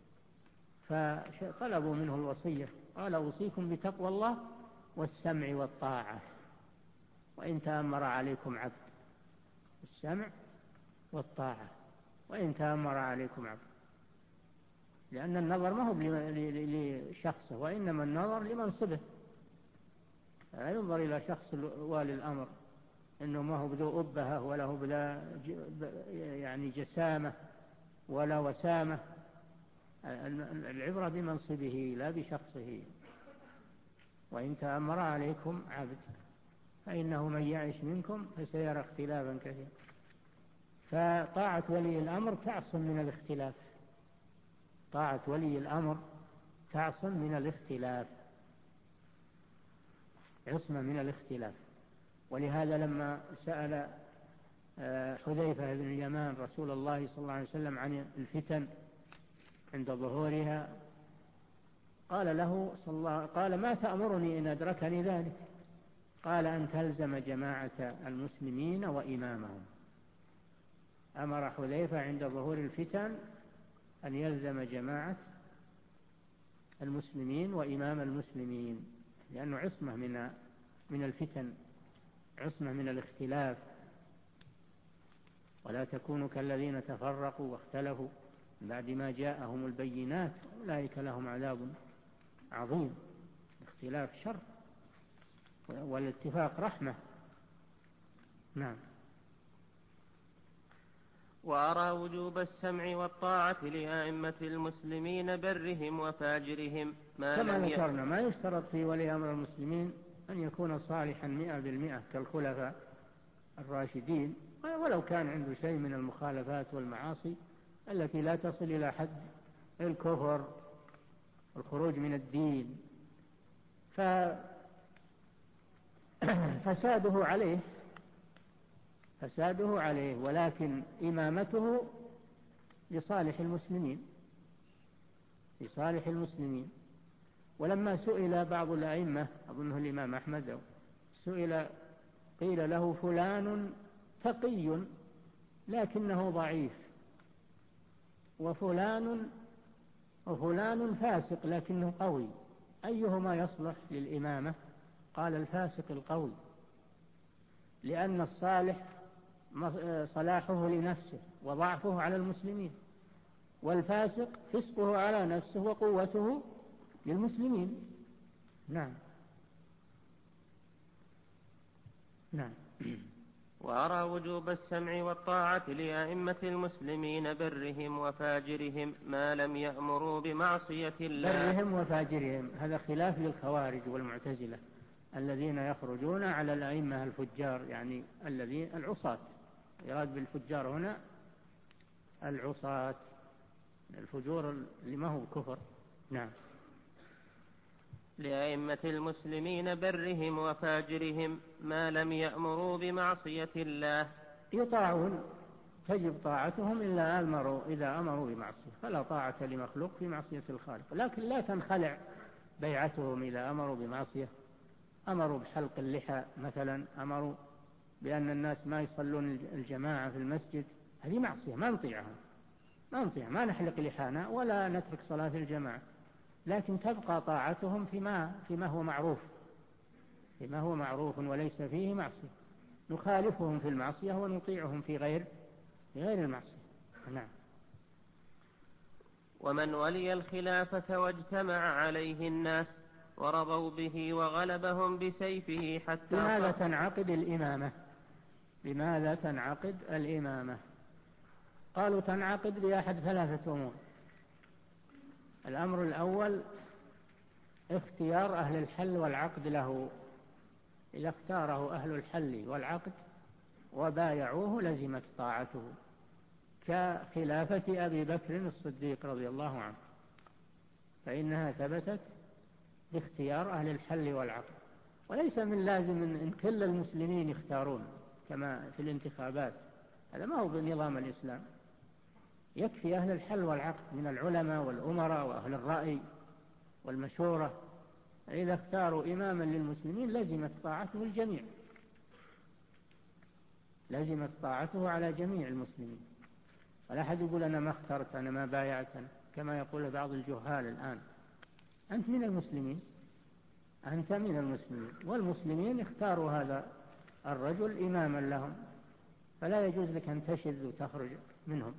فطلبوا منه الوصية، قال: أوصيكم بتقوى الله والسمع والطاعة وإن تأمر عليكم عبد. السمع والطاعة وإن تأمر عليكم عبد، لأن النظر ما هو لشخصه، وإنما النظر لمنصبه. لا ينظر إلى شخص والي الأمر إنه ما هو بذو أبهة ولا هو بلا يعني جسامة ولا وسامة. العبرة بمنصبه لا بشخصه. وإن تأمر عليكم عبد فإنه من يعش منكم فسيرى اختلافا كثيرا. فطاعة ولي الأمر تعصم من الاختلاف، طاعة ولي الأمر تعصم من الاختلاف، عصمة من الاختلاف. ولهذا لما سأل حذيفة بن اليمان رسول الله صلى الله عليه وسلم عن الفتن عند ظهورها قال له قال: ما تأمرني إن أدركني ذلك؟ قال: أن تلزم جماعة المسلمين وإمامهم. أمر حذيفة عند ظهور الفتن أن يلزم جماعة المسلمين وإمام المسلمين، لأنه عصمة من الفتن، عصمة من الاختلاف. ولا تكونوا كالذين تفرقوا واختلفوا بعد ما جاءهم البينات أولئك لهم عذاب عظيم. الاختلاف شر والاتفاق رحمة. نعم. وأرى وجوب السمع والطاعة لأئمة المسلمين برهم وفاجرهم كما ذكرنا ما يشترط في ولي أمر المسلمين أن يكون صالحا 100% كالخلفاء الراشدين، ولو كان عنده شيء من المخالفات والمعاصي التي لا تصل إلى حد الكفر والخروج من الدين، فساده عليه، ولكن إمامته لصالح المسلمين. ولما سئل بعض الأئمة أظنه الإمام أحمد قيل له فلان تقي لكنه ضعيف، وفلان فاسق لكنه قوي، أيهما يصلح للإمامة؟ قال الفاسق القوي، لأن الصالح صلاحه لنفسه وضعفه على المسلمين، والفاسق فسقه على نفسه وقوته للمسلمين. نعم. وأرى وجوب السمع والطاعة لأئمة المسلمين برهم وفاجرهم ما لم يأمروا بمعصية الله. برهم وفاجرهم هذا خلاف للخوارج والمعتزلة الذين يخرجون على الأئمة الفجار، يعني العصاة، يراد بالفجار هنا العصاة، الفجور اللي ما هو كفر. نعم. لأئمة المسلمين برهم وفاجرهم ما لم يأمروا بمعصية الله. يطاعون، تجب طاعتهم إلا إذا أمروا بمعصية، فلا طاعة لمخلوق في معصية الخالق، لكن لا تنخلع بيعتهم إذا أمروا بمعصية. أمروا بحلق اللحى مثلا، أمروا بأن الناس ما يصلون الجماعة في المسجد، هذه معصية ما نطيعها، ما نحلق لحانا ولا نترك صلاة الجماعة، لكن تبقى طاعتهم فيما هو معروف وليس فيه معصية. نخالفهم في المعصية ونطيعهم في غير المعصية. نعم. ومن ولي الخلافة واجتمع عليه الناس ورضوا به وغلبهم بسيفه حتى لماذا تنعقد الإمامة؟ قالوا تنعقد بأحد 3 أمور. الأمر الأول اختيار أهل الحل والعقد له، إذا اختاره أهل الحل والعقد وبايعوه لزمت طاعته، كخلافة أبي بكر الصديق رضي الله عنه، فإنها ثبتت باختيار أهل الحل والعقد، وليس من لازم أن كل المسلمين يختارون كما في الانتخابات، هذا ما هو بنظام الإسلام. يكفي أهل الحل والعقد من العلماء والأمراء وأهل الرأي والمشورة، إذا اختاروا إماما للمسلمين لزمت طاعته الجميع، لزمت طاعته على جميع المسلمين، ولا أحد يقول أنا ما اخترت، أنا ما بايعت، كما يقول بعض الجهال الآن. أنت من المسلمين، والمسلمين اختاروا هذا الرجل إماما لهم، فلا يجوز لك أن تشذ وتخرج منهم.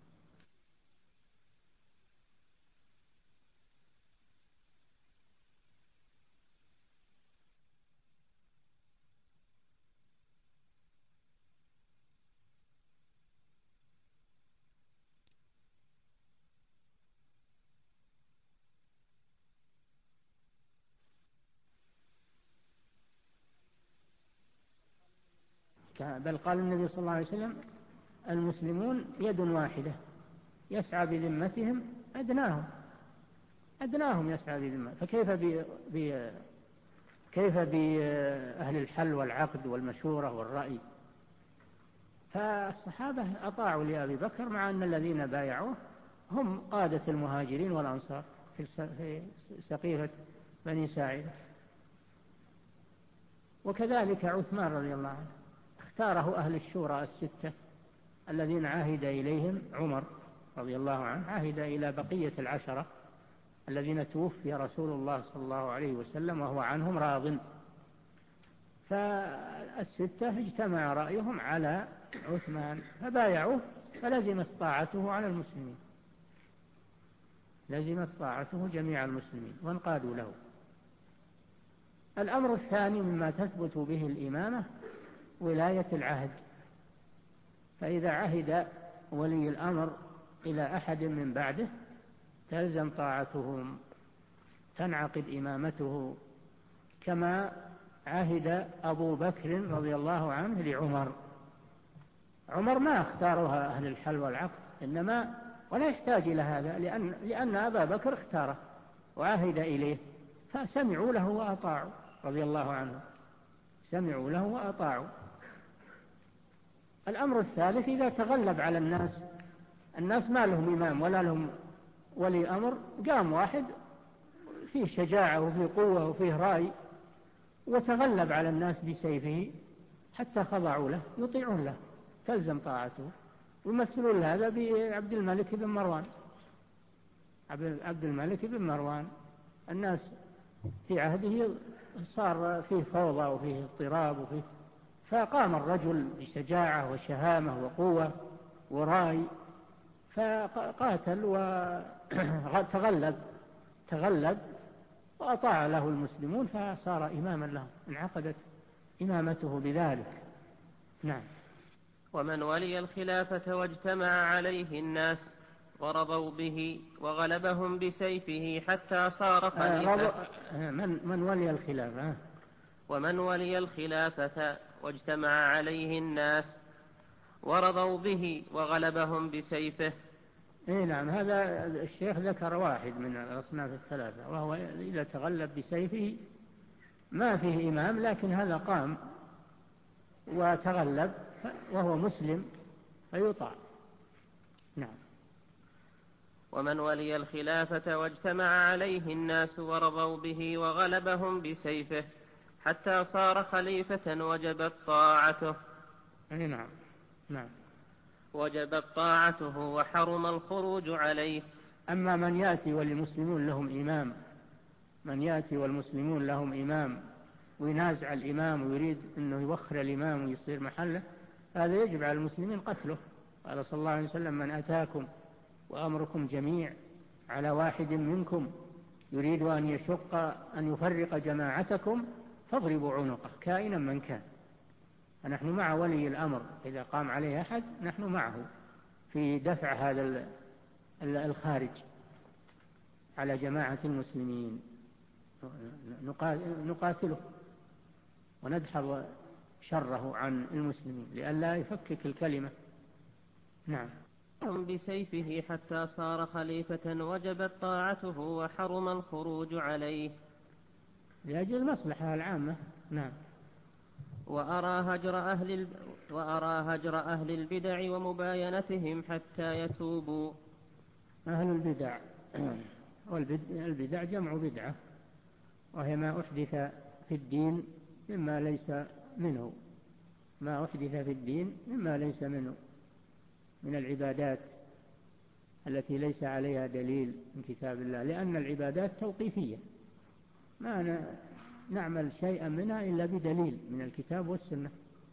بل قال النبي صلى الله عليه وسلم المسلمون يد واحدة يسعى بذمتهم أدناهم يسعى بذمتهم، كيف بأهل الحل والعقد والمشورة والرأي؟ فالصحابة أطاعوا لأبي بكر مع أن الذين بايعوه هم قادة المهاجرين والأنصار في سقيفة بني ساعدة. وكذلك عثمان رضي الله عنه اختاره أهل الشورى 6 الذين عهد إليهم عمر رضي الله عنه، عهد إلى بقية 10 الذين توفي رسول الله صلى الله عليه وسلم وهو عنهم راض، ف6 اجتمع رأيهم على عثمان فبايعوه، فلزمت طاعته على المسلمين، لزمت طاعته جميع المسلمين وانقادوا له. الأمر الثاني مما تثبت به الإمامة ولاية العهد، فإذا عهد ولي الأمر إلى أحد من بعده تلزم طاعتهم، تنعقد إمامته، كما عهد أبو بكر رضي الله عنه لعمر. عمر ما اختارها أهل الحل والعقد، إنما ولا يحتاج إلى هذا، لأن أبا بكر اختاره وعهد إليه، فسمعوا له وأطاعوا رضي الله عنه، سمعوا له وأطاعوا. الأمر الثالث إذا تغلب على الناس ما لهم إمام ولا لهم ولي أمر، قام واحد فيه شجاعة وفيه قوة وفيه رأي وتغلب على الناس بسيفه حتى خضعوا له، يطيعون له، تلزم طاعته. ويمثلون هذا بعبد الملك بن مروان. عبد الملك بن مروان الناس في عهده صار فيه فوضى وفيه اضطراب فقام الرجل بشجاعة وشهامة وقوة ورأي، فقاتل وتغلب وأطاع له المسلمون فصار إماما لهم، انعقدت إمامته بذلك. نعم. ومن ولي الخلافة واجتمع عليه الناس ورضوا به وغلبهم بسيفه حتى صار خليفة. من ولي الخلافة. ومن ولي الخلافة واجتمع عليه الناس ورضوا به وغلبهم بسيفه. نعم، هذا الشيخ ذكر واحد من الأصناف الثلاثة، وهو إذا تغلب بسيفه ما فيه إمام، لكن هذا قام وتغلب وهو مسلم فيطاع. نعم. ومن ولي الخلافة واجتمع عليه الناس ورضوا به وغلبهم بسيفه حتى صار خليفة وجبت طاعته. نعم. نعم. وجبت طاعته وحرم الخروج عليه. أما من يأتي والمسلمون لهم إمام وينازع الإمام ويريد أنه يوخر الإمام ويصير محله، هذا يجب على المسلمين قتله. قال صلى الله عليه وسلم: من أتاكم وأمركم جميع على واحد منكم يريد أن يفرق جماعتكم فاضربوا عنقه كائنا من كان. فنحن مع ولي الأمر، إذا قام عليه أحد نحن معه في دفع هذا الخارج على جماعة المسلمين، نقاتله وندحض شره عن المسلمين لئلا يفكك الكلمة. نعم. بسيفه حتى صار خليفة وجبت طاعته وحرم الخروج عليه لأجل المصلحة العامة. نعم. وأرى هجر أهل البدع ومباينتهم حتى يتوبوا. أهل البدع والبدع جمع بدعة، وهي ما أحدث في الدين مما ليس منه، من العبادات التي ليس عليها دليل من كتاب الله، لأن العبادات توقيفية، ما نعمل شيئا منها إلا بدليل من الكتاب والسنة.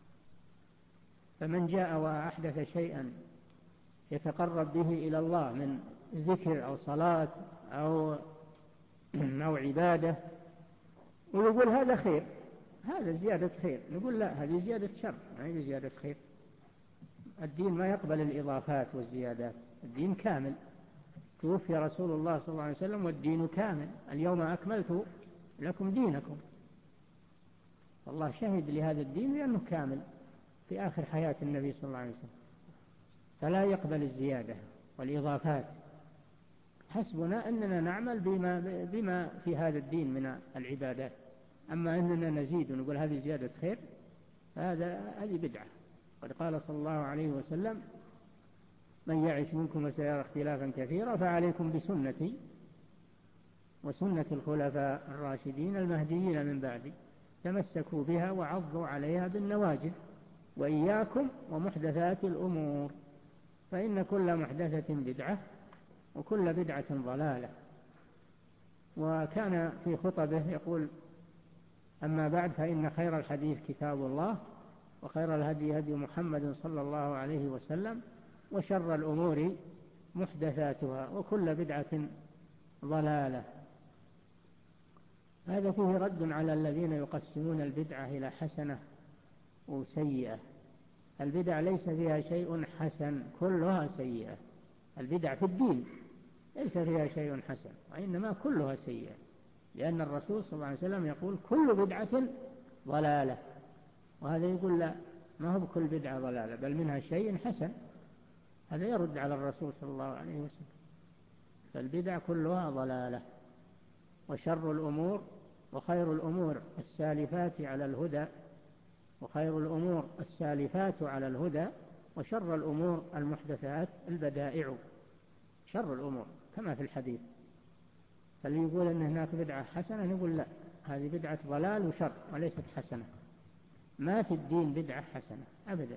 فمن جاء وأحدث شيئا يتقرب به إلى الله من ذكر أو صلاة أو عبادة ويقول هذا خير، هذا زيادة خير، نقول لا، هذه زيادة شر، هذه زيادة خير. الدين ما يقبل الإضافات والزيادات، الدين كامل. توفي رسول الله صلى الله عليه وسلم والدين كامل، اليوم أكملت لكم دينكم. الله شهد لهذا الدين لأنه كامل في آخر حياة النبي صلى الله عليه وسلم، فلا يقبل الزيادة والإضافات. حسبنا أننا نعمل بما في هذا الدين من العبادات، أما أننا نزيد ونقول هذه زيادة خير هذه بدعة. قد قال صلى الله عليه وسلم: من يعش منكم وسيرى اختلافا كثيرا فعليكم بسنتي وسنة الخلفاء الراشدين المهديين من بعدي، تمسكوا بها وعضوا عليها بالنواجذ، وإياكم ومحدثات الأمور، فإن كل محدثة بدعة وكل بدعة ضلالة. وكان في خطبه يقول: أما بعد، فإن خير الحديث كتاب الله، وخير الهدي هدي محمد صلى الله عليه وسلم، وشر الأمور محدثاتها، وكل بدعة ضلالة. هذا فيه رد على الذين يقسمون البدعة إلى حسنة وسيئة. البدع ليس فيها شيء حسن، كلها سيئة. البدع في الدين ليس فيها شيء حسن، وإنما كلها سيئة، لأن الرسول صلى الله عليه وسلم يقول كل بدعة ضلالة، وهذا يقول لا، ما هو بكل بدعة ضلالة، بل منها شيء حسن. هذا يرد على الرسول صلى الله عليه وسلم. فالبدع كلها ضلالة. وشر الأمور وخير الأمور السالفات على الهدى، وخير الأمور السالفات على الهدى، وشر الأمور المحدثات البدائع. شر الأمور كما في الحديث. فاللي يقول أن هناك بدعة حسنة نقول لا، هذه بدعة ضلال وشر وليست حسنة. ما في الدين بدعة حسنة أبدا.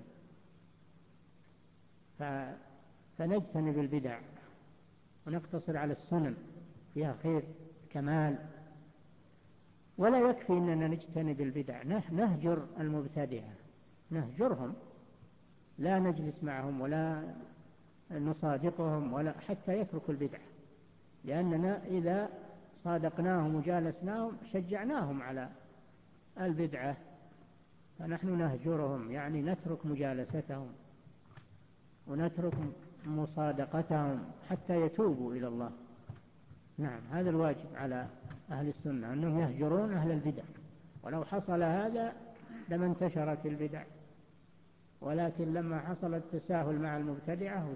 فنجتنب البدع ونقتصر على السنن فيها خير كمال. ولا يكفي أننا نجتنب البدع، نهجر المبتدعة، نهجرهم، لا نجلس معهم ولا نصادقهم ولا حتى يتركوا البدع، لأننا إذا صادقناهم وجالسناهم شجعناهم على البدعة. فنحن نهجرهم، يعني نترك مجالستهم ونترك مصادقتهم حتى يتوبوا إلى الله. نعم، هذا الواجب على أهل السنة، أنهم يهجرون أهل البدع. ولو حصل هذا لما انتشرت البدع، ولكن لما حصل التساهل مع المبتدعة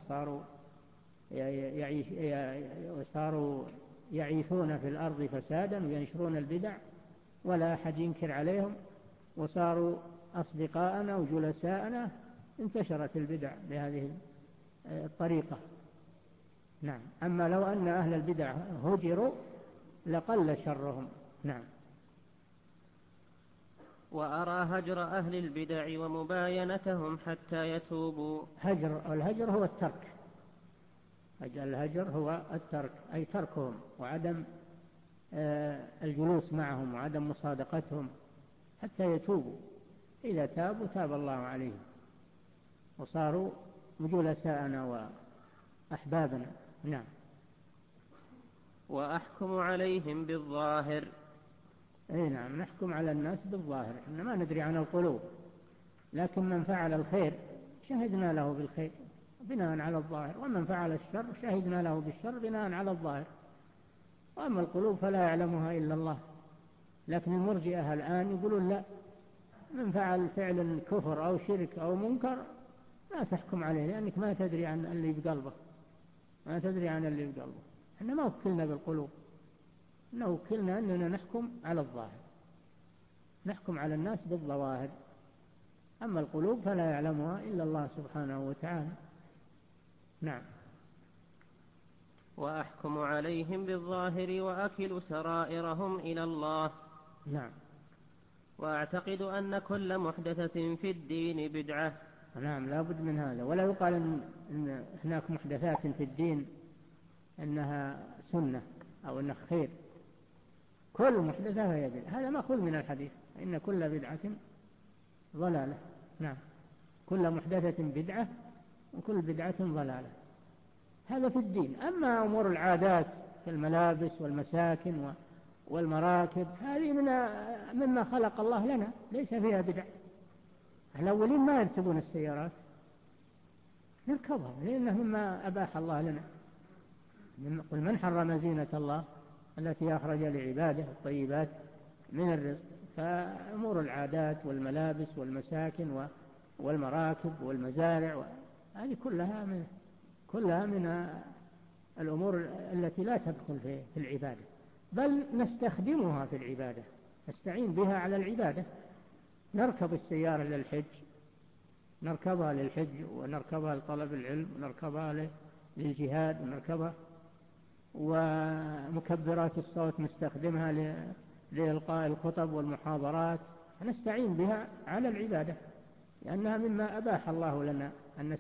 وصاروا يعيثون في الأرض فسادا وينشرون البدع ولا أحد ينكر عليهم، وصاروا أصدقاءنا وجلساءنا، انتشرت البدع بهذه الطريقة. نعم. أما لو أن أهل البدع هجروا لقل شرهم. نعم. وأرى هجر أهل البدع ومباينتهم حتى يتوبوا. الهجر هو الترك. الهجر هو الترك، أي تركهم وعدم الجلوس معهم وعدم مصادقتهم حتى يتوبوا. إذا تابوا تاب الله عليهم وصاروا جلساءنا وأحبابنا. نعم. وأحكم عليهم بالظاهر. أي نعم، نحكم على الناس بالظاهر، إحنا ما ندري عن القلوب، لكن من فعل الخير شهدنا له بالخير بناء على الظاهر، ومن فعل الشر شهدنا له بالشر بناء على الظاهر. وأما القلوب فلا يعلمها إلا الله. لكن المرجئة الآن يقولون لا، من فعل فعل كفر أو شرك أو منكر لا تحكم عليه، لأنك ما تدري عن اللي بقلبه، ما تدري عن اللي بقلبه. احنا ما وكلنا بالقلوب، إنه وكلنا أننا نحكم على الظاهر، نحكم على الناس بالظواهر. أما القلوب فلا يعلمها إلا الله سبحانه وتعالى. نعم. وأحكم عليهم بالظاهر وأكل سرائرهم إلى الله. نعم. وأعتقد أن كل محدثة في الدين بدعة. نعم، لا بد من هذا. ولا يقال إن هناك محدثات في الدين أنها سنة أو أنها خير. كل محدثة هي بدعة، هذا مأخوذ من الحديث، إن كل بدعة ضلالة. نعم، كل محدثة بدعة وكل بدعة ضلالة، هذا في الدين. أما أمور العادات كالملابس والمساكن والمراكب هذه مما خلق الله لنا، ليس فيها بدع. الأولين ما يركبون السيارات، نركبها لأنه مما أباح الله لنا. قل من حرم زينة الله التي أخرج لعباده الطيبات من الرزق. فأمور العادات والملابس والمساكن والمراكب والمزارع هذه كلها من الأمور التي لا تدخل في العبادة، بل نستخدمها في العبادة، نستعين بها على العبادة. نركب السيارة للحج، نركبها للحج ونركبها لطلب العلم ونركبها للجهاد ونركبها، ومكبرات الصوت نستخدمها لإلقاء الخطب والمحاضرات، نستعين بها على العبادة، لأنها مما أباح الله لنا أن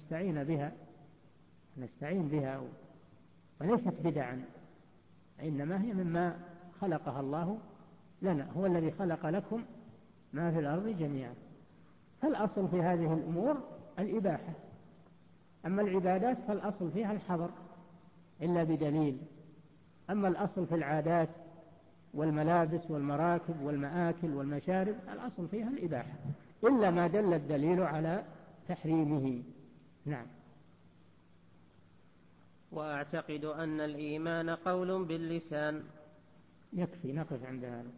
نستعين بها وليست بدعا، إنما هي مما خلقها الله لنا. هو الذي خلق لكم ما في الأرض جميعا. فالأصل في هذه الأمور الإباحة. أما العبادات فالأصل فيها الحظر إلا بدليل. أما الأصل في العادات والملابس والمراكب والمآكل والمشارب الأصل فيها الإباحة، إلا ما دل الدليل على تحريمه. نعم. وأعتقد أن الإيمان قول باللسان. يكفي، نقف عند هذا.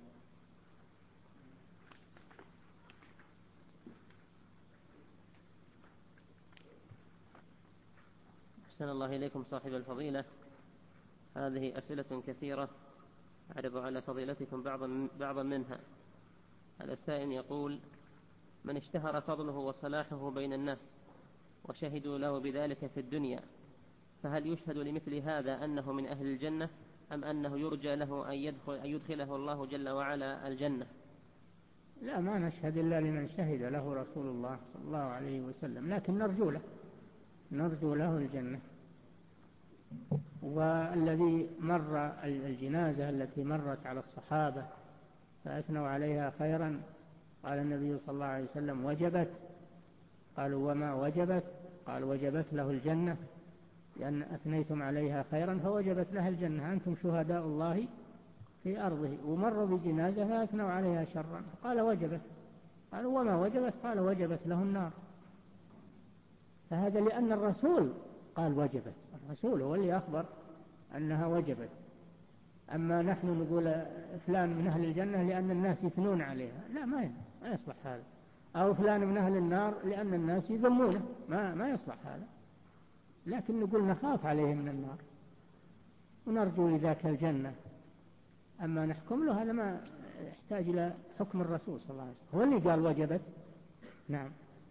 أحسن الله إليكم صاحب الفضيلة، هذه أسئلة كثيرة أعرض على فضيلتكم بعضا منها. هذا السائل يقول: من اشتهر فضله وصلاحه بين الناس وشهدوا له بذلك في الدنيا، فهل يشهد لمثل هذا أنه من أهل الجنة، أم أنه يرجى له أن يدخله الله جل وعلا الجنة؟ لا، ما نشهد إلا لمن شهد له رسول الله صلى الله عليه وسلم، لكن نرجو له الجنة. والذي مر الجنازة التي مرت على الصحابة فأثنوا عليها خيرا، قال النبي صلى الله عليه وسلم: وجبت. قالوا: وما وجبت؟ قال: وجبت له الجنة، لأن أثنيتم عليها خيرا فوجبت لها الجنة، أنتم شهداء الله في أرضه. ومروا بجنازة فأثنوا عليها شرا، قال: وجبت. قالوا: وما وجبت؟ قال: وجبت له النار. فهذا لأن الرسول قال وجبت، الرسول هو اللي أخبر أنها وجبت. أما نحن نقول فلان من أهل الجنة لأن الناس يثنون عليها، لا، ما يصلح هذا. أو فلان من أهل النار لأن الناس يذمونه، ما يصلح هذا. لكن نقول نخاف عليه من النار ونرجو لذاك الجنة. أما نحكم له هذا ما يحتاج إلى حكم الرسول صلى الله عليه وسلم، هو اللي قال وجبت. نعم.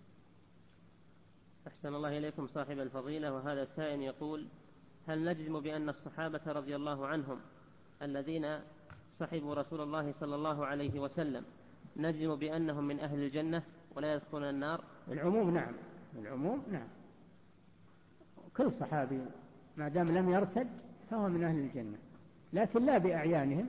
أحسن الله إليكم صاحب الفضيلة، وهذا سائل يقول: هل نجزم بأن الصحابة رضي الله عنهم الذين صحبوا رسول الله صلى الله عليه وسلم نجزم بأنهم من أهل الجنة ولا يدخلون النار؟ العموم نعم، العموم نعم، كل صحابي ما دام لم يرتد فهو من أهل الجنة، لكن لا بأعيانهم،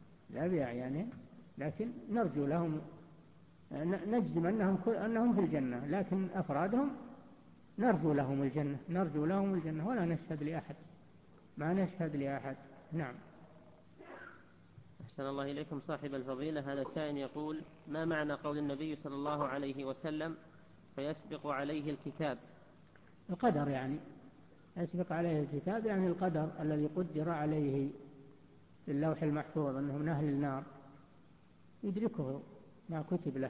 لكن نرجو لهم، نجزم أنهم في الجنة، لكن أفرادهم نرجو لهم الجنة ولا نشهد لأحد، ما نشهد لأحد. نعم. أحسن الله إليكم صاحب الفضيلة، هذا سائل يقول: ما معنى قول النبي صلى الله عليه وسلم: فيسبق عليه الكتاب؟ القدر، يعني يسبق عليه الكتاب، يعني القدر الذي قدر عليه في اللوح المحفوظ أنه من أهل النار يدركه ما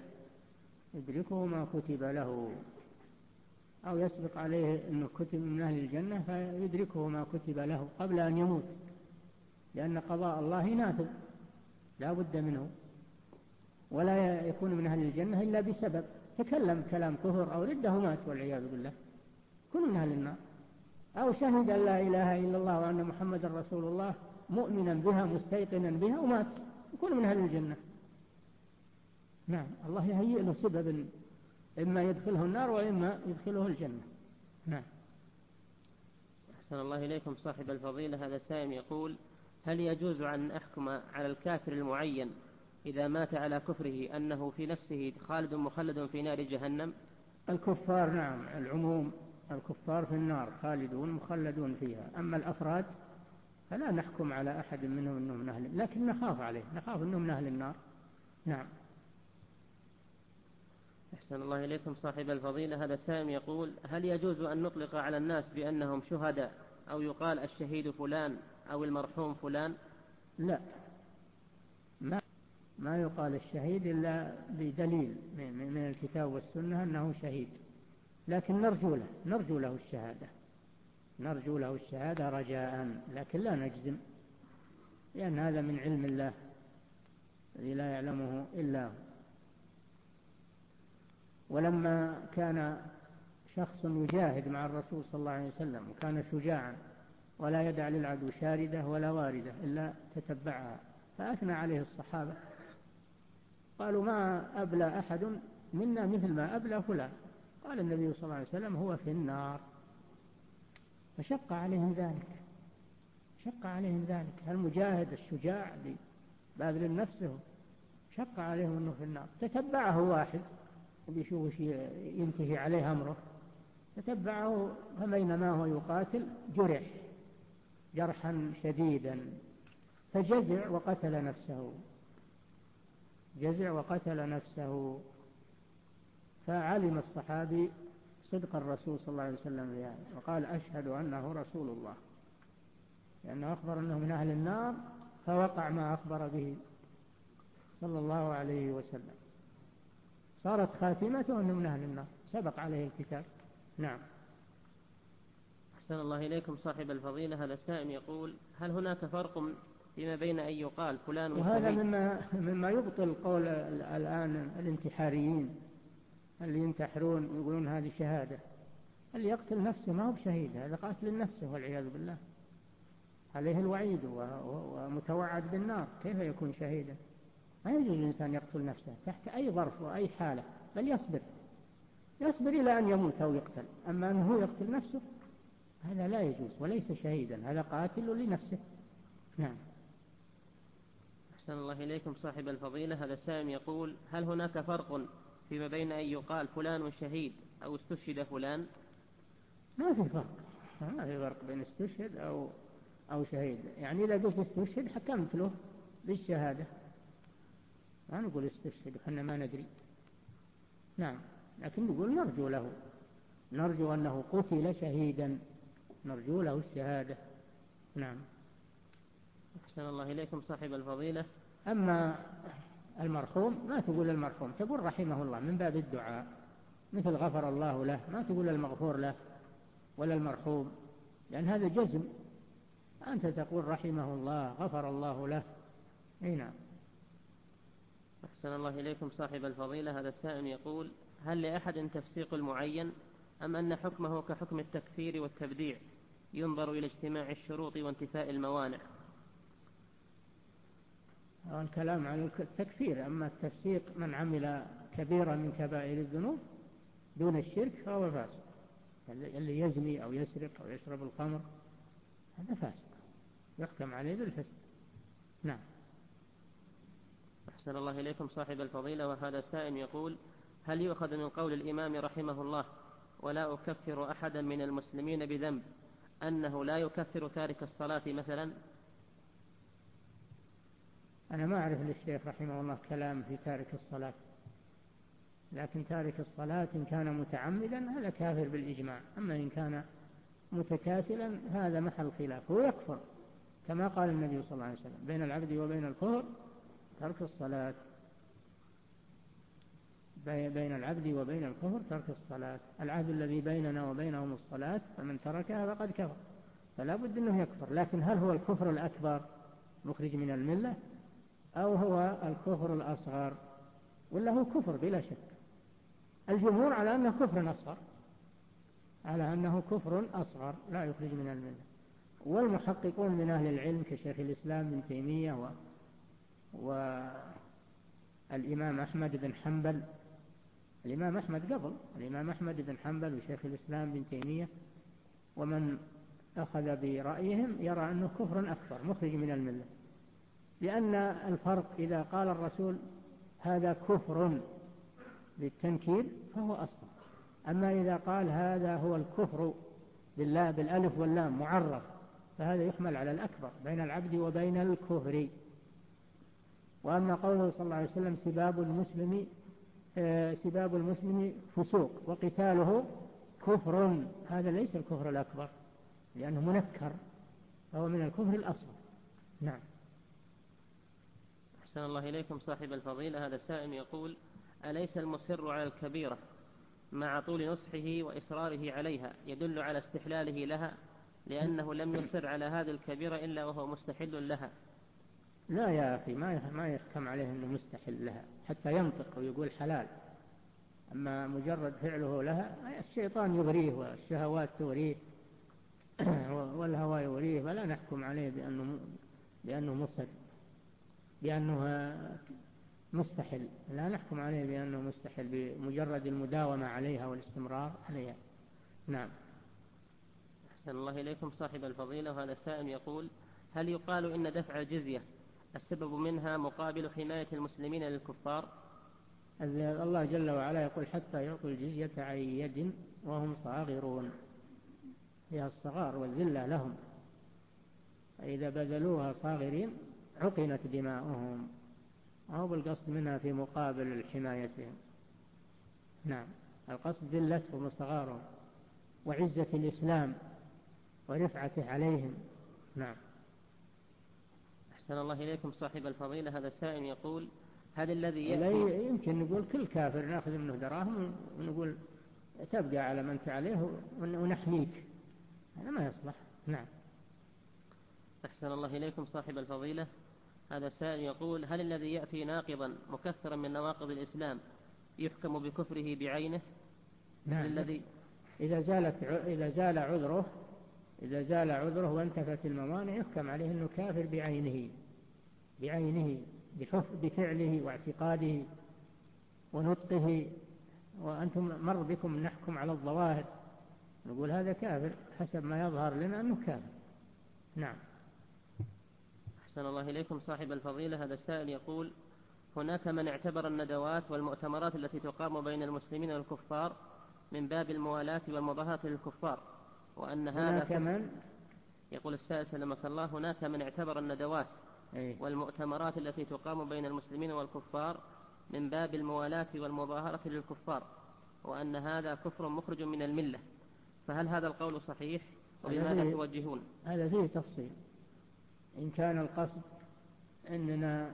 كتب له، أو يسبق عليه أنه كتب من أهل الجنة فيدركه ما كتب له قبل أن يموت، لأن قضاء الله نافذ لا بد منه، ولا يكون من أهل الجنة إلا بسبب تكلم كلام كفر أو رده مات والعياذ بالله، يكون من أهل النار. أو شهد أن لا إله إلا الله وأن محمد رسول الله مؤمنا بها مستيقنا بها ومات، يكون من أهل الجنة. نعم، الله يهيئ له سبب إما يدخله النار وإما يدخله الجنة. نعم. أحسن الله إليكم صاحب الفضيلة، هذا سائل يقول: هل يجوز أن أحكم على الكافر المعين إذا مات على كفره أنه في نفسه خالد مخلد في نار جهنم؟ الكفار نعم، العموم، الكفار في النار خالدون مخلدون فيها. أما الأفراد فلا نحكم على أحد منهم أنه من أهل، لكن نخاف عليه، نخاف أنه من أهل النار. نعم. أحسن الله إليكم صاحب الفضيلة، هذا سائل يقول: هل يجوز أن نطلق على الناس بأنهم شهداء، أو يقال الشهيد فلان أو المرحوم فلان؟ لا، ما يقال الشهيد إلا بدليل من الكتاب والسنة أنه شهيد، لكن نرجو له الشهادة رجاء، لكن لا نجزم، لأن هذا من علم الله الذي لا يعلمه إلا هو. ولما كان شخص يجاهد مع الرسول صلى الله عليه وسلم وكان شجاعا ولا يدع للعدو شاردة ولا واردة إلا تتبعها، فأثنى عليه الصحابة قالوا: ما أبلى أحد منا مثل ما أبلى فلان. قال النبي صلى الله عليه وسلم: هو في النار. فشق عليهم ذلك، المجاهد الشجاع باذل نفسه شق عليهم أنه في النار. تتبعه واحد بيشوف ينتهي عليه أمره، تتبعه، فبينما هو يقاتل جرح جرحا شديدا فجزع وقتل نفسه. فعلم الصحابي صدق الرسول صلى الله عليه وسلم في هذا، وقال أشهد أنه رسول الله، لأنه أخبر أنه من أهل النار فوقع ما أخبر به صلى الله عليه وسلم، صارت خاتمته أنه من أهل النار، سبق عليه الكتاب. نعم. أحسن الله إليكم صاحب الفضيلة. هذا السائل يقول: هل هناك فرق فيما بين أن يقال فلان وهذا مما يبطل قول الآن الانتحاريين اللي ينتحرون يقولون هذه شهادة. اللي يقتل نفسه ما هو بشهيد، هذا قاتل النفس والعياذ بالله، عليه الوعيد ومتوعد بالنار، كيف يكون شهيدا؟ ما يجوز الإنسان يقتل نفسه تحت أي ظرف وأي حالة، بل يصبر إلى أن يموت أو يقتل. أما أنه يقتل نفسه هذا لا يجوز وليس شهيدا، هذا قاتل لنفسه. نعم. أحسن الله إليكم صاحب الفضيلة. هذا السائل يقول: هل هناك فرق فيما بين أن يقال فلان شهيد أو استشهد فلان؟ ما في فرق بين استشهد أو شهيد. يعني إذا قلت استشهد حكمت له بالشهادة، ما نقول استشهد وحنا ما ندري. نعم، لكن نقول نرجو أنه قتل شهيدا، نرجو له الشهادة. نعم. أحسن الله إليكم صاحب الفضيلة. أما المرحوم ما تقول المرحوم، تقول رحمه الله من باب الدعاء، مثل غفر الله له، ما تقول المغفور له ولا المرحوم، لأن هذا جزم. أنت تقول رحمه الله، غفر الله له. نعم. أحسن الله إليكم صاحب الفضيلة. هذا السائل يقول: هل لأحد تفسيق المعين أم أن حكمه كحكم التكفير والتبديع ينظر إلى اجتماع الشروط وانتفاء الموانع؟ الكلام عن التكفير. أما التفسيق من عمل كبيرة من كبائر الذنوب دون الشرك فهو فاسق. اللي يزني أو يسرق أو يشرب الخمر هذا فاسق، يحكم عليه بالفسق. نعم. أحسن الله إليكم صاحب الفضيلة. وهذا سائل يقول: هل يؤخذ من قول الإمام رحمه الله ولا أكفر أحدا من المسلمين بذنب أنه لا يكفر تارك الصلاة مثلا؟ أنا ما أعرف للشيخ رحمه الله كلام في تارك الصلاة، لكن تارك الصلاة إن كان متعمدا هذا كافر بالإجماع، أما إن كان متكاسلا هذا محل خلاف، هو يكفر كما قال النبي صلى الله عليه وسلم: بين العبد وبين الكفر ترك الصلاة. بين العبد وبين الكفر ترك الصلاة، العهد الذي بيننا وبينهم الصلاة، فمن تركها فقد كفر، فلا بد أنه يكفر. لكن هل هو الكفر الأكبر مخرج من الملة أو هو الكفر الأصغر؟ ولا هو كفر بلا شك. الجمهور على أنه كفر أصغر لا يخرج من الملة، والمحققون من أهل العلم كشيخ الإسلام بن تيمية والإمام أحمد بن حنبل، الإمام أحمد قبل الإمام أحمد بن حنبل وشيخ الإسلام بن تيمية ومن أخذ برأيهم يرى أنه كفر أكبر مخرج من الملة، لأن الفرق إذا قال الرسول هذا كفر بالتنكير فهو أصغر، أما إذا قال هذا هو الكفر بالله بالألف واللام معرف فهذا يحمل على الأكبر بين العبد وبين الكفر. وأما قوله صلى الله عليه وسلم سباب المسلم فسوق وقتاله كفر، هذا ليس الكفر الأكبر لأنه منكر، فهو من الكفر الأصغر. نعم. أحسن الله إليكم صاحب الفضيلة. هذا السائل يقول: أليس المصر على الكبيرة مع طول نصحه وإصراره عليها يدل على استحلاله لها، لأنه لم يصر على هذه الكبيرة إلا وهو مستحل لها؟ لا يا أخي، ما يحكم عليه أنه مستحل لها حتى ينطق ويقول حلال، أما مجرد فعله لها الشيطان يغريه والشهوات تغريه والهوى يغريه، فلا نحكم عليه بأنه مصر بأنه مستحل، لا نحكم عليه بأنه مستحل بمجرد المداومة عليها والاستمرار عليها. نعم. أحسن الله إليكم صاحب الفضيلة. وهذا السائل يقول: هل يقال إن دفع الجزية السبب منها مقابل حماية المسلمين للكفار؟ الله جل وعلا يقول: حتى يعطوا الجزية عن يد وهم صاغرون، فيها الصغار والذلة لهم، فإذا بذلوها صاغرين عقنت دماؤهم، أو بالقصد منها في مقابل حمايتهم. نعم. القصد ذلتهم وصغارهم وعزة الإسلام ورفعته عليهم. نعم. أحسن الله إليكم صاحب الفضيلة. هذا سائل يقول هذا الذي يأتي يمكن نقول كل كافر نأخذ منه دراهم ونقول تبقى على ما أنت عليه ونحميك، هذا ما يصلح. نعم. أحسن الله إليكم صاحب الفضيلة. هذا سائل يقول هل الذي يأتي ناقضا مكفرا من نواقض الإسلام يحكم بكفره بعينه؟ نعم. الذي إذا زال عذره وانتفت الموانع يحكم عليه أنه كافر بعينه بفعله واعتقاده ونطقه، وأنتم مر بكم نحكم على الظواهر نقول هذا كافر حسب ما يظهر لنا أنه كافر. نعم. أحسن الله إليكم صاحب الفضيلة. هذا السائل يقول هناك من اعتبر الندوات والمؤتمرات التي تقام بين المسلمين والكفار من باب الموالاة والمضاهاة للكفار، وأن هذا كمان يقول السائل سلمك الله هناك من اعتبر الندوات والمؤتمرات التي تقام بين المسلمين والكفار من باب الموالاة والمظاهرة للكفار، وأن هذا كفر مخرج من الملة، فهل هذا القول صحيح وبماذا توجهون؟ هذا فيه تفصيل. إن كان القصد أننا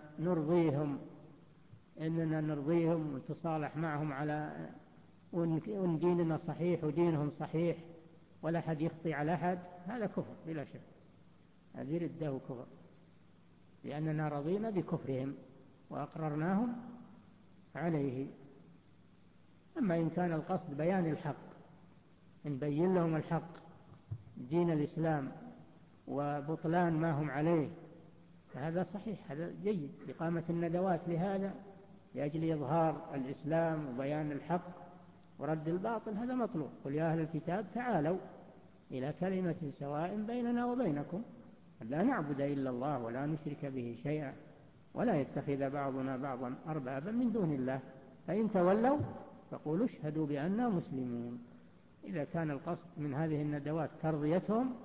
نرضيهم ونتصالح معهم على وإن ديننا صحيح ودينهم صحيح ولا أحد يخطي على أحد، هذا كفر بلا شك، هذه رده كفر، لأننا رضينا بكفرهم وأقررناهم عليه. أما إن كان القصد بيان الحق، نبين لهم الحق دين الإسلام وبطلان ما هم عليه، فهذا صحيح، هذا جيد. إقامة الندوات لهذا لأجل إظهار الإسلام وبيان الحق ورد الباطل، هذا مطلوب. قل يا أهل الكتاب تعالوا إلى كلمة سواء بيننا وبينكم لا نعبد إلا الله ولا نشرك به شيئا ولا يتخذ بعضنا بعضا أربابا من دون الله فإن تولوا فقولوا اشهدوا بأننا مسلمون. إذا كان القصد من هذه الندوات ترضيتهم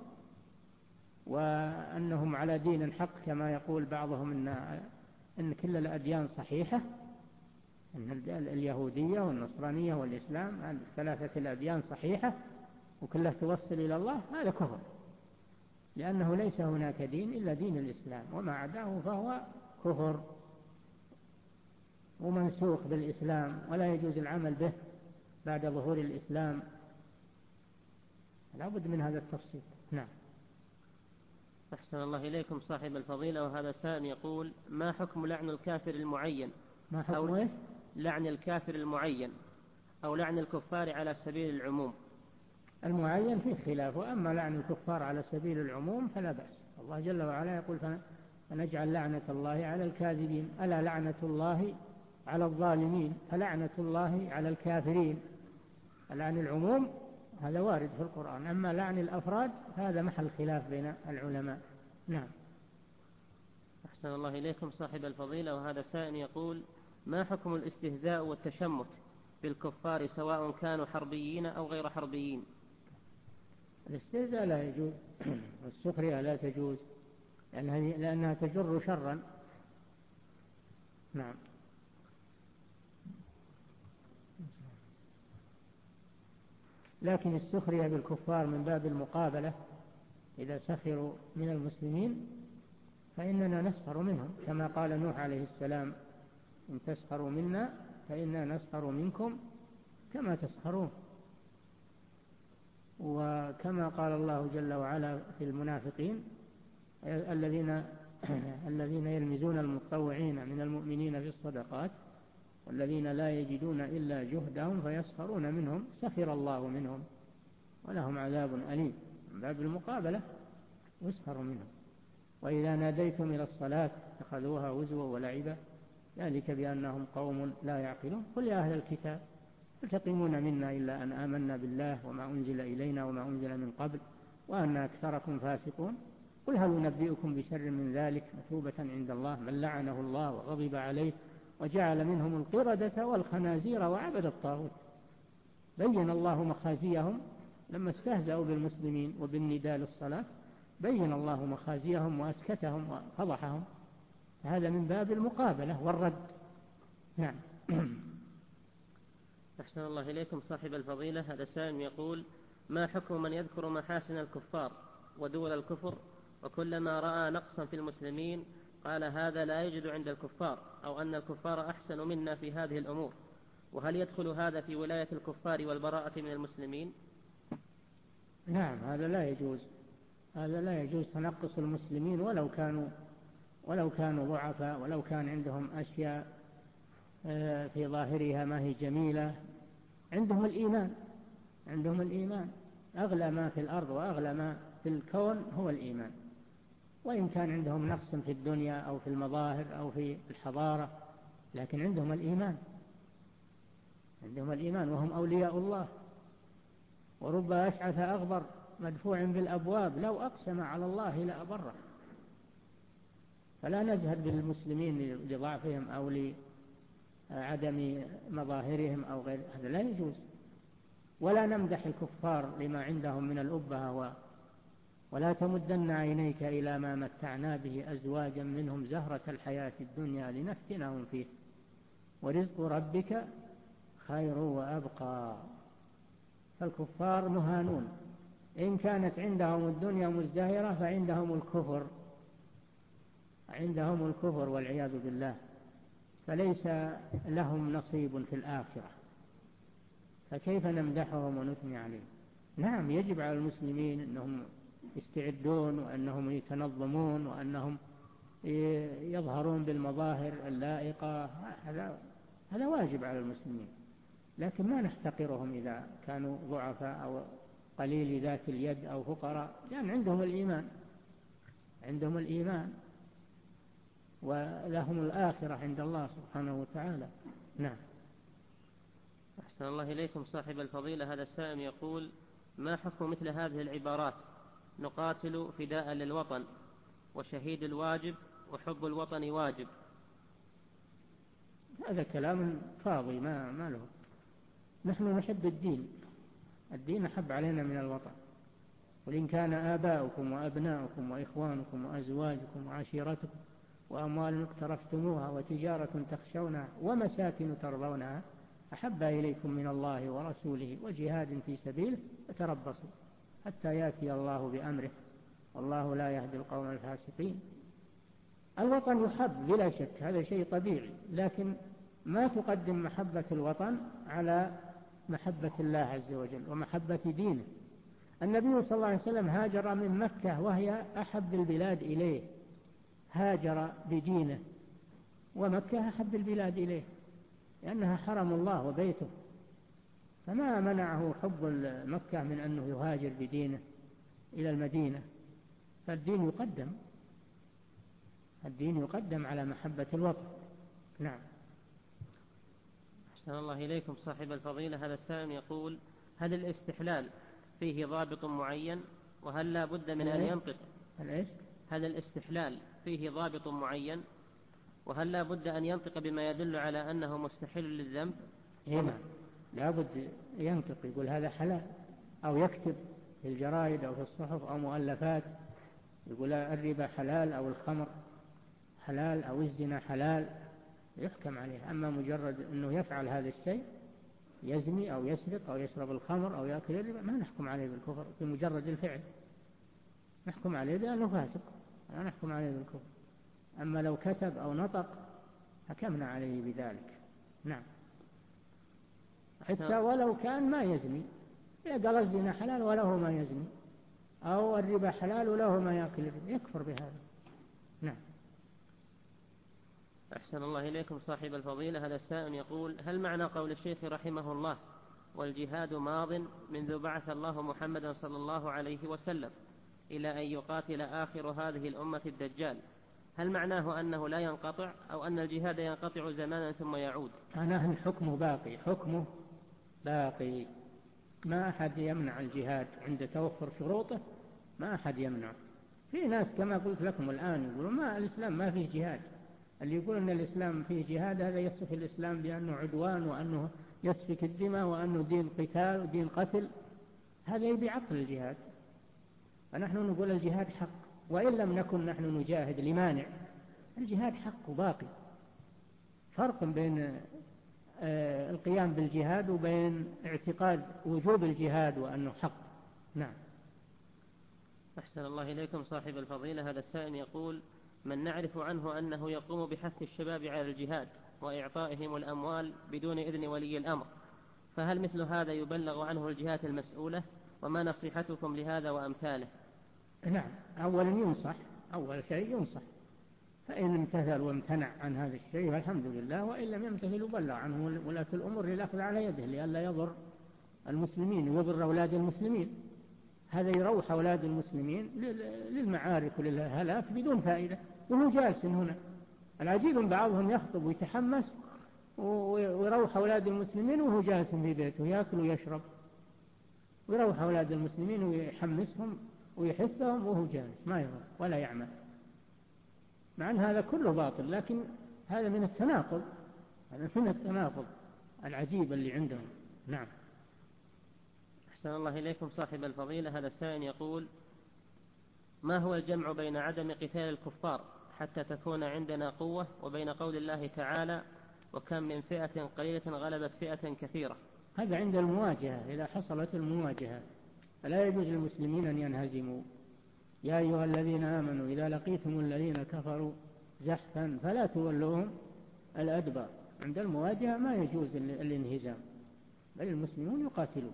وأنهم على دين حق كما يقول بعضهم إن كل الأديان صحيحة، أن اليهودية والنصرانية والإسلام ثلاثة الأديان صحيحة وكلها توصل إلى الله، هذا كفر، لأنه ليس هناك دين إلا دين الإسلام، وما عداه فهو كفر ومنسوخ بالإسلام ولا يجوز العمل به بعد ظهور الإسلام. لا بد من هذا التفصيل. نعم. أحسن الله إليكم صاحب الفضيلة. وهذا سائل يقول ما حكم لعن الكافر المعين؟ ما حكم إيه؟ لعن الكافر المعين أو لعن الكفار على سبيل العموم. المعين فيه خلاف، وأما لعن الكفار على سبيل العموم فلا بأس. الله جل وعلا يقول فنجعل لعنة الله على الكاذبين، ألا لعنة الله على الظالمين فلعنة الله على الكافرين. لعن العموم هذا وارد في القرآن، أما لعن الأفراد هذا محل خلاف بين العلماء. نعم. أحسن الله إليكم صاحب الفضيلة. وهذا سائل يقول ما حكم الاستهزاء والتشمت بالكفار سواء كانوا حربيين أو غير حربيين؟ الاستهزاء لا يجوز والسخرية لا تجوز لأنها تجر شرا. نعم. لكن السخرية بالكفار من باب المقابلة، إذا سخروا من المسلمين فإننا نسخر منهم، كما قال نوح عليه السلام إن تسخروا منا فإنا نسخر منكم كما تسخرون. وكما قال الله جل وعلا في المنافقين الذين يلمزون المتطوعين من المؤمنين في الصدقات والذين لا يجدون إلا جهدهم فيسخرون منهم سخر الله منهم ولهم عذاب أليم. من باب المقابلة يسخر منهم. وإذا ناديتم إلى الصلاة اتخذوها هزوا ولعبا ذلك بأنهم قوم لا يعقلون. قل يا أهل الكتاب هل تقيمون منا إلا أن آمنا بالله وما أنزل إلينا وما أنزل من قبل وأن أكثركم فاسقون. قل هل ننبئكم بشر من ذلك مثوبة عند الله من لعنه الله وغضب عليه وجعل منهم القردة والخنازير وعبد الطاغوت. بين الله مخازيهم لما استهزأوا بالمسلمين وبالنداء للصلاة، بين الله مخازيهم وأسكتهم وفضحهم. هذا من باب المقابلة والرد. نعم. أحسن الله إليكم صاحب الفضيلة. هذا سائل يقول: ما حكم من يذكر محاسن الكفار ودول الكفر، وكلما رأى نقصا في المسلمين قال هذا لا يجد عند الكفار، أو أن الكفار أحسن منا في هذه الأمور؟ وهل يدخل هذا في ولاية الكفار والبراءة من المسلمين؟ نعم، هذا لا يجوز. هذا لا يجوز تنقص المسلمين ولو كانوا ضعفاء، ولو كان عندهم أشياء في ظاهرها ما هي جميلة. عندهم الإيمان أغلى ما في الأرض وأغلى ما في الكون هو الإيمان. وإن كان عندهم نقص في الدنيا أو في المظاهر أو في الحضارة، لكن عندهم الإيمان وهم أولياء الله. ورب أشعث أغبر مدفوع بالأبواب لو أقسم على الله لأبره. فلا نزهد بالمسلمين لضعفهم أو لعدم مظاهرهم أو غير هذا، لا يجوز. ولا نمدح الكفار لما عندهم من الأبهة، ولا تمدن عينيك إلى ما متعنا به أزواجا منهم زهرة الحياة الدنيا لنفتنهم فيه ورزق ربك خير وأبقى. فالكفار مهانون، إن كانت عندهم الدنيا مزدهرة فعندهم الكفر والعياذ بالله، فليس لهم نصيب في الآخرة، فكيف نمدحهم ونثني عليهم؟ نعم، يجب على المسلمين أنهم يستعدون وأنهم يتنظمون وأنهم يظهرون بالمظاهر اللائقة، هذا واجب على المسلمين. لكن ما نحتقرهم إذا كانوا ضعفاء أو قليل ذات اليد أو فقراء، لأن عندهم الإيمان ولهم الآخرة عند الله سبحانه وتعالى. نعم. أحسن الله إليكم صاحب الفضيلة. هذا السائل يقول: ما حكم مثل هذه العبارات: نقاتل فداء للوطن، وشهيد الواجب، وحب الوطن واجب؟ هذا كلام فاضي ما له. نحن نحب الدين أحب علينا من الوطن. وإن كان آباؤكم وأبناؤكم وإخوانكم وأزواجكم وعشيرتكم وأموال اقترفتموها وتجارة تخشونها ومساكن ترضونها أحب إليكم من الله ورسوله وجهاد في سبيله فتربصوا حتى يأتي الله بأمره والله لا يهدي القوم الفاسقين. الوطن يحب بلا شك، هذا شيء طبيعي، لكن ما تقدم محبة الوطن على محبة الله عز وجل ومحبة دينه. النبي صلى الله عليه وسلم هاجر من مكة وهي أحب البلاد إليه، هاجر بدينه، ومكة أحب البلاد إليه لأنها حرم الله وبيته، فما منعه حب مكة من أنه يهاجر بدينه إلى المدينة. فالدين يقدم على محبة الوطن. نعم. أحسن الله إليكم صاحب الفضيلة. هذا السائل يقول: هل الاستحلال فيه ضابط معين، وهل لا بد من أن ينطق؟ هل الاستحلال فيه ضابط معين، وهل لا بد أن ينطق بما يدل على أنه مستحيل للذنب؟ نعم، لا بد ينطق، يقول هذا حلال، أو يكتب في الجرائد أو في الصحف أو مؤلفات يقول الربا حلال أو الخمر حلال أو الزنا حلال، يحكم عليه. أما مجرد أنه يفعل هذا الشيء، يزني أو يسرق أو يشرب الخمر أو يأكل الربا، ما نحكم عليه بالكفر بمجرد الفعل، نحكم عليه بأنه فاسق، لا نحكم عليه بالكفر. أما لو كتب أو نطق حكمنا عليه بذلك. نعم. حتى ولو كان ما يزني، قال الزنا حلال وله ما يزني، أو الربا حلال وله ما يأكل الربا، يكفر بهذا. نعم. أحسن الله إليكم صاحب الفضيلة. هذا السائل يقول: هل معنى قول الشيخ رحمه الله: والجهاد ماض منذ بعث الله محمدا صلى الله عليه وسلم إلى أن يقاتل آخر هذه الأمة الدجال، هل معناه أنه لا ينقطع، أو أن الجهاد ينقطع زمانا ثم يعود؟ معناه حكمه باقي، ما أحد يمنع الجهاد عند توفر شروطه، ما أحد يمنع. في ناس كما قلت لكم الآن يقولون ما الإسلام ما فيه جهاد. اللي يقول أن الإسلام فيه جهاد هذا يصف الإسلام بأنه عدوان وأنه يسفك الدماء وأنه دين قتال ودين قتل، هذا يبي عقل الجهاد. فنحن نقول الجهاد حق، وإن لم نكن نحن نجاهد لمانع، الجهاد حق وباقي. فرق بين القيام بالجهاد وبين اعتقاد وجوب الجهاد وأنه حق. نعم. أحسن الله إليكم صاحب الفضيلة. هذا السائل يقول: من نعرف عنه أنه يقوم بحث الشباب على الجهاد وإعطائهم الأموال بدون إذن ولي الأمر، فهل مثل هذا يبلغ عنه الجهات المسؤولة؟ وما نصيحتكم لهذا وأمثاله؟ نعم، أولا ينصح، أول شيء ينصح، فإن امتثل وامتنع عن هذا الشيء فالحمد لله، وإن لم يمتثل يبلغ عنه ولاة الأمور للأخذ على يده لئلا يضر المسلمين ويضر أولاد المسلمين. هذا يروح أولاد المسلمين للمعارك وللهلاك بدون فائدة وهو جالس هنا. العجيب بعضهم يخطب ويتحمس ويروح أولاد المسلمين وهو جالس في بيته يأكل ويشرب، ويروح أولاد المسلمين ويحمسهم ويحثهم وهو جالس ما يروح ولا يعمل، مع أن هذا كله باطل، لكن هذا من التناقض، هذا من التناقض العجيب اللي عندهم. نعم. أحسن الله إليكم صاحب الفضيلة. هذا السائل يقول: ما هو الجمع بين عدم قتال الكفار حتى تكون عندنا قوة وبين قول الله تعالى: وكم من فئة قليلة غلبت فئة كثيرة؟ هذا عند المواجهة، إذا حصلت المواجهة فلا يجوز للمسلمين أن ينهزموا. يا أيها الذين آمنوا إذا لقيتم الذين كفروا زحفا فلا تولوهم الأدبر. عند المواجهة ما يجوز الانهزام، بل المسلمون يقاتلون.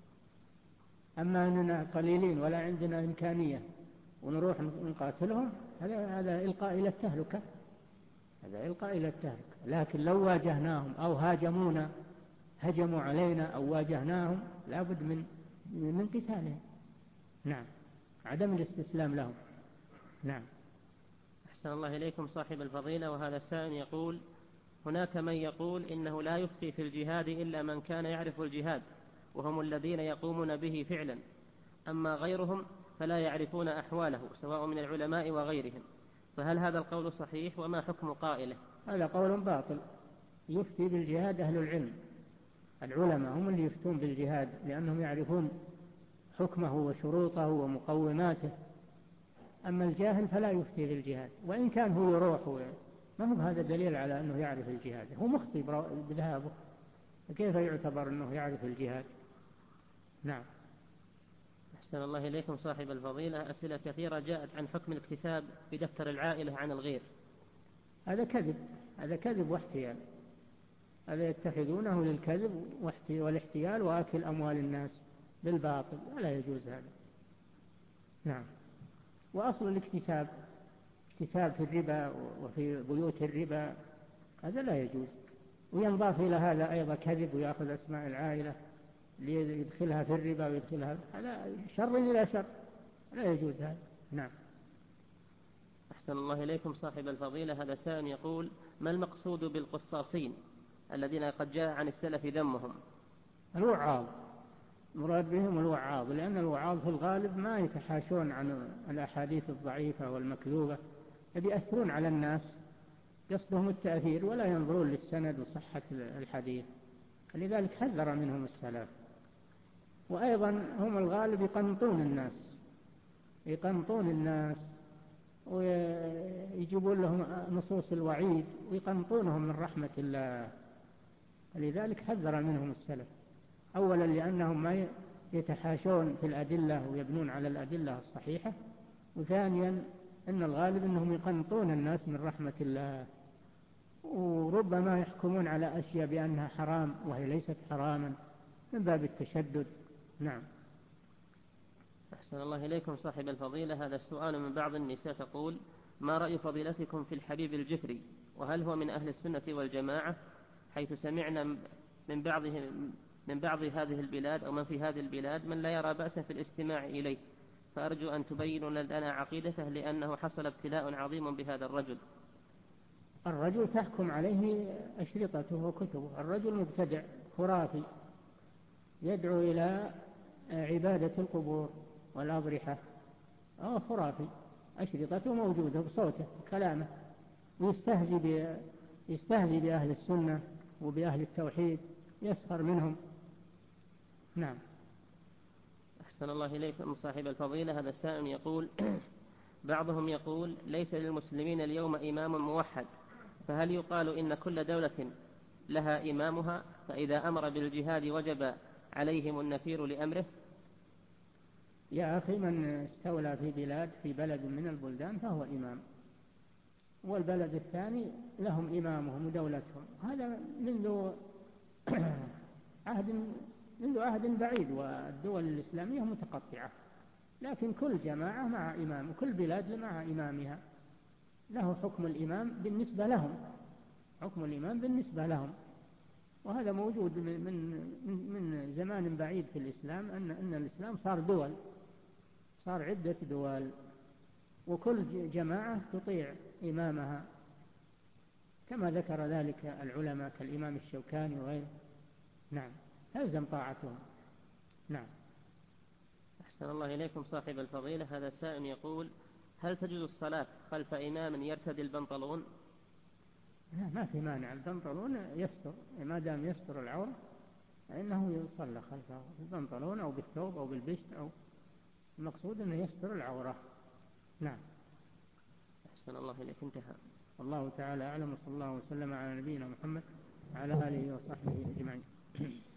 أما أننا قليلين ولا عندنا إمكانية ونروح نقاتلهم، هذا إلقاء إلى التهلكة، هذا إلقاء إلى التهلكة. لكن لو واجهناهم أو هاجمونا، هجموا علينا أو واجهناهم، لابد من قتالهم. نعم، عدم الاستسلام لهم. نعم. أحسن الله إليكم صاحب الفضيلة. وهذا السائل يقول: هناك من يقول إنه لا يفتي في الجهاد إلا من كان يعرف الجهاد، وهم الذين يقومون به فعلا، أما غيرهم فلا يعرفون أحواله سواء من العلماء وغيرهم، فهل هذا القول صحيح وما حكم قائله؟ هذا قول باطل. يفتي بالجهاد أهل العلم، العلماء هم اللي يفتون بالجهاد لأنهم يعرفون حكمه وشروطه ومقوماته. أما الجاهل فلا يفتي بالجهاد، وإن كان هو يروح ما هو هذا دليل على أنه يعرف الجهاد، هو مخطئ بذهابه، فكيف يعتبر أنه يعرف الجهاد؟ نعم. أحسن الله إليكم صاحب الفضيلة. أسئلة كثيرة جاءت عن حكم الاكتساب بدفتر العائلة عن الغير. هذا كذب، هذا كذب واحتيال، هذا يتخذونه للكذب والاحتيال وأكل أموال الناس بالباطل، ولا يجوز هذا. نعم. وأصل الاكتساب اكتساب في الربا وفي بيوت الربا، هذا لا يجوز. وينضاف إلى هذا أيضا كذب ويأخذ أسماء العائلة ليدخلها في الربا ويدخلها، هذا شر إلى شر، لا يجوز هذا. نعم. أحسن الله إليكم صاحب الفضيلة. هذا سائل يقول: ما المقصود بالقصاصين الذين قد جاء عن السلف ذمهم؟ الوعاظ، مراد بهم الوعاظ، لأن الوعاظ في الغالب ما يتحاشون عن الأحاديث الضعيفة والمكذوبة، يأثرون على الناس، قصدهم التأثير ولا ينظرون للسند وصحة الحديث، لذلك حذر منهم السلف. وأيضا هم الغالب يقنطون الناس ويجيبون لهم نصوص الوعيد ويقنطونهم من رحمة الله، لذلك حذر منهم السلف. أولا لأنهم ما يتحاشون في الأدلة ويبنون على الأدلة الصحيحة، وثانيا أن الغالب أنهم يقنطون الناس من رحمة الله، وربما يحكمون على أشياء بأنها حرام وهي ليست حراما من باب التشدد. نعم. أحسن الله إليكم صاحب الفضيلة. هذا السؤال من بعض النساء تقول: ما رأي فضيلتكم في الحبيب الجفري، وهل هو من أهل السنة والجماعة؟ حيث سمعنا من بعض هذه البلاد أو من في هذه البلاد من لا يرى بأسا في الاستماع إليه، فأرجو أن تبينوا لنا عقيدته لأنه حصل ابتلاء عظيم بهذا الرجل. الرجل تحكم عليه أشرطته وكتبه، الرجل مبتدع خرافي يدعو إلى عبادة القبور والأضرحة، خرافي، أشرطته موجودة بصوته وكلامه، ويستهزي بأهل السنة وبأهل التوحيد، يسخر منهم. نعم. أحسن الله إليكم صاحب الفضيلة. هذا السائل يقول: بعضهم يقول ليس للمسلمين اليوم إمام موحد، فهل يقال إن كل دولة لها إمامها، فإذا أمر بالجهاد وجب عليهم النفير لأمره؟ يا أخي، من استولى في بلد من البلدان فهو إمام، والبلد الثاني لهم إمامهم ودولتهم. هذا منذ عهد بعيد، والدول الإسلامية متقطعة، لكن كل جماعة مع إمام، وكل بلاد مع إمامها، له حكم الإمام بالنسبة لهم. وهذا موجود من زمان بعيد في الإسلام، أن الإسلام صار عدة دول، وكل جماعة تطيع إمامها، كما ذكر ذلك العلماء كالإمام الشوكاني وغيره. نعم، تلزم طاعتهم. نعم. أحسن الله إليكم صاحب الفضيلة. هذا سائل يقول: هل تجوز الصلاة خلف إمام يرتدي البنطلون؟ لا، ما في مانع، البنطلون يستر، ما دام يستر العورة فإنه يصلى خلفه بالبنطلون أو بالثوب أو بالبشت، المقصود أنه يستر العورة. نعم. أحسن الله إليك. انتهى. الله تعالى أعلم، وصلى الله وسلم على نبينا محمد وعلى آله وصحبه أجمعين.